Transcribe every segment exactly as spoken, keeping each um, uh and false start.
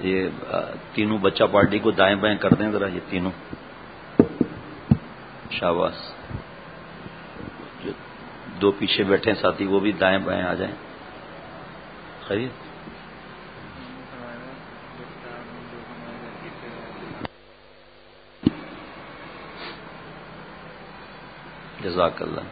یہ تینوں بچہ پارٹی کو دائیں بائیں کر دیں ذرا، یہ تینوں شاباش. جو دو پیچھے بیٹھے ہیں ساتھی وہ بھی دائیں بائیں آ جائیں. خیریت. جزاک اللہ.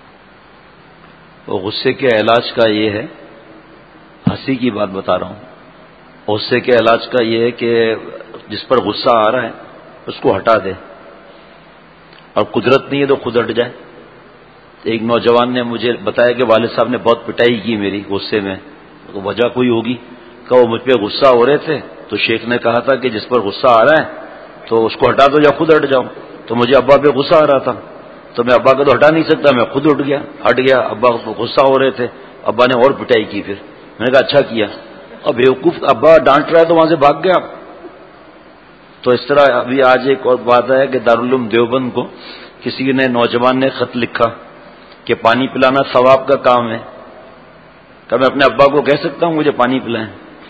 وہ غصے کے علاج کا یہ ہے، ہنسی کی بات بتا رہا ہوں. غصے کے علاج کا یہ ہے کہ جس پر غصہ آ رہا ہے اس کو ہٹا دے، اور قدرت نہیں ہے تو خود ہٹ جائے. ایک نوجوان نے مجھے بتایا کہ والد صاحب نے بہت پٹائی کی میری غصے میں. تو وجہ کوئی ہوگی، کہ وہ مجھ پہ غصہ ہو رہے تھے تو شیخ نے کہا تھا کہ جس پر غصہ آ رہا ہے تو اس کو ہٹا دو یا خود ہٹ جاؤ. تو مجھے ابا پہ غصہ آ رہا تھا تو میں ابا کو تو ہٹا نہیں سکتا، میں خود اٹھ گیا ہٹ گیا. ابا غصہ ہو رہے تھے، ابا نے اور پٹائی کی. پھر میں نے کہا اچھا کیا. اب بیوقوف ابا ڈانٹ رہا ہے تو وہاں سے بھاگ گیا. تو اس طرح ابھی آج ایک اور بات ہے کہ دارالعلوم دیوبند کو کسی نے نوجوان نے خط لکھا کہ پانی پلانا ثواب کا کام ہے. کہ میں اپنے ابا کو کہہ سکتا ہوں مجھے پانی پلائیں؟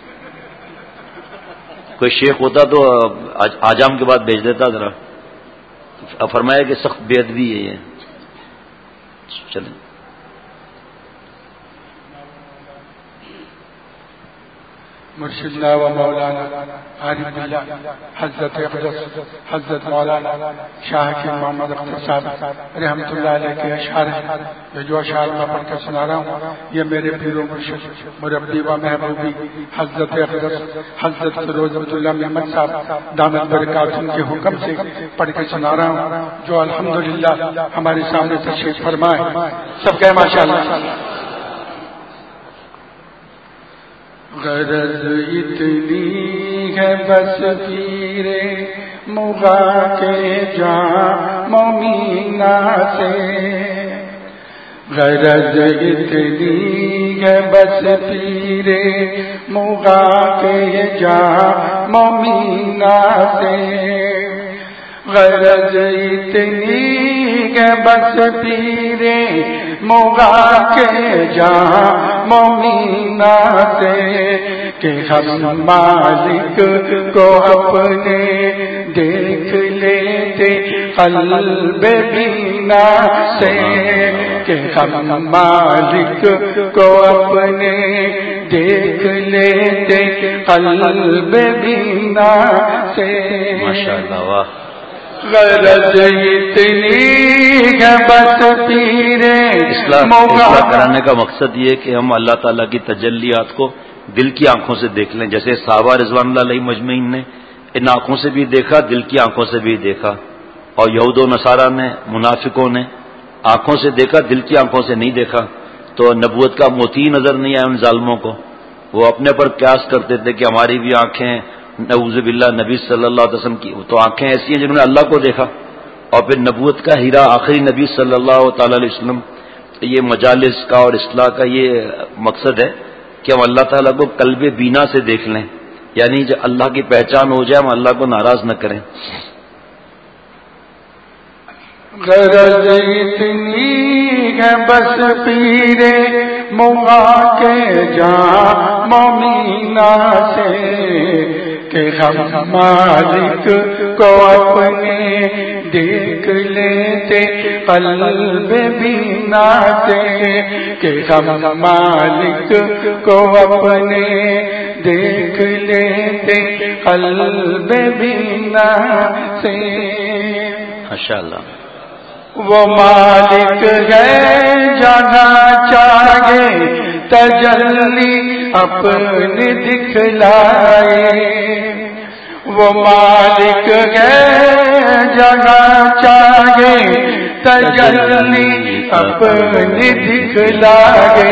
کوئی شیخ ہوتا تو آجام کے بعد بھیج دیتا ذرا. فرمایا کہ سخت بے ادبی ہے یہ. چلیں مرشدنا و مولانا عارف اللہ حضرت اقدس حضرت مولانا شاہ کی محمد اختر صاحب رحمۃ اللہ علیہ کے اشعار ہیں. یہ جو اشعار میں پڑھ کر سنا رہا ہوں یہ میرے پیر و مرشد مربی و محبوبی حضرت اقدس حضرت فیروز اللہ محمد صاحب دامت برکاتہ کے حکم سے پڑھ کر سنا رہا ہوں، جو الحمدللہ ہمارے سامنے تشریف فرمائے. سب کہے ماشاءاللہ. غرض اتنی ہے بس پیر مغا کے جان مومینہ سے، غرض اتنی ہے بس پیر مغا کے جان مومینہ سے، غرض اتنی ہے بس پیر مغا کے جان مومینہ سے، کہ ہم مالک کو اپنے دیکھ لیتے قلب بینا سے، کہ ہم مالک کو اپنے دیکھ لیتے قلب بینا سے. ماشاءاللہ. واہ. غرض اتنی ہے بس پیر اصلاح کرانے کا مقصد یہ کہ ہم اللہ تعالیٰ کی تجلیات کو دل کی آنکھوں سے دیکھ لیں. جیسے صحابہ رضوان اللہ علیہ مجمعین نے ان آنکھوں سے بھی دیکھا، دل کی آنکھوں سے بھی دیکھا، اور یہود و نصارہ نے منافقوں نے آنکھوں سے دیکھا، دل کی آنکھوں سے نہیں دیکھا. تو نبوت کا موتی نظر نہیں آیا ان ظالموں کو. وہ اپنے پر قیاس کرتے تھے کہ ہماری بھی آنکھیں نعوذ باللہ نبی صلی اللہ علیہ وسلم کی تو آنکھیں ایسی ہیں جنہوں نے اللہ کو دیکھا. اور پھر نبوت کا ہیرا آخری نبی صلی اللہ تعالی علیہ وسلم. یہ مجالس کا اور اصلاح کا یہ مقصد ہے کہ ہم اللہ تعالیٰ کو قلب بینا سے دیکھ لیں، یعنی جب اللہ کی پہچان ہو جائے ہم اللہ کو ناراض نہ کریں. غرض اتنی ہے بس پیر مغا کے جان مومینہ سے، کہ ہم مالک کو اپنے دیکھ لیتے قلب بینا سے، کہ ہم مالک کو اپنے دیکھ لیتے قلب بینا سے. ماشاءاللہ. وہ مالک ہے جانا چاہے تجلی اپنے دکھلائے، وہ مالک ہے جانا چاہے تجلی اپنے دکھلائے،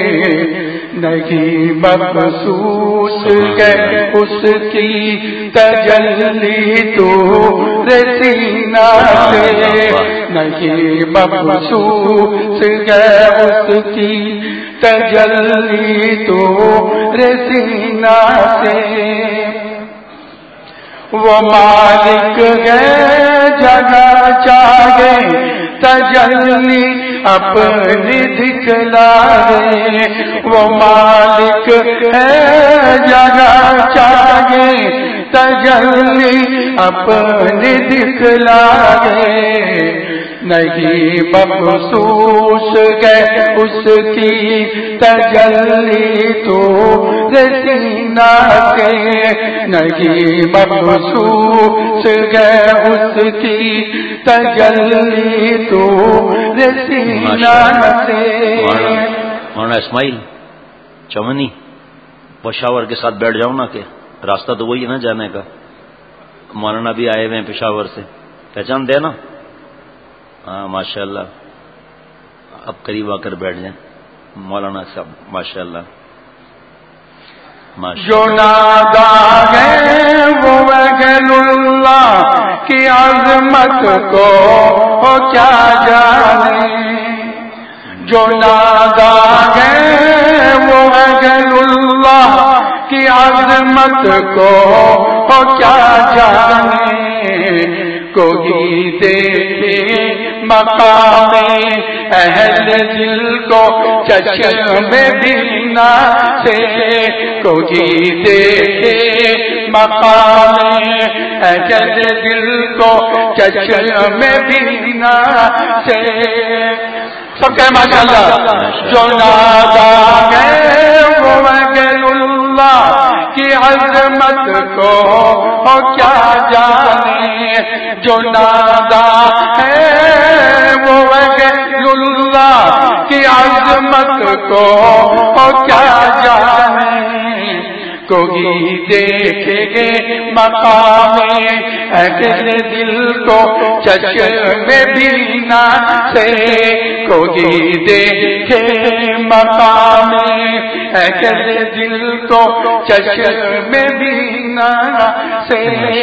نہیں مبسوط ہے اس کی تجلی تو سینہ سے، نہیں مبسوط ہے اس کی تجلی تو سینہ سے. وہ مالک ہے جگہ چاہے تجلی اپنی دکھلائے، وہ مالک ہے جگہ چاہے تجلی اپنی دکھلائے، نہیں مخصوص گئے اس کی تجلی تو سینہ کے، نہیں مخصوص گئے اس کی تجلی تو سینہ سے۔ مولانا اسماعیل چمنی پشاور کے ساتھ بیٹھ جاؤ نا، کہ راستہ تو وہی ہے نا جانے کا۔ مولانا بھی آئے ہوئے ہیں پشاور سے، پہچان دے نا؟ ہاں ماشاء اللہ، اب قریب آ کر بیٹھ جائیں مولانا صاحب، ماشاء اللہ۔ جو نادا ہے وہ وجل اللہ کی عظمت کو کیا جانے، جو نادا ہے وہ وجل اللہ کی عظمت کو کیا جانے، کوئی دیکھے مقام اہل دل کو چشم بینا سے، کوئی دیکھے مقام اہل دل کو چشم بینا سے۔ سب کہے ماشاءاللہ۔ جو نادا ہے وہ وجل اللہ کی عظمت کو کیا جانے، جو نادا ہے وہ وجل اللہ کی عظمت کو کیا جانے، کوئی دیکھے گے مقام اہل دل کو چشم بینا سے، کوئی دیکھے مقام اہل دل کو چشم بینا سے۔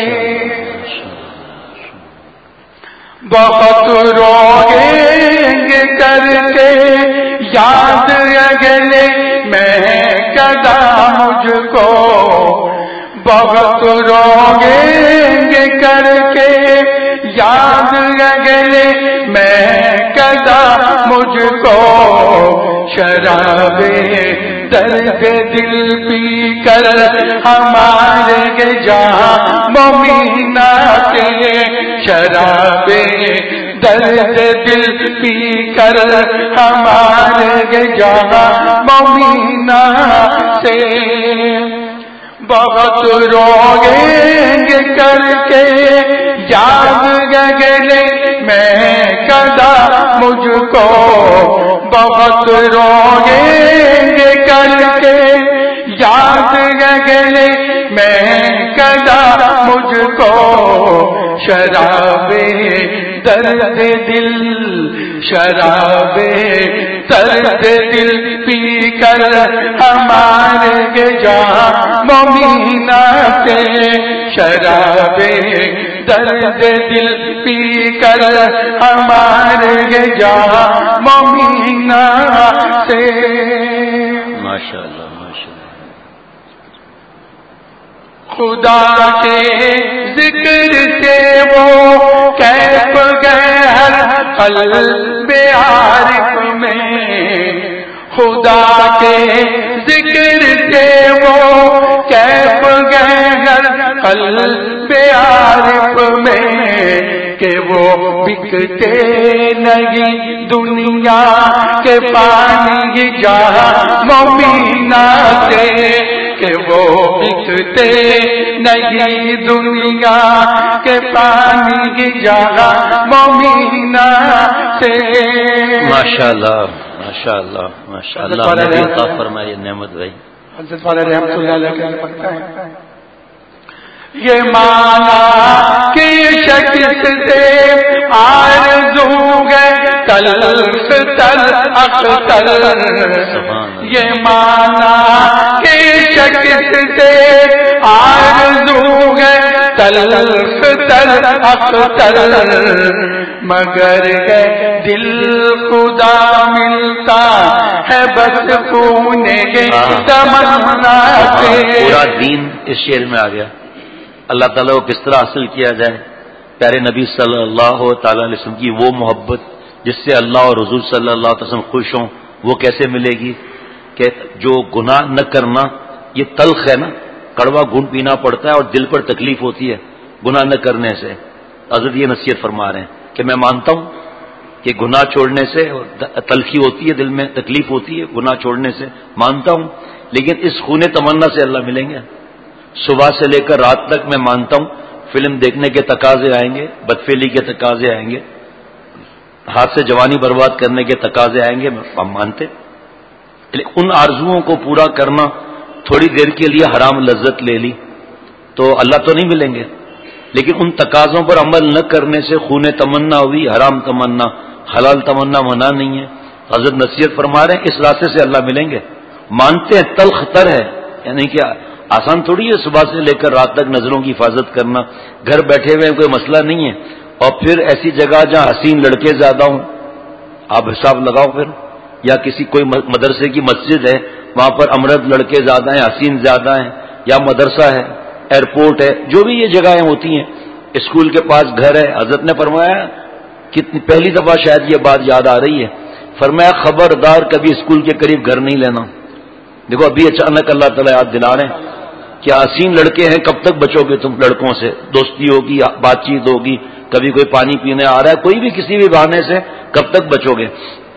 بہت روئیں گے کر کے یاد اگلے میں کدا مجھ کو، بہت روئیں گے کر کے یاد اگلے میں کدا مجھ کو، شراب درد دل پی کر ہمارے جہاں مومنہ کے، شراب درد دل پی کر ہمارے جہاں مومنہ سے، بہت روئیں گے کر کے یاد گگلے میں کدا مجھ کو، بہت روئیں گے کر کے یاد گگلے میں کدا مجھ کو، شراب درد دل شراب درد دل پی کر ہمارے جہاں مومنہ سے، شراب درد دل پی کر ہمارے جہاں مومنہ سے۔ ماشاء اللہ ماشاء اللہ۔ خدا کے ذکر سے وہ کیف گئے ہر قلب عارف میں، خدا کے ذکر سے وہ کیف گئے ہر قلب عارف میں، کہ وہ بکتے نہیں دنیا کے پانی جہاں مومنہ سے، کہ وہ بکتے نہیں دنیا کے پانی کی جگہ مومنہ سے۔ ماشاء اللہ ماشاء اللہ ماشاء اللہ، نبی عطا فرمائے نعمت بھائی۔ حضرت والا رحمۃ اللہ علیہ کا پڑھتا ہے، یہ مانا کہ شخص سے آرزو ہے تلخ تر اختر، یہ مانا کہ شخص سے آرزو ہے تلخ تر اختر، مگر ہے دل خدا ملتا ہے بس پونے کے تمنا سے۔ پورا دین اس شعر میں آ گیا، اللہ تعالیٰ کو کس طرح حاصل کیا جائے، پیارے نبی صلی اللہ تعالیٰ علیہ وسلم کی وہ محبت جس سے اللہ اور حضور صلی اللہ علیہ وسلم خوش ہوں، وہ کیسے ملے گی؟ کہ جو گناہ نہ کرنا یہ تلخ ہے نا، کڑوا گھونٹ پینا پڑتا ہے اور دل پر تکلیف ہوتی ہے گناہ نہ کرنے سے. حضرت یہ نصیحت فرما رہے ہیں کہ میں مانتا ہوں کہ گناہ چھوڑنے سے تلخی ہوتی ہے، دل میں تکلیف ہوتی ہے گناہ چھوڑنے سے، مانتا ہوں، لیکن اس خون تمنا سے اللہ ملیں گے. صبح سے لے کر رات تک میں مانتا ہوں فلم دیکھنے کے تقاضے آئیں گے، بدفعلی کے تقاضے آئیں گے، ہاتھ سے جوانی برباد کرنے کے تقاضے آئیں گے، ہم مانتے. ان آرزوؤں کو پورا کرنا، تھوڑی دیر کے لیے حرام لذت لے لی تو اللہ تو نہیں ملیں گے، لیکن ان تقاضوں پر عمل نہ کرنے سے خون تمنا ہوئی، حرام تمنا، حلال تمنا منع نہیں ہے. حضرت نصیحت فرما رہے ہیں اس راستے سے اللہ ملیں گے. مانتے ہیں تلخ تر ہے، یعنی کہ آسان تھوڑی ہے صبح سے لے کر رات تک نظروں کی حفاظت کرنا، گھر بیٹھے ہوئے کوئی مسئلہ نہیں ہے. اور پھر ایسی جگہ جہاں حسین لڑکے زیادہ ہوں، آپ حساب لگاؤ پھر، یا کسی کوئی مدرسے کی مسجد ہے وہاں پر امرد لڑکے زیادہ ہیں، حسین زیادہ ہیں، یا مدرسہ ہے، ایئرپورٹ ہے، جو بھی یہ جگہیں ہوتی ہیں، اسکول کے پاس گھر ہے. حضرت نے فرمایا کتنی پہلی دفعہ شاید یہ بات یاد آ رہی ہے، فرمایا خبردار کبھی اسکول کے قریب گھر نہیں لینا. دیکھو ابھی اچانک اللہ تعالیٰ یاد دلا رہے ہیں کہ حسین لڑکے ہیں، کب تک بچو گے تم لڑکوں سے؟ دوستی ہوگی، بات چیت ہوگی، کبھی کوئی پانی پینے آ رہا ہے، کوئی بھی کسی بھی بہانے سے کب تک بچو گے؟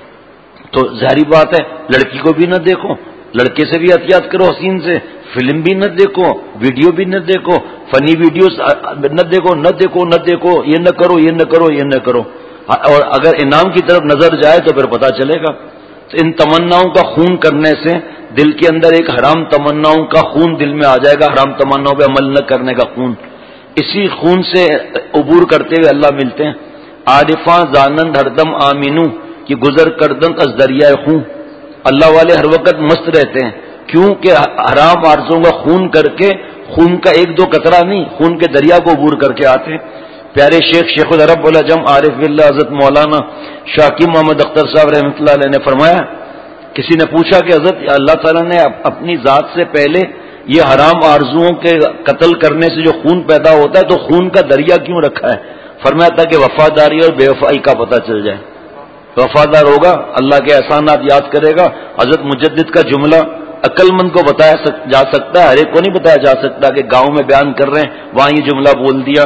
تو ظاہری بات ہے لڑکی کو بھی نہ دیکھو، لڑکے سے بھی احتیاط کرو، حسین سے، فلم بھی نہ دیکھو، ویڈیو بھی نہ دیکھو، فنی ویڈیوز نہ دیکھو نہ دیکھو نہ دیکھو یہ نہ کرو یہ نہ کرو یہ نہ کرو. اور اگر انعام کی طرف نظر جائے تو پھر پتہ چلے گا. تو ان تمناؤں کا خون کرنے سے دل کے اندر ایک حرام تمناؤں کا خون دل میں آ جائے گا، حرام تمناؤں پہ عمل نہ کرنے کا خون. اسی خون سے عبور کرتے ہوئے اللہ ملتے ہیں. عارفاں زانند ہر دم آمینو کہ گزر کردن از دریائے خون. اللہ والے ہر وقت مست رہتے ہیں، کیونکہ حرام آرزوں کا خون کر کے، خون کا ایک دو قطرہ نہیں، خون کے دریا کو عبور کر کے آتے ہیں. پیارے شیخ شیخ العرب العجم عارف باللہ حضرت مولانا شاکر محمد اختر صاحب رحمۃ اللہ علیہ نے فرمایا، کسی نے پوچھا کہ حضرت اللہ تعالیٰ نے اپنی ذات سے پہلے یہ حرام آرزوؤں کے قتل کرنے سے جو خون پیدا ہوتا ہے تو خون کا دریا کیوں رکھا ہے؟ فرمایا تھا کہ وفاداری اور بے وفائی کا پتہ چل جائے. وفادار ہوگا اللہ کے احسانات یاد کرے گا. حضرت مجدد کا جملہ عقل مند کو بتایا جا سکتا ہے، ہر ایک کو نہیں بتایا جا سکتا کہ گاؤں میں بیان کر رہے ہیں وہاں یہ جملہ بول دیا.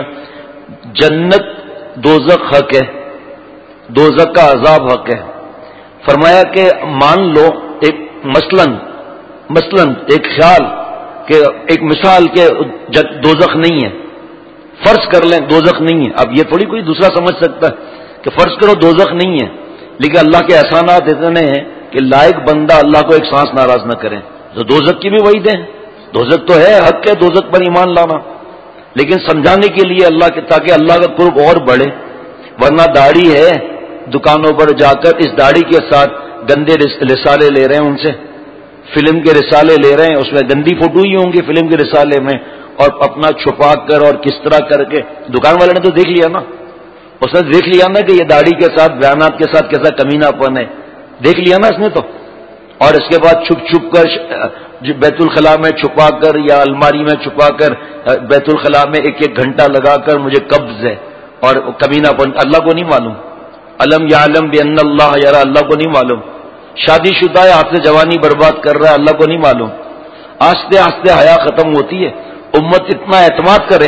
جنت دوزخ حق ہے، دوزخ کا عذاب حق ہے. فرمایا کہ مان لو ایک مثلاً مثلاً ایک خیال کہ ایک مثال کے دوزخ نہیں ہے، فرض کر لیں دوزخ نہیں ہے. اب یہ تھوڑی کوئی دوسرا سمجھ سکتا ہے کہ فرض کرو دوزخ نہیں ہے، لیکن اللہ کے احسانات اتنے ہیں کہ لائق بندہ اللہ کو ایک سانس ناراض نہ کرے. تو دوزخ کی بھی وعید ہے، دوزخ تو ہے، حق ہے دوزخ پر ایمان لانا، لیکن سمجھانے کے لیے اللہ کے، تاکہ اللہ کا قرب اور بڑھے. ورنہ داڑھی ہے، دکانوں پر جا کر اس داڑھی کے ساتھ گندے رسالے لے رہے ہیں، ان سے فلم کے رسالے لے رہے ہیں، اس میں گندی فوٹو ہی ہوں گی فلم کے رسالے میں، اور اپنا چھپا کر اور کس طرح کر کے. دکان والے نے تو دیکھ لیا نا، اس نے دیکھ لیا نا کہ یہ داڑھی کے ساتھ بیانات کے ساتھ کیسا کمینہ پن ہے، دیکھ لیا نا اس نے تو. اور اس کے بعد چھپ چھپ کر بیت الخلاء میں چھپا کر یا الماری میں چھپا کر بیت الخلاء میں ایک ایک گھنٹہ لگا کر مجھے قبض ہے، اور کمینہ پن اللہ کو نہیں معلوم. علم یعلم بان اللہ یرا، اللہ کو نہیں معلوم. شادی شدہ ہے، ہاتھ سے جوانی برباد کر رہا ہے، اللہ کو نہیں معلوم. آہستہ آہستہ حیا ختم ہوتی ہے. امت اتنا اعتماد کرے،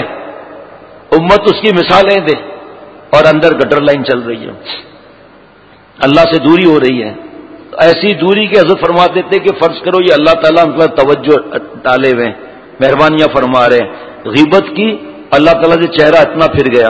امت اس کی مثالیں دے، اور اندر گٹر لائن چل رہی ہے، اللہ سے دوری ہو رہی ہے. ایسی دوری کے حضرت فرماتے تھے کہ فرض کرو یہ اللہ تعالیٰ ہم پر توجہ ڈالے ہوئے ہیں، مہربانیاں فرما رہے ہیں. غیبت کی، اللہ تعالیٰ سے چہرہ اتنا پھر گیا.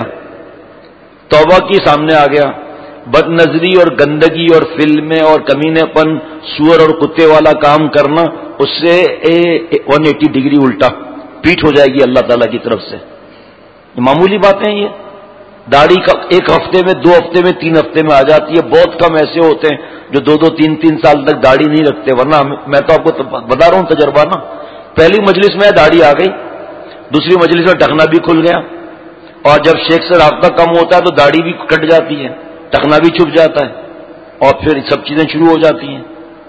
توبہ کی، سامنے آ گیا. بد نظری اور گندگی اور فلمیں اور کمینے پن، سور اور کتے والا کام کرنا، اس سے ون ایٹی ڈگری الٹا پیٹ ہو جائے گی اللہ تعالیٰ کی طرف سے. معمولی باتیں یہ داڑھی کا ایک ہفتے میں، دو ہفتے میں، تین ہفتے میں آ جاتی ہے. بہت کم ایسے ہوتے ہیں جو دو دو تین تین سال تک داڑھی نہیں رکھتے. ورنہ میں تو آپ کو بتا رہا ہوں تجربہ نا، پہلی مجلس میں داڑھی آ گئی، دوسری مجلس میں ٹخنا بھی کھل گیا، اور جب شیخ سے رابطہ کم ہوتا ہے تو داڑھی بھی کٹ جاتی ہے، ٹخنا بھی چھپ جاتا ہے، اور پھر سب چیزیں شروع ہو جاتی ہیں.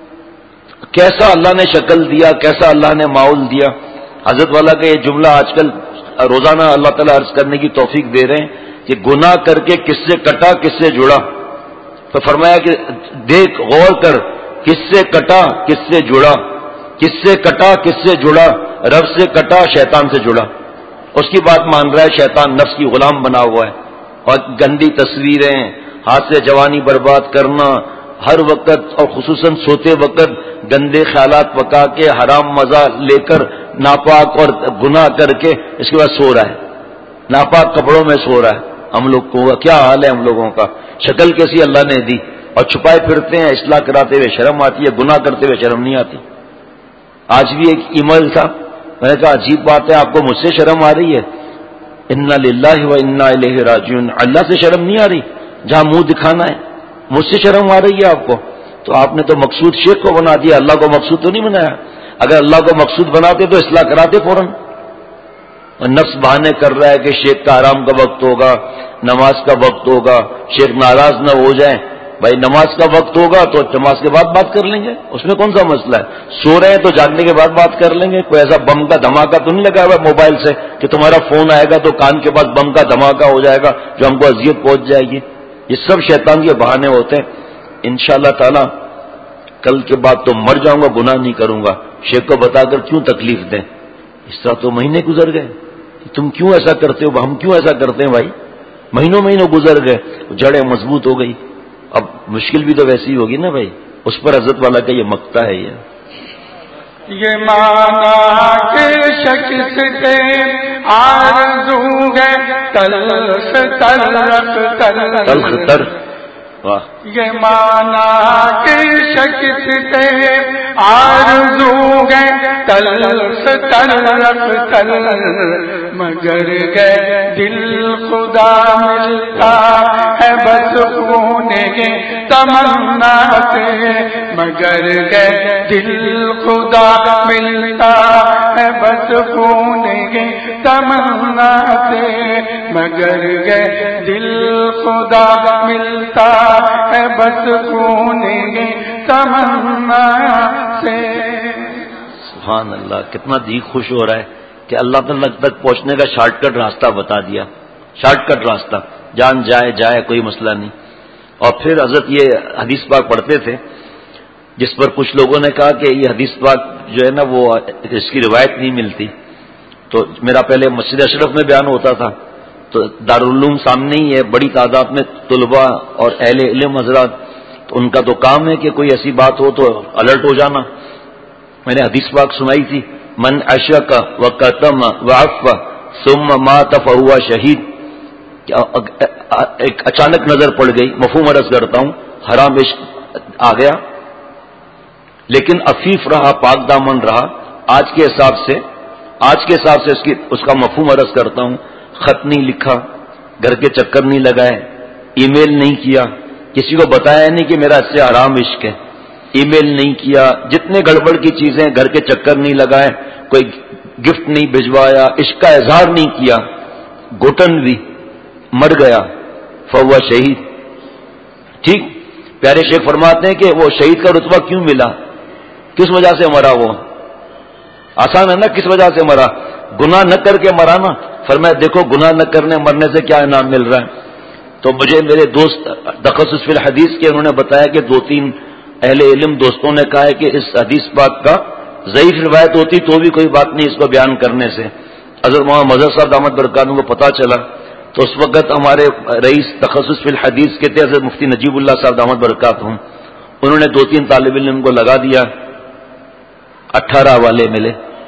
کیسا اللہ نے شکل دیا، کیسا اللہ نے ماحول دیا. حضرت والا کا یہ جملہ آج کل روزانہ اللہ تعالیٰ عرض کرنے کی توفیق دے رہے ہیں کہ گناہ کر کے کس سے کٹا کس سے جڑا. تو فرمایا کہ دیکھ غور کر، کس سے کٹا کس سے جڑا، کس سے کٹا کس سے جڑا؟ رب سے کٹا، شیطان سے جڑا، اس کی بات مان رہا ہے، شیطان نفس کی غلام بنا ہوا ہے، اور گندی تصویریں، ہاتھ سے جوانی برباد کرنا، ہر وقت اور خصوصاً سوتے وقت گندے خیالات پکا کے حرام مزہ لے کر ناپاک اور گناہ کر کے اس کے بعد سو رہا ہے، ناپاک کپڑوں میں سو رہا ہے۔ ہم لوگ کو کیا حال ہے ہم لوگوں کا، شکل کیسی اللہ نے دی، اور چھپائے پھرتے ہیں، اصلاح کراتے ہوئے شرم آتی ہے، گناہ کرتے ہوئے شرم نہیں آتی۔ آج بھی ایک ای میل تھا، میں نے کہا عجیب بات ہے، آپ کو مجھ سے شرم آ رہی ہے؟ انا للہ و انا الیہ راجعون، اللہ سے شرم نہیں آ رہی جہاں منہ دکھانا ہے، مجھ سے شرم آ رہی ہے آپ کو؟ تو آپ نے تو مقصود شیخ کو بنا دیا، اللہ کو مقصود تو نہیں بنایا۔ اگر اللہ کو مقصود بناتے تو اصلاح کراتے فوراً۔ نفس بہانے کر رہا ہے کہ شیخ کا آرام کا وقت ہوگا، نماز کا وقت ہوگا، شیخ ناراض نہ ہو جائیں۔ بھائی نماز کا وقت ہوگا تو نماز کے بعد بات کر لیں گے، اس میں کون سا مسئلہ ہے؟ سو رہے ہیں تو جاگنے کے بعد بات کر لیں گے۔ کوئی ایسا بم کا دھماکہ تو نہیں لگا ہوا موبائل سے کہ تمہارا فون آئے گا تو کان کے پاس بم کا دھماکہ ہو جائے گا جو ہم کو اذیت پہنچ جائے گی۔ یہ سب شیطان کے بہانے ہوتے ہیں۔ انشاءاللہ تعالی کل کے بعد تو مر جاؤں گا، گناہ نہیں کروں گا۔ شیخ کو بتا کر کیوں تکلیف دیں؟ اس طرح تو مہینے گزر گئے، تم کیوں ایسا کرتے ہو؟ ہم کیوں ایسا کرتے ہیں بھائی؟ مہینوں مہینوں گزر گئے، جڑیں مضبوط ہو گئی، اب مشکل بھی تو ویسی ہوگی نا بھائی۔ اس پر حضرت والا کا یہ مقطع ہے۔ یہ یہ مانا کہ شخص کے آرزو ہے تلخ تلخ تلخ تر، واہ، یہ مانا کہ شخص کے آرزو ہے تلخ تلخ تلخ، مگر گئے دل خدا ملتا ہے بس خون تمنا سے، مگر گئے دل خدا ملتا ہے بس خون تمنا سے، مگر گئے دل خدا ملتا ہے بس خون تمنا سے۔ سبحان اللہ، کتنا دل خوش ہو رہا ہے کہ اللہ تعالیٰ تک پہنچنے کا شارٹ کٹ راستہ بتا دیا، شارٹ کٹ راستہ، جان جائے جائے کوئی مسئلہ نہیں۔ اور پھر حضرت یہ حدیث پاک پڑھتے تھے جس پر کچھ لوگوں نے کہا کہ یہ حدیث پاک جو ہے نا وہ اس کی روایت نہیں ملتی۔ تو میرا پہلے مسجد اشرف میں بیان ہوتا تھا، تو دارالعلوم سامنے ہی ہے، بڑی تعداد میں طلباء اور اہل علم حضرات، تو ان کا تو کام ہے کہ کوئی ایسی بات ہو تو الرٹ ہو جانا۔ میں نے حدیث پاک سنائی تھی، من اشرک و قتم و عف ثم مات فہو شہید۔ ایک اچانک نظر پڑ گئی، مفہوم عرض کرتا ہوں، حرام عشق آ گیا لیکن عفیف رہا، پاک دامن رہا۔ آج کے حساب سے آج کے حساب سے اس کی اس کا مفہوم عرض کرتا ہوں، خط نہیں لکھا، گھر کے چکر نہیں لگائے، ای میل نہیں کیا، کسی کو بتایا نہیں کہ میرا اس سے حرام عشق ہے، ای میل نہیں کیا، جتنے گڑبڑ کی چیزیں، گھر کے چکر نہیں لگائے، کوئی گفٹ نہیں بھجوایا، عشق کا اظہار نہیں کیا، گھٹن بھی، مر گیا، فہو شہید۔ ٹھیک، پیارے شیخ فرماتے ہیں کہ وہ شہید کا رتبہ کیوں ملا، کس وجہ سے مرا؟ وہ آسان ہے نا، کس وجہ سے مرا؟ گناہ نہ کر کے مرا نا۔ فرمایا دیکھو گناہ نہ کرنے مرنے سے کیا انعام مل رہا ہے۔ تو مجھے میرے دوست تخصص فی الحدیث کے انہوں نے بتایا کہ دو تین اہل علم دوستوں نے کہا ہے کہ اس حدیث پاک کا ضعیف روایت ہوتی تو بھی کوئی بات نہیں اس کو بیان کرنے سے۔ حضرت محمد مظہر صاحب دامت برکاتہ کو پتہ چلا تو اس وقت ہمارے رئیس تخصص فی الحدیث کے تھے حضرت مفتی نجیب اللہ صاحب دامت برکاتہ، انہوں نے دو تین طالب علم کو لگا دیا، اٹھارہ حوالے ملے۔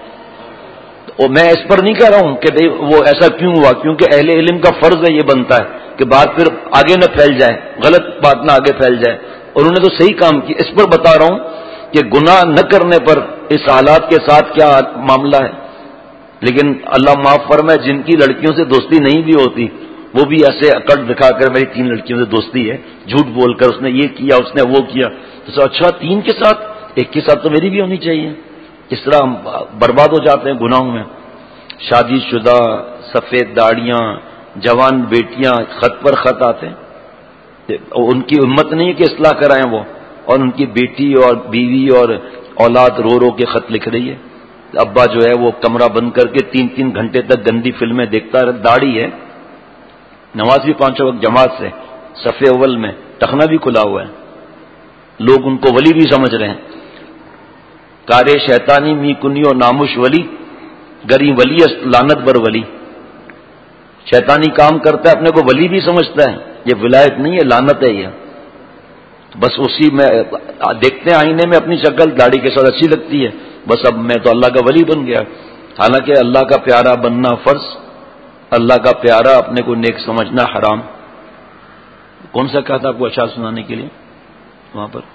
اور میں اس پر نہیں کہہ رہا ہوں کہ وہ ایسا کیوں ہوا، کیونکہ اہل علم کا فرض ہے، یہ بنتا ہے کہ بات پھر آگے نہ پھیل جائے، غلط بات نہ آگے پھیل جائے۔ اور انہوں نے تو صحیح کام کیا۔ اس پر بتا رہا ہوں کہ گناہ نہ کرنے پر اس حالات کے ساتھ کیا معاملہ ہے۔ لیکن اللہ معاف فرمائے، جن کی لڑکیوں سے دوستی نہیں بھی ہوتی وہ بھی ایسے اکڑ دکھا کر میری تین لڑکیوں سے دوستی ہے، جھوٹ بول کر اس نے یہ کیا اس نے وہ کیا، تو اچھا تین کے ساتھ، ایک کے ساتھ تو میری بھی ہونی چاہیے۔ اس طرح ہم برباد ہو جاتے ہیں گناہوں میں۔ شادی شدہ، سفید داڑیاں، جوان بیٹیاں خط پر خط آتے ہیں، ان کی ہمت نہیں ہے کہ اصلاح کرائیں وہ، اور ان کی بیٹی اور بیوی اور اولاد رو رو کے خط لکھ رہی ہے۔ ابا جو ہے وہ کمرہ بند کر کے تین تین گھنٹے تک گندی فلمیں دیکھتا ہے، داڑھی ہے، نماز بھی پانچوں وقت جماعت سے، صف اول میں، ٹخنا بھی کھلا ہوا ہے، لوگ ان کو ولی بھی سمجھ رہے ہیں۔ کارے شیطانی می کنیو ناموش ولی گری ولی است لعنت بر ولی. شیطانی کام کرتا ہے اپنے کو ولی بھی سمجھتا ہے، یہ ولایت نہیں ہے، لعنت ہے یہ. بس اسی میں دیکھتے ہیں آئینے میں اپنی شکل داڑھی کے ساتھ اچھی لگتی ہے، بس اب میں تو اللہ کا ولی بن گیا. حالانکہ اللہ کا پیارا بننا فرض، اللہ کا پیارا اپنے کو نیک سمجھنا حرام. کون سا کہا تھا آپ کو اشعار سنانے کے لیے وہاں پر؟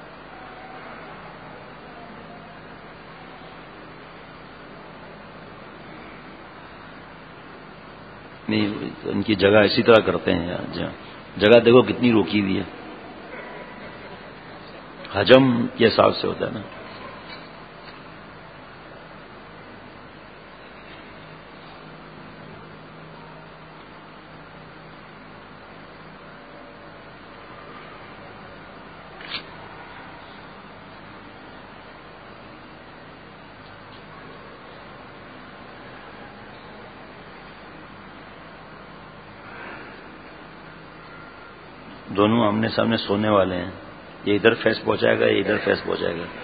نہیں، ان کی جگہ اسی طرح کرتے ہیں یار. جگہ دیکھو کتنی روکی ہوئی ہے، حجم کے حساب سے ہوتا ہے نا. دونوں آمنے سامنے سونے والے ہیں، یہ ادھر فیس پہنچائے گا، یہ ادھر فیس پہنچائے گا.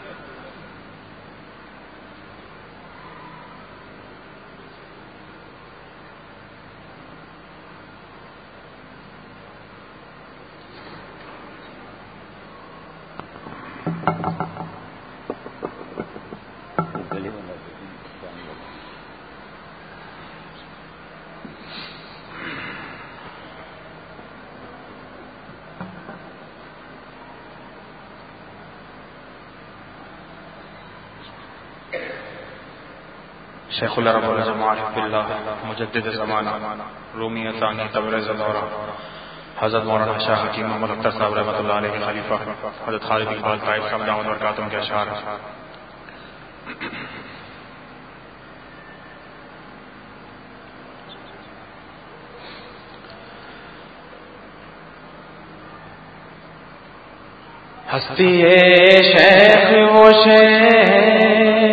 شیخ اللہ رب العزم عارف باللہ مجدد زمانہ رومی ثانی تبریز دورہ حضرت مولانا شاہ حکیم محمد اختر صاحب رحمۃ اللہ علیہ کے خلیفہ حضرت خالد اقبال طائف صاحب دامت برکاتہم کے اشعار. ہستی شیخ وہ شیخ،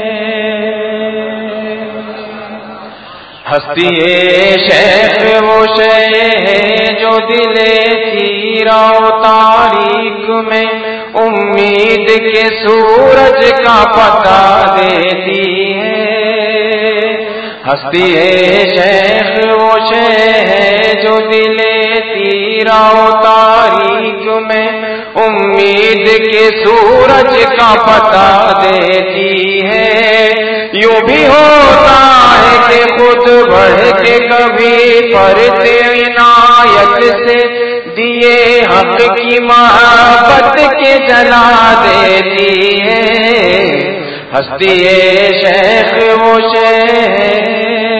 ہستی شیخ وہ شیخ جو دل تیرا و تاریک میں امید کے سورج کا پتہ دیتی ہے. ہستی شیخ وہ شیخ جو دل تیرا و تاریک میں امید کے سورج کا پتہ دیتی ہے. یوں بھی ہوتا ہے کہ خود بڑھ کے کبھی فرد عنایت سے دیے حق کی محبت کے جلا دیتی ہے. ہستی شیخ وہ شیخ،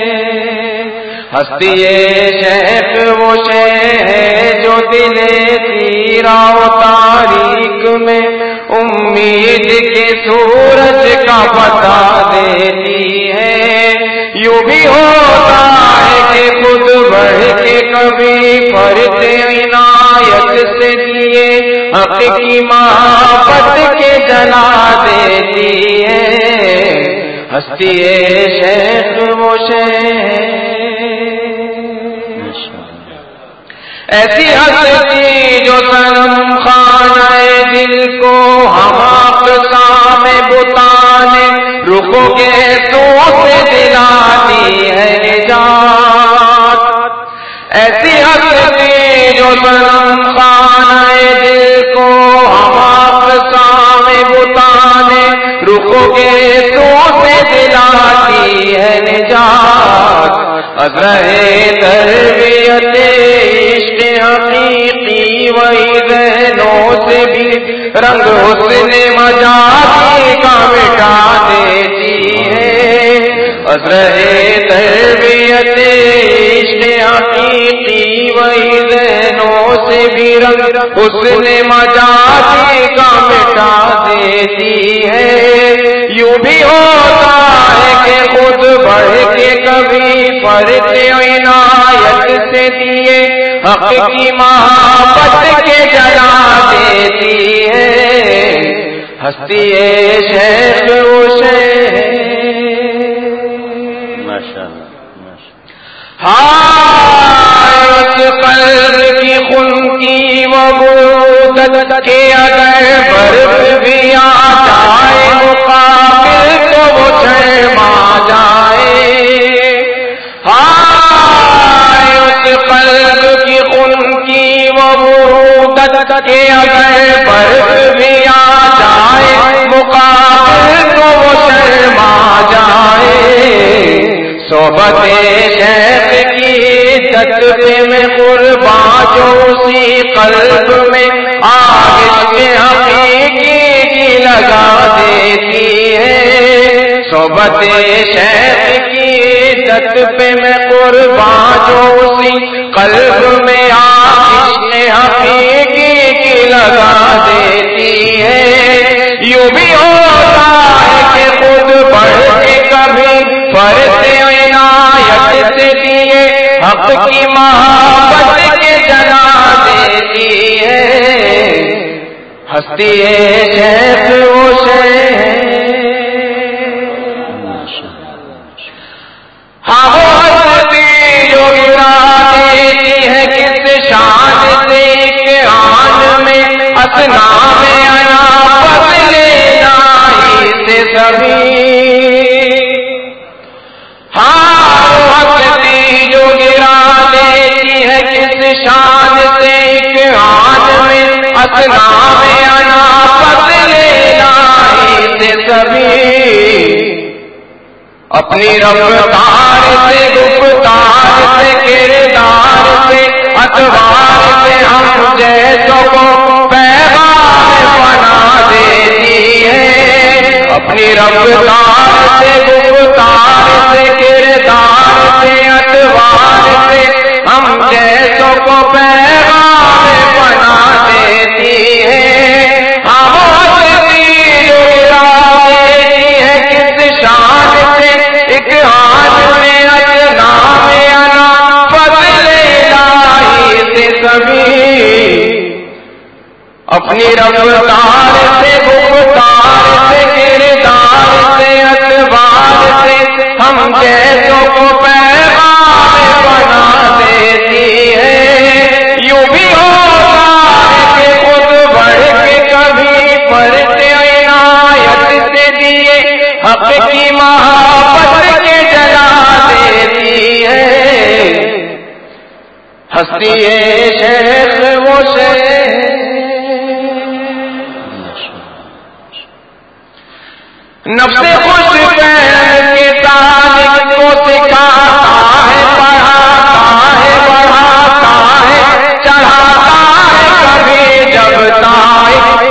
ہستی شیخ وہ شیخ جو دل تیرا و تاریک میں امید کے سورج کا پتہ دیتی ہے. یوں بھی ہوتا ہے کہ خود بڑھ کے کبھی فرد عنایت سے دیے حق کی محبت کے جلا دیتی ہے. ہستی شیخ وہ شیخ، ایسی ہستی جو صنم خانہ دل کو ہم اقسام بتانے رخوں کے تو سے دلاتی ہے نجات. ایسی ہستی جو صنم خانہ دل کو ہم اقسام بتانے رخوں کے تو سے دلاتی ہے نجات. ازرے تربیت عشق حقیقی وہی ذہنوں سے بھی رنگ حسن مجازی کا مٹا دیتی ہے. ازرے تربیت عشق حقیقی وہی ذہنوں سے بھی رنگ حسن مجازی کا مٹا دیتی ہے. یوں بھی ہوتا ہے کہ خود بڑھ کے کبھی فرد عنایت سے دیے حق کی محبت کے جلا دیتی ہے. ہستی شیخ وہ شیخ. ہائے قلب کی خون کی وہ بودت کہ اگر برف بھی آ جائے مقابلہ صحبت کے اگر برف بھی آ جائے مقابل تو وہ شرما جائے، صحبت شیخ کی عزت پہ میں قربان جو اسی قلب میں آگ کے حقیقی کی لگا دیتی ہے، صحبت شیخ کی عزت پہ میں قربان جو اسی قلب میں آگ کے حقیقی کی لگا دیتی ہے، یوں بھی ہوتا ہے کہ خود بڑھ کے کبھی فرض عنایت سے دیے حق کی محبت کے جنا دیتی ہے، ہستی شیخ وہ شیخ ہاں وہ ہستی جو گرا دیتی ہے کس شان سے کہ آن میں اسنا میں انا بدلے نائی سے سبھی، ہاں وہ ہستی جو گرا دیتی ہے کس شان سے کہ آن میں اسنا میں انا بدلے نائی سے سبھی، اپنی رفتار سے گفتار سے کردار سے اتوار سے ہم جیسوں کو پیغام بنا دیتی ہے، اپنی رفتار سے گفتار سے کردار سے اتوار سے ہم جیسوں کو پیغام بنا دیتی ہے، ہم کس شان سے ایک حال میں ادنا میں انا بدلے لائی سے سبھی، اپنی رفتار سے گفتار سے کردار سے اتوار سے ہم جیسوں کو پیغام بنا دیتی ہے، یوں بھی ہوتا ہے کہ خود بڑھ کے کبھی فرض عنایت سے دیے حق کی محبت کے جلا دیتی ہے، ہستی شیخ وہ شیخ نفس خوش فہم کے سالک کو سکھاتا ہے پڑھاتا ہے بڑھاتا ہے چڑھاتا ہے کبھی جب تائب،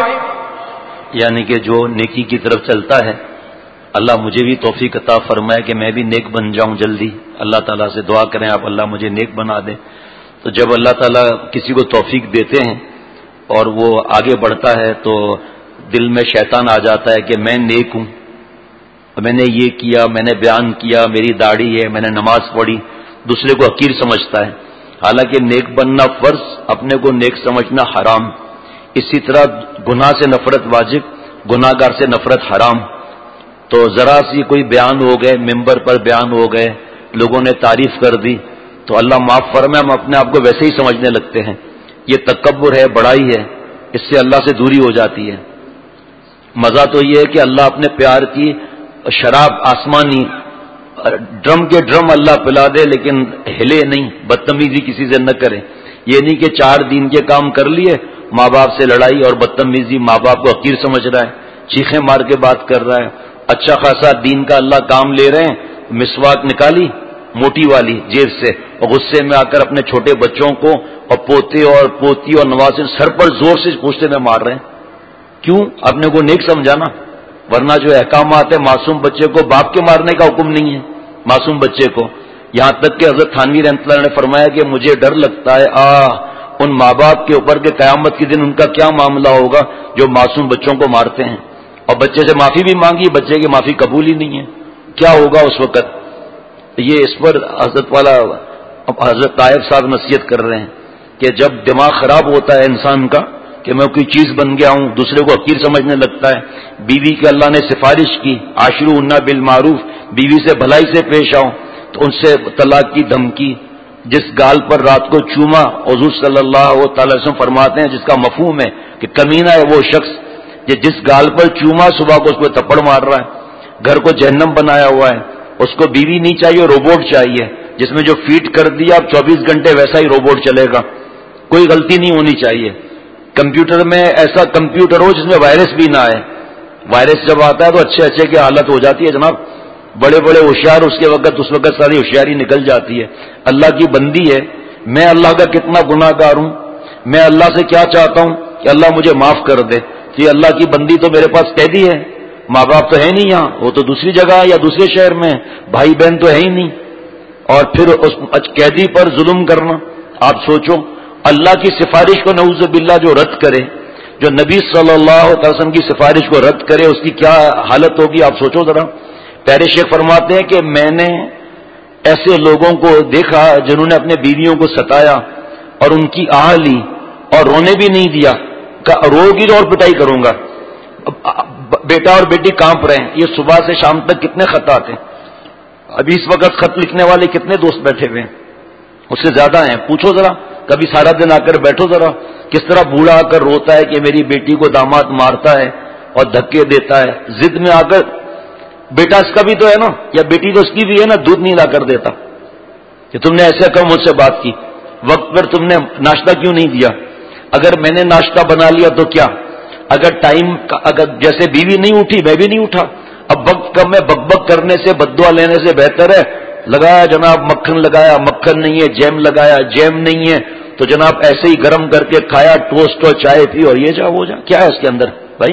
یعنی کہ جو نیکی کی طرف چلتا ہے اللہ مجھے بھی توفیق عطا فرمائے کہ میں بھی نیک بن جاؤں جلدی، اللہ تعالیٰ سے دعا کریں آپ اللہ مجھے نیک بنا دیں، تو جب اللہ تعالیٰ کسی کو توفیق دیتے ہیں اور وہ آگے بڑھتا ہے تو دل میں شیطان آ جاتا ہے کہ میں نیک ہوں، میں نے یہ کیا، میں نے بیان کیا، میری داڑھی ہے، میں نے نماز پڑھی، دوسرے کو حقیر سمجھتا ہے، حالانکہ نیک بننا فرض، اپنے کو نیک سمجھنا حرام، اسی طرح گناہ سے نفرت واجب، گناہ گار سے نفرت حرام، تو ذرا سی کوئی بیان ہو گئے، ممبر پر بیان ہو گئے، لوگوں نے تعریف کر دی تو اللہ معاف فرمائے ہم اپنے آپ کو ویسے ہی سمجھنے لگتے ہیں، یہ تکبر ہے، بڑائی ہے، اس سے اللہ سے دوری ہو جاتی ہے۔ مزہ تو یہ ہے کہ اللہ اپنے پیار کی شراب آسمانی ڈرم کے ڈرم اللہ پلا دے لیکن ہلے نہیں، بدتمیزی کسی سے نہ کرے، یہ نہیں کہ چار دین کے کام کر لیے ماں باپ سے لڑائی اور بدتمیزی، ماں باپ کو حقیر سمجھ رہا ہے، چیخیں مار کے بات کر رہا ہے، اچھا خاصا دین کا اللہ کام لے رہے ہیں، مسواک نکالی موٹی والی جیب سے اور غصے میں آ کر اپنے چھوٹے بچوں کو اور پوتے اور پوتی اور نوازے سر پر زور سے پوچھتے میں مار رہے ہیں، کیوں؟ اپنے کو نیک سمجھانا، ورنہ جو احکامات ہے معصوم بچے کو باپ کے مارنے کا حکم نہیں ہے، معصوم بچے کو، یہاں تک کہ حضرت تھانوی رحمۃ اللہ نے فرمایا کہ مجھے ڈر لگتا ہے آ ان ماں باپ کے اوپر کہ قیامت کے دن ان کا کیا معاملہ ہوگا جو معصوم بچوں کو مارتے ہیں، اور بچے سے معافی بھی مانگی، بچے کی معافی قبول ہی نہیں ہے، کیا ہوگا اس وقت؟ یہ اس پر حضرت والا حضرت طائب صاحب نصیحت کر رہے ہیں کہ جب دماغ خراب ہوتا ہے انسان کا کہ میں کوئی چیز بن گیا ہوں، دوسرے کو حقیر سمجھنے لگتا ہے، بیوی کے اللہ نے سفارش کی عاشروہن بالمعروف، بیوی سے بھلائی سے پیش آؤ، تو ان سے طلاق کی دھمکی، جس گال پر رات کو چوما، حضور صلی اللہ تعالی وسلم فرماتے ہیں جس کا مفہوم ہے کہ کمینہ ہے وہ شخص یہ جس گال پر چوما صبح کو اس کو تھپڑ مار رہا ہے، گھر کو جہنم بنایا ہوا ہے، اس کو بیوی نہیں چاہیے، روبوٹ چاہیے جس میں جو فیٹ کر دیا اب چوبیس گھنٹے ویسا ہی روبوٹ چلے گا، کوئی غلطی نہیں ہونی چاہیے، کمپیوٹر میں ایسا کمپیوٹر ہو جس میں وائرس بھی نہ آئے. وائرس جب آتا ہے تو اچھے اچھے کی حالت ہو جاتی ہے جناب. بڑے بڑے ہوشیار اس کے وقت اس وقت ساری ہوشیاری نکل جاتی ہے. اللہ کی بندی ہے, میں اللہ کا کتنا گناہ گار ہوں, میں اللہ سے کیا چاہتا ہوں کہ اللہ مجھے معاف کر دے. کہ اللہ کی بندی تو میرے پاس قیدی ہے, ماں باپ تو ہے نہیں یہاں, وہ تو دوسری جگہ یا دوسرے شہر میں, بھائی بہن تو ہے ہی نہیں, اور پھر اس قیدی پر ظلم کرنا. آپ سوچو اللہ کی سفارش کو نعوذ باللہ جو رد کرے, جو نبی صلی اللہ علیہ وسلم کی سفارش کو رد کرے, اس کی کیا حالت ہوگی آپ سوچو ذرا. پیارے شیخ فرماتے ہیں کہ میں نے ایسے لوگوں کو دیکھا جنہوں نے اپنے بیویوں کو ستایا اور ان کی آہ لی اور رونے بھی نہیں دیا, روگی تو اور پٹائی کروں گا. بیٹا اور بیٹی کانپ رہے ہیں, یہ صبح سے شام تک کتنے خطات ہیں. ابھی اس وقت خط لکھنے والے کتنے دوست بیٹھے ہوئے ہیں, اس سے زیادہ ہیں. پوچھو ذرا, کبھی سارا دن آ کر بیٹھو ذرا, کس طرح بوڑھا آ کر روتا ہے کہ میری بیٹی کو داماد مارتا ہے اور دھکے دیتا ہے. ضد میں آ کر, بیٹا اس کا بھی تو ہے نا, یا بیٹی تو اس کی بھی ہے نا, دودھ نہیں لا کر دیتا کہ تم نے ایسے کر مجھ سے بات کی, وقت پر تم نے ناشتہ کیوں نہیں دیا. اگر میں نے ناشتہ بنا لیا تو کیا, اگر ٹائم اگر جیسے بیوی نہیں اٹھی میں بھی نہیں اٹھا. اب وقت کم ہے, بک بک کرنے سے بددعا لینے سے بہتر ہے لگایا جناب مکھن لگایا, مکھن نہیں ہے, جیم لگایا, جیم نہیں ہے تو جناب ایسے ہی گرم کر کے کھایا, ٹوسٹ اور چائے پی اور یہ جا وہ جا. کیا ہے اس کے اندر بھائی,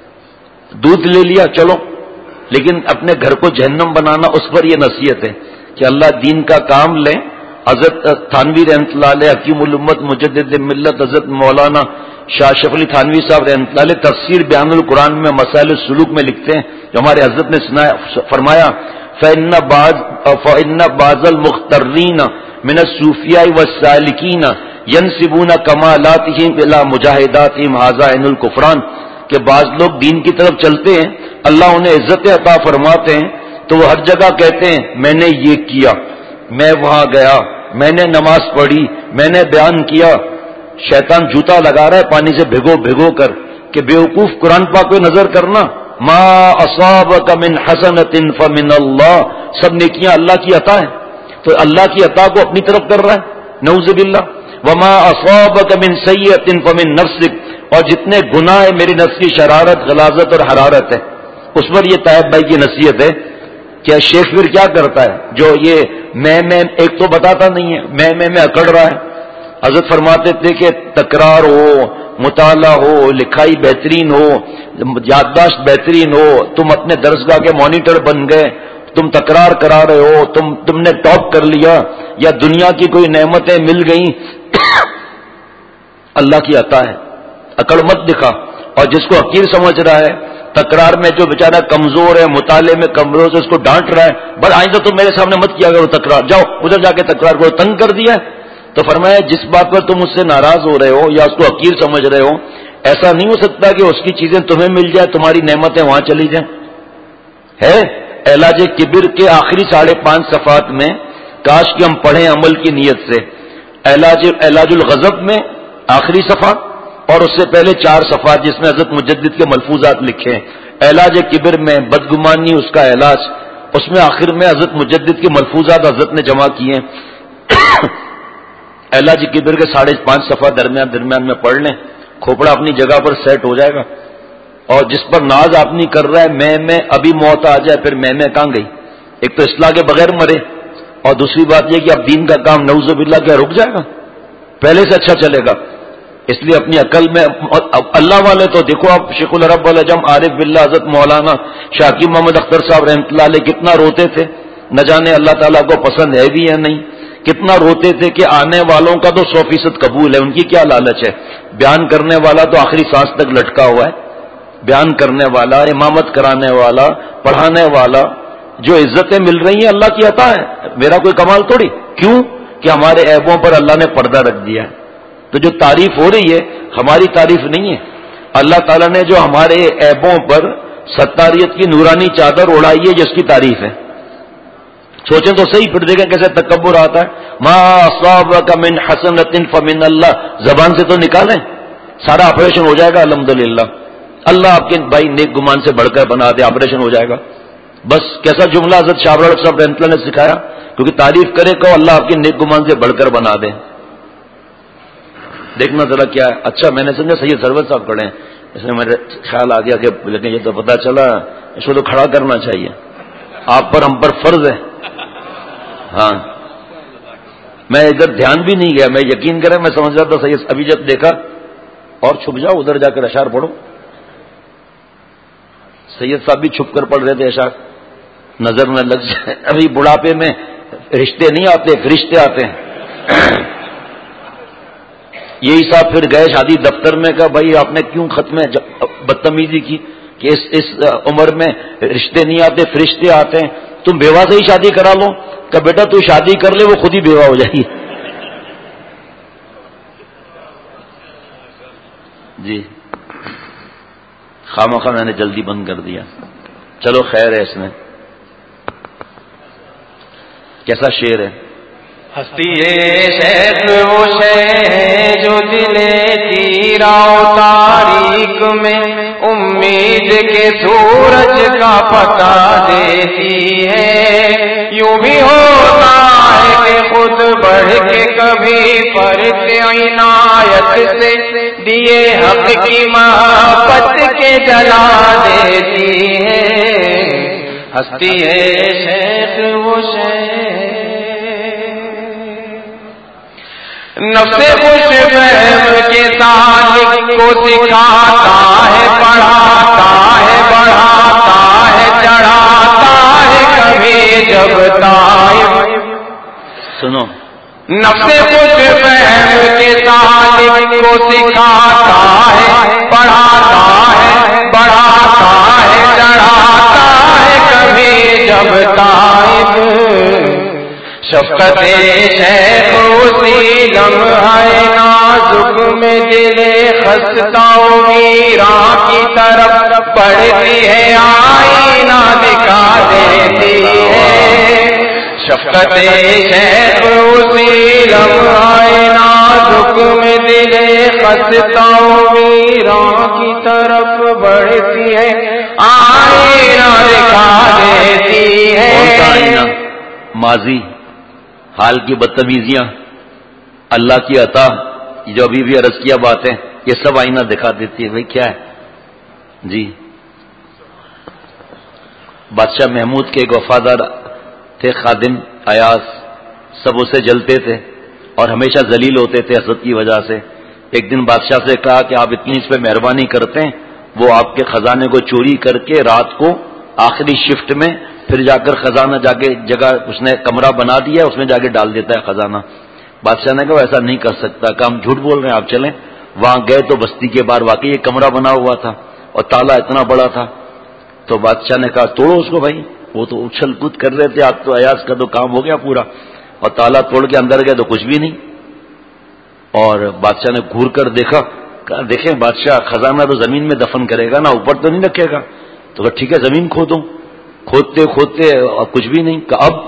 دودھ لے لیا چلو, لیکن اپنے گھر کو جہنم بنانا, اس پر یہ نصیحت ہے کہ اللہ دین کا کام لیں. حضرت تھانوی رحمۃ اللہ علیہ حکیم الامت مجدد ملت حضرت مولانا شاہ شف علی تھانوی صاحب رحمۃ اللہ علیہ تفسیر بیان القرآن میں مسائل السلوک میں لکھتے ہیں, جو ہمارے حضرت نے فرمایا فإن بعض فإن بعض المخترین من الصوفیاء والسالکین ینسبون کمالاتهم الی مجاہداتهم ھذا عین الکفران, کہ بعض لوگ دین کی طرف چلتے ہیں, اللہ انہیں عزت عطا فرماتے ہیں تو وہ ہر جگہ کہتے ہیں میں نے یہ کیا, میں وہاں گیا, میں نے نماز پڑھی, میں نے بیان کیا. شیطان جوتا لگا رہا ہے پانی سے بھگو بھگو کر کہ بیوقوف قرآن پاک پہ نظر کرنا, ما اصابک من حسنۃ فمن اللہ, سب نیکیاں اللہ کی عطا ہے, تو اللہ کی عطا کو اپنی طرف کر رہا ہے نعوذ باللہ. وما اصابک من سیئۃ فمن نفسک, اور جتنے گناہ ہے میری نفس کی شرارت غلاظت اور حرارت ہے. اس پر یہ طیب بھائی کی نصیحت ہے. کیا شیخ پھر کیا کرتا ہے جو یہ میں میں ایک تو بتاتا نہیں ہے, میں میں میں اکڑ رہا ہے. حضرت فرماتے تھے کہ تکرار ہو, مطالعہ ہو, لکھائی بہترین ہو, یادداشت بہترین ہو, تم اپنے درسگاہ کے مانیٹر بن گئے, تم تکرار کرا رہے ہو, تم تم نے ٹاپ کر لیا, یا دنیا کی کوئی نعمتیں مل گئیں اللہ کی عطا ہے, اکڑ مت دکھا. اور جس کو حقیر سمجھ رہا ہے, تکرار میں جو بیچارہ کمزور ہے, مطالعے میں کمزور ہے, اس کو ڈانٹ رہا ہے, بس آئندہ تم میرے سامنے مت کیا کرو تکرار, جاؤ ادھر جا کے تکرار کرو, تنگ کر دیا. تو فرمایا جس بات پر تم اس سے ناراض ہو رہے ہو یا اس کو حقیر سمجھ رہے ہو, ایسا نہیں ہو سکتا کہ اس کی چیزیں تمہیں مل جائے, تمہاری نعمتیں وہاں چلی جائیں. ہے علاج کبر کے آخری ساڑھے پانچ صفحات میں, کاش کہ ہم پڑھیں عمل کی نیت سے. علاج علاج الغضب میں آخری صفحہ, اور اس سے پہلے چار صفحات جس میں حضرت مجدد کے ملفوظات لکھے ہیں. علاج کبر میں بدگمانی اس کا علاج, اس میں آخر میں حضرت مجدد کے ملفوظات حضرت نے جمع کیے ہیں. علاج کبر کے ساڑھے پانچ صفحہ درمیان درمیان میں پڑھ لیں, کھوپڑا اپنی جگہ پر سیٹ ہو جائے گا. اور جس پر ناز آپ نہیں کر رہا ہے میں میں ابھی موت آ جائے, پھر میں میں کہاں گئی. ایک تو اصلاح کے بغیر مرے, اور دوسری بات یہ کہ اب دین کا کام نعوذ باللہ کیا رک جائے گا, پہلے سے اچھا چلے گا. اس لیے اپنی عقل میں اللہ والے تو دیکھو آپ, شیخ العرب والعجم عارف باللہ حضرت مولانا شاکی محمد اختر صاحب رحمۃ اللہ علیہ کتنا روتے تھے, نہ جانے اللہ تعالیٰ کو پسند ہے بھی یا نہیں, کتنا روتے تھے کہ آنے والوں کا تو سو فیصد قبول ہے, ان کی کیا لالچ ہے. بیان کرنے والا تو آخری سانس تک لٹکا ہوا ہے, بیان کرنے والا, امامت کرانے والا, پڑھانے والا, جو عزتیں مل رہی ہیں اللہ کی عطا ہے, میرا کوئی کمال تھوڑی. کیوں کہ ہمارے عیبوں پر اللہ نے پردہ رکھ دیا ہے. تو جو تعریف ہو رہی ہے ہماری تعریف نہیں ہے, اللہ تعالیٰ نے جو ہمارے عیبوں پر ستاریت کی نورانی چادر اڑائی ہے جس کی تعریف ہے. سوچیں تو صحیح, پھر دیکھیں کیسے تکبر آتا ہے. ما اصابک من حسنۃ فمن اللہ, زبان سے تو نکالیں, سارا آپریشن ہو جائے گا الحمدللہ. اللہ آپ کے بھائی نیک گمان سے بڑھ کر بنا دے, آپریشن ہو جائے گا. بس کیسا جملہ حضرت شاہ صاحب رحمۃ اللہ نے سکھایا, کیونکہ تعریف کرے کہ اللہ آپ کے نیک گمان سے بڑھ کر بنا دے. دیکھنا ذرا کیا ہے. اچھا میں نے سمجھا سید سرور صاحب کھڑے ہیں, اس میں میرے خیال آ گیا کہ لیکن یہ تو پتا چلا اس کو تو کھڑا کرنا چاہیے, آپ پر ہم پر فرض ہے. ہاں میں ادھر دھیان بھی نہیں گیا, میں یقین کریں میں سمجھ رہا تھا سید, ابھی جب دیکھا اور چھپ جاؤ ادھر جا کر اشعار پڑھو. سید صاحب بھی چھپ کر پڑھ رہے تھے اشعار, نظر نہ لگ جائے. ابھی بڑھاپے میں رشتے نہیں آتے, فرشتے آتے ہیں. یہی صاحب پھر گئے شادی دفتر میں, کہا بھائی آپ نے کیوں ختم بدتمیزی کی کہ اس اس عمر میں رشتے نہیں آتے فرشتے آتے ہیں, تم بیوہ سے ہی شادی کرا لو. کہ بیٹا تو شادی کر لے, وہ خود ہی بیوہ ہو جائے گی. جی خواہ مخواہ میں نے جلدی بند کر دیا. چلو خیر ہے. اس میں کیسا شعر ہے؟ ہستی شیخ وہ شے جو دل تیرا تاریخ میں امید کے سورج کا پتہ دیتی ہے. یوں بھی ہوتا ہے کہ خود بڑھ کے کبھی فرق عنایت سے دیے حق کی محبت کے جلا دیتی ہے. ہستی شیخ وہ شے نفس خوش فہم کے سالک کو سکھاتا ہے, پڑھاتا ہے, بڑھاتا ہے, چڑھاتا ہے کبھی جب طائف. سنو, نفس خوش فہم کے سالک کو سکھاتا ہے, پڑھاتا ہے, بڑھاتا ہے, چڑھاتا ہے کبھی جب طائف. شفقت شیخ اسی لمحہ نازک میں دل خستہ و ویراں کی طرف بڑھتی ہے, آئینہ دکھا دیتی ہے. شفقت شیخ اسی لمحہ نازک میں دل خستہ و ویراں کی طرف بڑھتی ہے, آئینہ دکھا دیتی ہے. کون سا آئینہ؟ ماضی, حال کی بدتمیزیاں, اللہ کی عطا, جو ابھی بھی عرض کیا باتیں, یہ سب آئینہ دکھا دیتی ہے. بھائی کیا ہے جی؟ بادشاہ محمود کے ایک وفادار تھے خادم ایاز, سب اسے جلتے تھے اور ہمیشہ ذلیل ہوتے تھے حسد کی وجہ سے. ایک دن بادشاہ سے کہا کہ آپ اتنی اس پہ مہربانی کرتے ہیں, وہ آپ کے خزانے کو چوری کر کے رات کو آخری شفٹ میں پھر جا کر خزانہ جا کے جگہ اس نے کمرہ بنا دیا, اس میں جا کے ڈال دیتا ہے خزانہ. بادشاہ نے کہا ایسا نہیں کر سکتا. کہ ہم جھوٹ بول رہے ہیں, آپ چلیں. وہاں گئے تو بستی کے باہر واقعی ایک کمرہ بنا ہوا تھا اور تالا اتنا بڑا تھا. تو بادشاہ نے کہا توڑو اس کو. بھائی وہ تو اچھل کود کر رہے تھے, آپ تو ایاز کا تو کام ہو گیا پورا, اور تالا توڑ کے اندر گئے تو کچھ بھی نہیں. اور بادشاہ نے گھور کر دیکھا, کہا دیکھیں بادشاہ خزانہ تو زمین میں دفن کرے گا نا, اوپر تو نہیں رکھے گا. تو کہا ٹھیک ہے زمین کھودو. کھودتے کھودتے اور کچھ بھی نہیں. کہ اب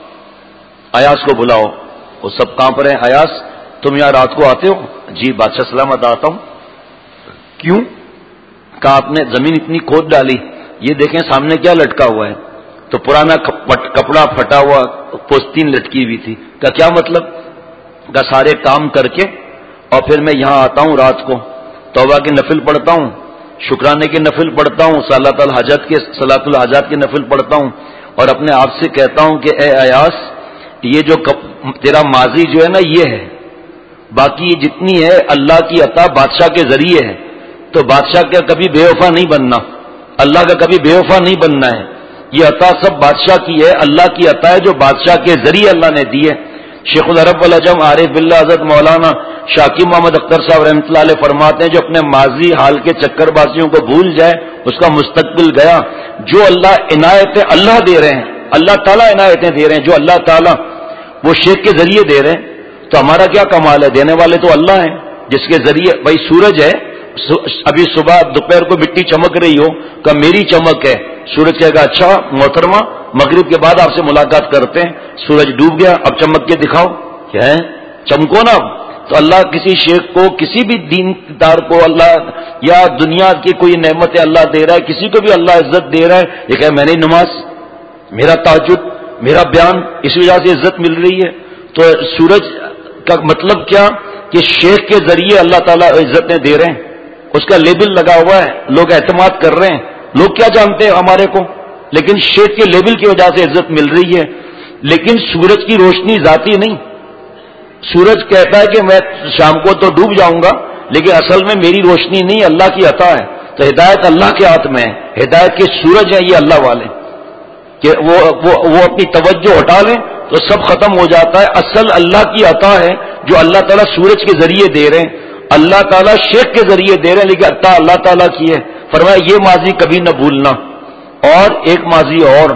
ایاز کو بلاؤ. وہ سب کہاں پر ہیں؟ ایاز تم یہاں رات کو آتے ہو؟ جی بادشاہ سلامت آتا ہوں. کیوں؟ کہا آپ نے زمین اتنی کھود ڈالی, یہ دیکھیں سامنے کیا لٹکا ہوا ہے. تو پرانا کپڑا پھٹا ہوا پوستین لٹکی ہوئی تھی. کہ کیا مطلب؟ کہ سارے کام کر کے اور پھر میں یہاں آتا ہوں رات کو, توبہ کے نفل پڑھتا ہوں, شکرانے کے نفل پڑھتا ہوں, صلاۃ الحاجات کے صلاۃ الحاجات کے نفل پڑھتا ہوں, اور اپنے آپ سے کہتا ہوں کہ اے ایاس یہ جو تیرا ماضی جو ہے نا یہ ہے, باقی یہ جتنی ہے اللہ کی عطا بادشاہ کے ذریعے ہے. تو بادشاہ کا کبھی بے وفا نہیں بننا, اللہ کا کبھی بے وفا نہیں بننا ہے. یہ عطا سب بادشاہ کی ہے, اللہ کی عطا ہے جو بادشاہ کے ذریعے اللہ نے دی ہے. شیخ العرب والعجم عارف باللہ حضرت مولانا شاکر محمد اختر صاحب رحمۃ اللہ علیہ فرماتے ہیں جو اپنے ماضی حال کے چکر بازیوں کو بھول جائے اس کا مستقبل گیا. جو اللہ عنایتیں اللہ دے رہے ہیں, اللہ تعالیٰ عنایتیں دے رہے ہیں, جو اللہ تعالیٰ وہ شیخ کے ذریعے دے رہے ہیں, تو ہمارا کیا کمال ہے؟ دینے والے تو اللہ ہیں جس کے ذریعے. بھائی سورج ہے, ابھی صبح دوپہر کو مٹی چمک رہی ہو کہ میری چمک ہے, سورج کہے گا اچھا محترمہ مغرب کے بعد آپ سے ملاقات کرتے ہیں. سورج ڈوب گیا, اب چمک کے دکھاؤ, کیا ہے چمکو نا. تو اللہ کسی شیخ کو, کسی بھی دین دار کو اللہ یا دنیا کی کوئی نعمت اللہ دے رہا ہے, کسی کو بھی اللہ عزت دے رہا ہے. یہ کہ میں نے نماز, میرا تہجد, میرا بیان, اس وجہ سے عزت مل رہی ہے. تو سورج کا مطلب کیا کہ شیخ کے ذریعے اللہ تعالیٰ عزتیں دے رہے ہیں، اس کا لیبل لگا ہوا ہے، لوگ اعتماد کر رہے ہیں. لوگ کیا جانتے ہیں ہمارے کو، لیکن شیخ کے لیبل کی وجہ سے عزت مل رہی ہے. لیکن سورج کی روشنی ذاتی نہیں. سورج کہتا ہے کہ میں شام کو تو ڈوب جاؤں گا، لیکن اصل میں میری روشنی نہیں، اللہ کی عطا ہے. تو ہدایت اللہ کے ہاتھ میں ہے. ہدایت کے سورج ہیں یہ اللہ والے، کہ وہ وہ, وہ اپنی توجہ ہٹا لیں تو سب ختم ہو جاتا ہے. اصل اللہ کی عطا ہے جو اللہ تعالیٰ سورج کے ذریعے دے رہے ہیں، اللہ تعالیٰ شیخ کے ذریعے دے رہے ہیں، لیکن عطا اللہ تعالیٰ کی ہے. فرمایا یہ ماضی کبھی نہ بھولنا. اور ایک ماضی اور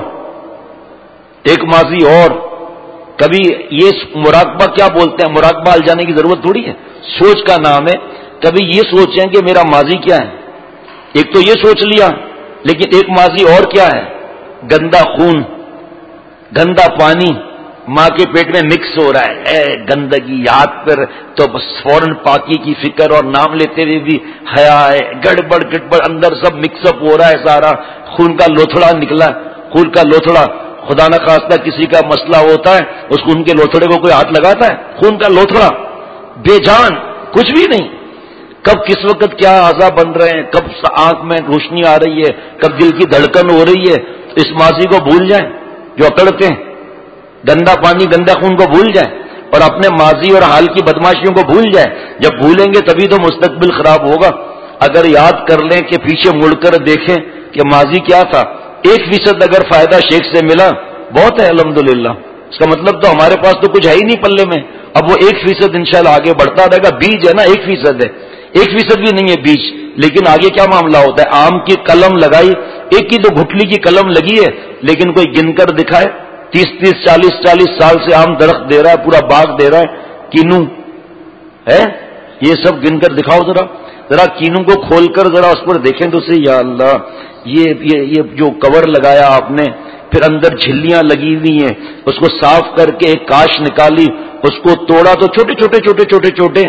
ایک ماضی اور کبھی یہ مراقبہ کیا بولتے ہیں، مراقبہ حال جانے کی ضرورت تھوڑی ہے، سوچ کا نام ہے. کبھی یہ سوچیں کہ میرا ماضی کیا ہے. ایک تو یہ سوچ لیا، لیکن ایک ماضی اور کیا ہے، گندا خون، گندا پانی ماں کے پیٹ میں مکس ہو رہا ہے. اے گندگی یاد پر تو بس فوراً پاکی کی فکر، اور نام لیتے ہوئے بھی حیا ہے. گڑبڑ گڑبڑ اندر سب مکس اپ ہو رہا ہے، سارا خون کا لوتھڑا نکلا. خون کا لوتھڑا، خدا نہ خواستہ کسی کا مسئلہ ہوتا ہے، اس خون کے لوتھڑے کو کوئی ہاتھ لگاتا ہے؟ خون کا لوتھڑا بے جان، کچھ بھی نہیں. کب کس وقت کیا اعضاء بن رہے ہیں، کب آنکھ میں روشنی آ رہی ہے، کب دل کی دھڑکن ہو رہی ہے. تو اس ماضی کو بھول جائیں جو اکڑتے ہیں، گندا پانی گندا خون کو بھول جائیں، اور اپنے ماضی اور حال کی بدماشیوں کو بھول جائیں. جب بھولیں گے تبھی تو مستقبل خراب ہوگا. اگر یاد کر لیں کہ پیچھے مڑ کر دیکھیں کہ ماضی کیا تھا، ایک فیصد اگر فائدہ شیخ سے ملا بہت ہے الحمدللہ. اس کا مطلب تو ہمارے پاس تو کچھ ہے ہی نہیں پلے میں. اب وہ ایک فیصد انشاءاللہ آگے بڑھتا رہے گا. بیج ہے نا، ایک فیصد ہے، ایک فیصد بھی نہیں ہے بیج. لیکن آگے کیا معاملہ ہوتا ہے، آم کی قلم لگائی، ایک کی تو گھٹلی کی قلم لگی ہے، لیکن کوئی گن کر دکھائے تیس تیس چالیس چالیس سال سے آم درخت دے رہا ہے، پورا باغ دے رہا ہے. کینو ہے یہ سب گن کر دکھاؤ ذرا ذرا کینو کو کھول کر ذرا اس پر دیکھیں تو صحیح. یا اللہ، یہ یہ یہ جو کور لگایا آپ نے، پھر اندر جھلیاں لگی ہوئی ہیں، اس کو صاف کر کے ایک کاش نکالی، اس کو توڑا تو چھوٹے چھوٹے چھوٹے چھوٹے چھوٹے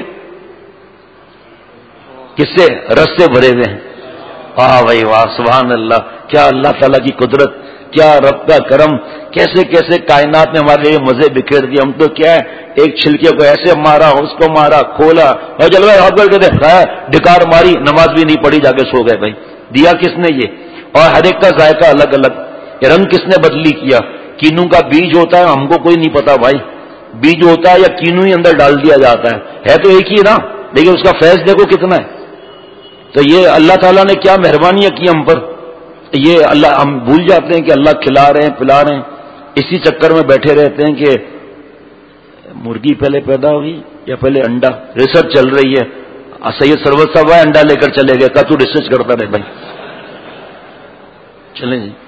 کس سے، رس سے بھرے ہوئے ہیں. واہ بھائی واہ، سبحان اللہ. کیا اللہ تعالیٰ کی قدرت، کیا رب کا کرم، کیسے کیسے کائنات نے ہمارے لیے مزے بکھیر دیے. ہم تو کیا ہے، ایک چھلکے کو ایسے مارا، اس کو مارا، کھولا، اور چل گئے ہاتھ کر کے ڈکار ماری، نماز بھی نہیں پڑھی، جا کے سو گئے. بھائی دیا کس نے یہ؟ اور ہر ایک کا ذائقہ الگ الگ. یہ رنگ کس نے بدلی کیا؟ کینو کا بیج ہوتا ہے، ہم کو کوئی نہیں پتا بھائی بیج ہوتا ہے یا کینو ہی اندر ڈال دیا جاتا ہے. ہے تو ایک ہی نا، لیکن اس کا فیض دیکھو کتنا ہے. تو یہ اللہ تعالیٰ نے کیا مہربانیاں کی ہم پر. یہ اللہ، ہم بھول جاتے ہیں کہ اللہ کھلا رہے ہیں پلا رہے ہیں. اسی چکر میں بیٹھے رہتے ہیں کہ مرغی پہلے پیدا ہوئی یا پہلے انڈا. ریسرچ چل رہی ہے. سید سرور صاحب آئے، انڈا لے کر چلے گئے، کا تو ریسرچ کرتا رہے بھائی. چلیں جی.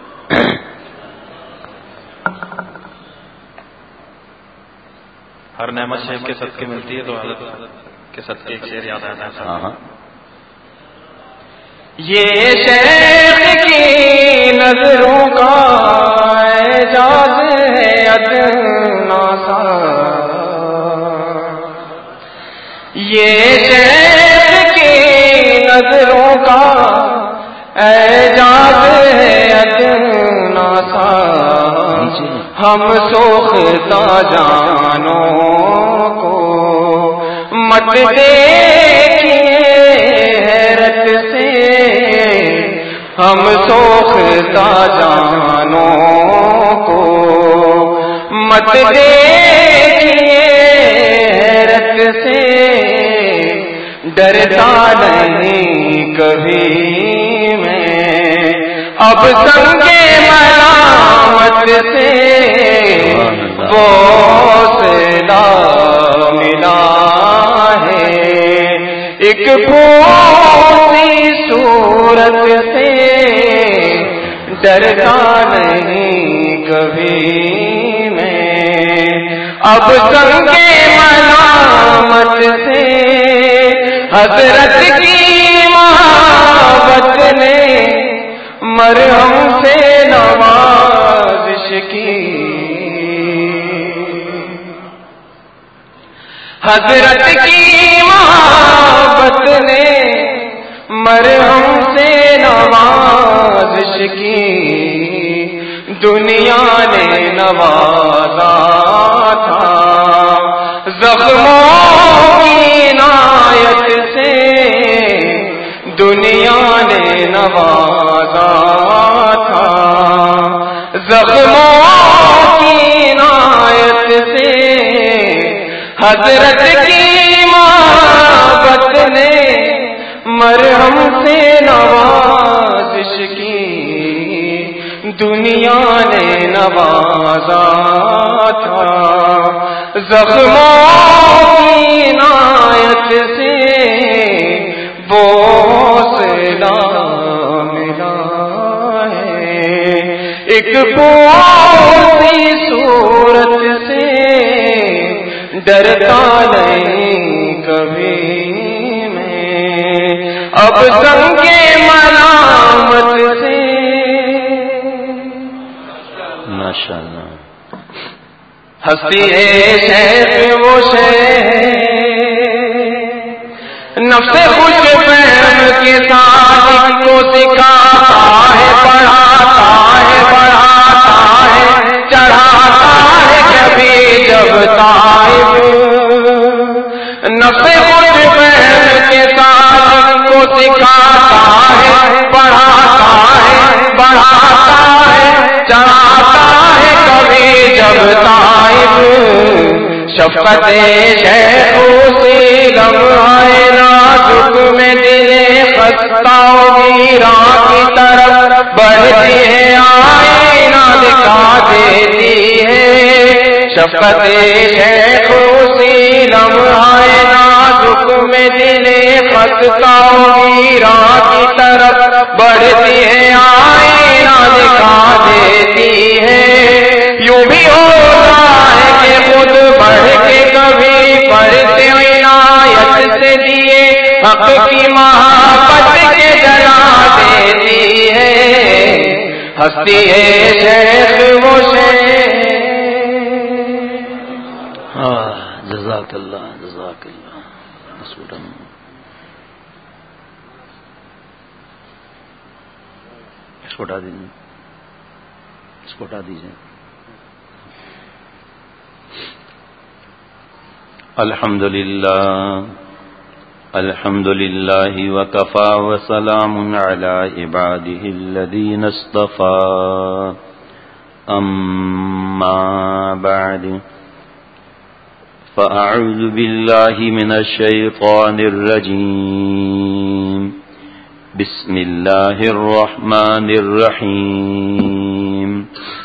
ہر نعمت شیخ کے صدقے ملتی ہے، تو حضرت کے صدقے ایک شعر یاد آتا ہے. ہاں ہاں. یہ شیخ کی نظروں کا اعجاز ہے ادنا سا، یہ شیخ کی نظروں کا اعجاز ہے ادنا سا. ہم سوختہ جانوں کو مت دیکھیے حیرت سے، ہم سوختہ جانوں کو مت دیکھیے حیرت سے. ڈرتا نہیں کبھی میں اب سنگے ملامت سے، وہ صدا ملا ہے ایک پھوٹی صورت سے. ڈرتا نہیں کبھی میں اب سنگے ملامت سے. حضرت کی محبت نے مرہم سے نوازش کی، حضرت کی محبت نے مرہم سے نوازش کی. دنیا نے نوازا تھا زخموں کی دنیا نے نوازا تھا، زخموں کی عنایت سے حضرت کی محبت نے مرہم سے نوازش کی، دنیا نے نوازا تھا، زخموں کی عنایت سے بوسلا ملا ہے، ایک پوری صورت سے ڈرتا نہیں کبھی میں، اب سنگے ملامت سے ماشاءاللہ ہستی ہے شیخ وہ شیخ، نفس خوش فہم کے ساتھ کو سکھاتا ہے، پڑھاتا ہے، بڑھاتا ہے، چڑھاتا ہے کبھی جب طائب، نفس خوش فہم کے ساتھ کو سکھاتا ہے، پڑھاتا ہے، بڑھاتا ہے، چڑھاتا ہے کبھی جب طائب، شفقت شیخ اسی لمحہ نازک میں دل خستہ و ویراں کی طرف بڑھتی ہے، آئینہ دکھا دیتی ہے، شفقت شیخ اسی لمحہ نازک میں دل خستہ و ویراں کی طرف بڑھتی ہے، آئینہ دکھا دیتی ہے، یوں بھی ہوتا ہے کہ خود بڑھ کے کبھی فرض عنایت سے دیے حق کی محبت کے جلا دیتی ہے، ہستی ہے شیخ وہ شیخ۔ ہاں جزاک اللہ جزاک اللہ۔ اس کو ہٹا دیجیے، اس کو ہٹا دیجیے۔ الحمد للہ الحمد للہ وکفى وسلام علی عباده الذین اصطفى، اما بعد فاعوذ باللہ من الشیطان الرجیم، بسم اللہ الرحمن الرحیم،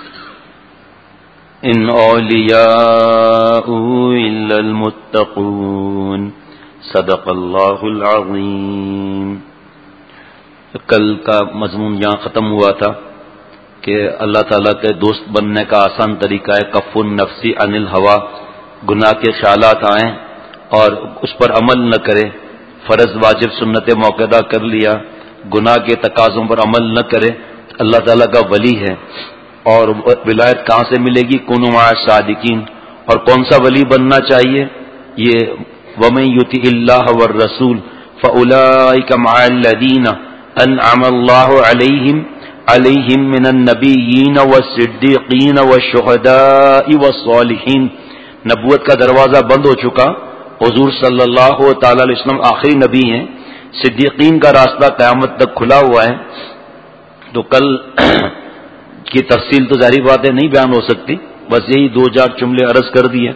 ان اولیاء الا المتقون، صدق اللہ العظیم۔ کل کا مضمون یہاں ختم ہوا تھا کہ اللہ تعالیٰ کے دوست بننے کا آسان طریقہ ہے کف النفس عن الہوا، گناہ کے خیالات آئیں اور اس پر عمل نہ کرے، فرض واجب سنت موقعہ کر لیا، گناہ کے تقاضوں پر عمل نہ کرے، اللہ تعالیٰ کا ولی ہے۔ اور ولایت کہاں سے ملے گی؟ کونوا مع الصادقین۔ اور کون سا ولی بننا چاہیے؟ یہ ومن یطع اللہ والرسول فاولئک مع الذین انعم اللہ علیہم علیہم من النبیین والصدیقین والشہداء والصالحین۔ نبوت کا دروازہ بند ہو چکا، حضور صلی اللہ تعالی علیہ وسلم آخری نبی ہیں، صدیقین کا راستہ قیامت تک کھلا ہوا ہے۔ تو کل کی تفصیل تو ظاہری بات ہے نہیں بیان ہو سکتی، بس یہی دو چار جملے عرض کر دیے۔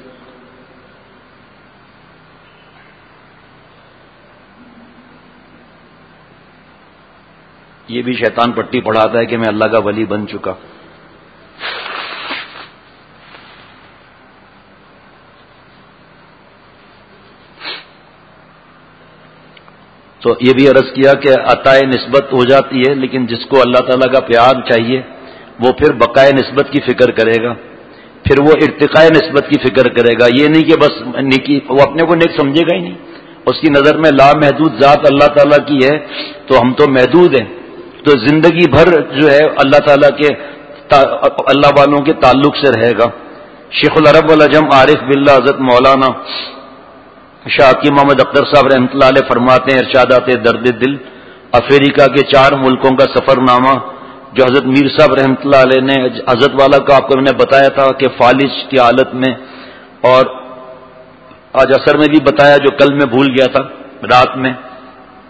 یہ بھی شیطان پٹی پڑھاتا ہے کہ میں اللہ کا ولی بن چکا۔ تو یہ بھی عرض کیا کہ عطائے نسبت ہو جاتی ہے، لیکن جس کو اللہ تعالیٰ کا پیار چاہیے وہ پھر بقائے نسبت کی فکر کرے گا، پھر وہ ارتقاء نسبت کی فکر کرے گا۔ یہ نہیں کہ بس نیکی، وہ اپنے کو نیک سمجھے گا ہی نہیں، اس کی نظر میں لامحدود ذات اللہ تعالیٰ کی ہے، تو ہم تو محدود ہیں، تو زندگی بھر جو ہے اللہ تعالیٰ کے اللہ والوں کے تعلق سے رہے گا۔ شیخ العرب والعجم عارف باللہ حضرت مولانا شاہ حکیم محمد اختر صاحب رحمۃ اللہ علیہ فرماتے ہیں ارشادات درد دل، افریقہ کے چار ملکوں کا سفر نامہ جو حضرت میر صاحب رحمۃ اللہ علیہ نے حضرت والا کا آپ کو میں نے بتایا تھا کہ فالج کی حالت میں، اور آج اثر میں بھی بتایا جو کل میں بھول گیا تھا رات میں،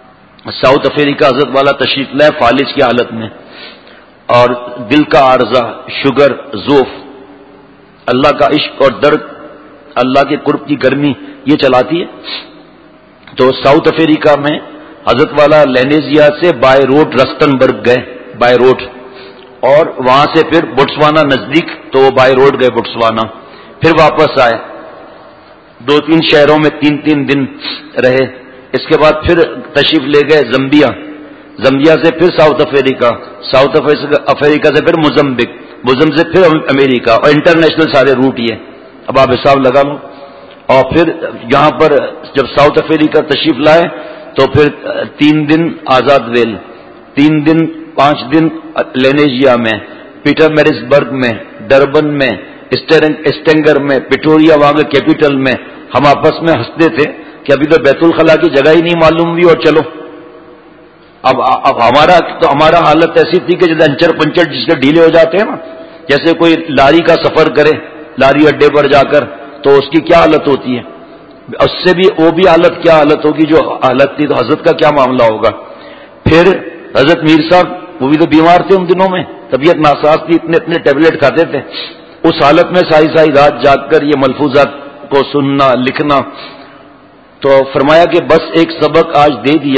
ساؤتھ افریقہ حضرت والا تشریف لائے فالج کی حالت میں، اور دل کا عارضہ، شوگر، ذوف، اللہ کا عشق اور درد، اللہ کے قرب کی گرمی یہ چلاتی ہے. تو ساؤتھ افریقہ میں حضرت والا لینیزیا سے بائی روڈ رستنبرگ گئے، بائی روڈ، اور وہاں سے پھر بوٹسوانا نزدیک، تو وہ بائی روڈ گئے بوٹسوانا، پھر واپس آئے، دو تین شہروں میں تین تین دن رہے. اس کے بعد پھر تشریف لے گئے زمبیا، زمبیا سے پھر ساؤتھ افریقہ، ساؤتھ افریقہ سے پھر موزمبک، موزمبک سے پھر امریکہ، اور انٹرنیشنل سارے روٹ یہ. اب آپ حساب لگا لو. اور پھر یہاں پر جب ساؤتھ افریقہ تشریف لائے تو پھر تین دن آزاد ویل، تین دن پانچ دن لینیجیا میں، پیٹر میرسبرگ میں، ڈربن میں، اسٹینگر میں، پٹوریا وہاں کے کیپٹل میں. ہم آپس میں ہنستے تھے کہ ابھی تو بیت الخلا کی جگہ ہی نہیں معلوم ہوئی اور چلو. اب اب ہمارا تو ہمارا حالت ایسی تھی کہ جیسے انچر پنچر جس کے ڈھیلے ہو جاتے ہیں نا، جیسے کوئی لاری کا سفر کرے لاری اڈے پر جا کر، تو اس کی کیا حالت ہوتی ہے، اس سے بھی وہ بھی حالت کیا حالت ہوگی جو حالت تھی. تو حضرت کا کیا معاملہ ہوگا. پھر حضرت میر صاحب وہ بھی تو بیمار تھے ان دنوں میں، طبیعت ناساز تھی، اتنے اتنے ٹیبلٹ کھاتے تھے. اس حالت میں ساری ساری رات جاگ کر یہ ملفوظات کو سننا لکھنا. تو فرمایا کہ بس ایک سبق آج دے دیا،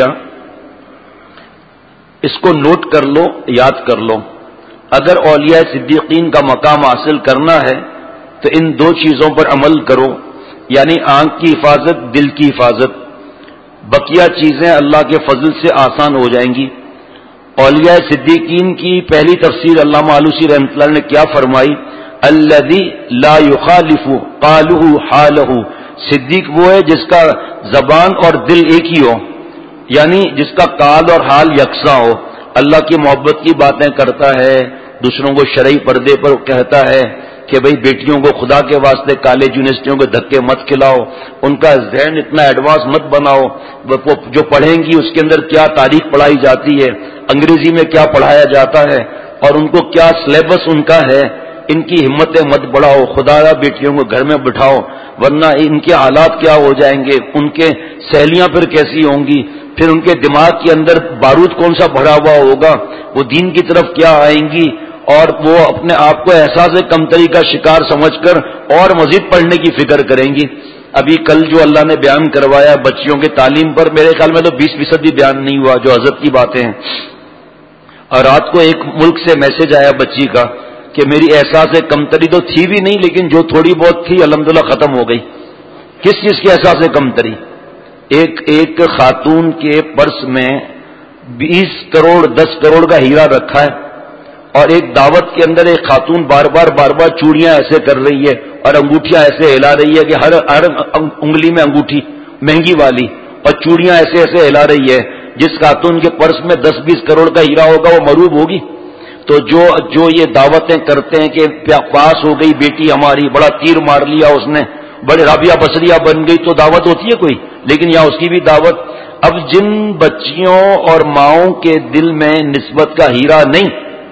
اس کو نوٹ کر لو، یاد کر لو. اگر اولیاء صدیقین کا مقام حاصل کرنا ہے تو ان دو چیزوں پر عمل کرو، یعنی آنکھ کی حفاظت، دل کی حفاظت. بقیہ چیزیں اللہ کے فضل سے آسان ہو جائیں گی. اولیاء صدیقین کی پہلی تفسیر علامہ آلوسی رحمۃ اللہ نے کیا فرمائی؟ الذی لا یخالف قالہ حالہ. صدیق وہ ہے جس کا زبان اور دل ایک ہی ہو، یعنی جس کا قال اور حال یکساں ہو. اللہ کی محبت کی باتیں کرتا ہے، دوسروں کو شرعی پردے پر کہتا ہے کہ بھئی بیٹیوں کو خدا کے واسطے کالج یونیورسٹیوں کے دھکے مت کھلاؤ، ان کا ذہن اتنا ایڈوانس مت بناؤ. وہ جو پڑھیں گی اس کے اندر کیا تاریخ پڑھائی جاتی ہے، انگریزی میں کیا پڑھایا جاتا ہے، اور ان کو کیا سلیبس ان کا ہے، ان کی ہمتیں مت بڑھاؤ. خدایا بیٹیوں کو گھر میں بٹھاؤ، ورنہ ان کے حالات کیا ہو جائیں گے، ان کے سہیلیاں پھر کیسی ہوں گی، پھر ان کے دماغ کے اندر بارود کون سا بھرا ہوا ہوگا، وہ دین کی طرف کیا آئیں گی، اور وہ اپنے آپ کو احساس کمتری کا شکار سمجھ کر اور مزید پڑھنے کی فکر کریں گی. ابھی کل جو اللہ نے بیان کروایا بچیوں کے تعلیم پر، میرے خیال میں تو بیس فیصد بھی بیان نہیں ہوا جو حضرت کی باتیں ہیں. اور رات کو ایک ملک سے میسج آیا بچی کا کہ میری احساس کمتری تو تھی بھی نہیں، لیکن جو تھوڑی بہت تھی الحمدللہ ختم ہو گئی. کس چیز کی احساس کمتری؟ ایک ایک خاتون کے پرس میں بیس کروڑ دس کروڑ کا ہیرا رکھا ہے، اور ایک دعوت کے اندر ایک خاتون بار بار بار بار چوڑیاں ایسے کر رہی ہے اور انگوٹھیاں ایسے ہلا رہی ہے کہ ہر ہر انگلی میں انگوٹھی مہنگی والی، اور چوڑیاں ایسے ایسے ہلا رہی ہے. جس خاتون کے پرس میں دس بیس کروڑ کا ہیرا ہوگا وہ مروب ہوگی. تو جو جو یہ دعوتیں کرتے ہیں کہ پاس ہو گئی بیٹی ہماری، بڑا تیر مار لیا اس نے، بڑے رابعہ بصریہ بن گئی، تو دعوت ہوتی ہے کوئی، لیکن یہاں اس کی بھی دعوت. اب جن بچیوں اور ماؤں کے دل میں نسبت کا ہیرا نہیں،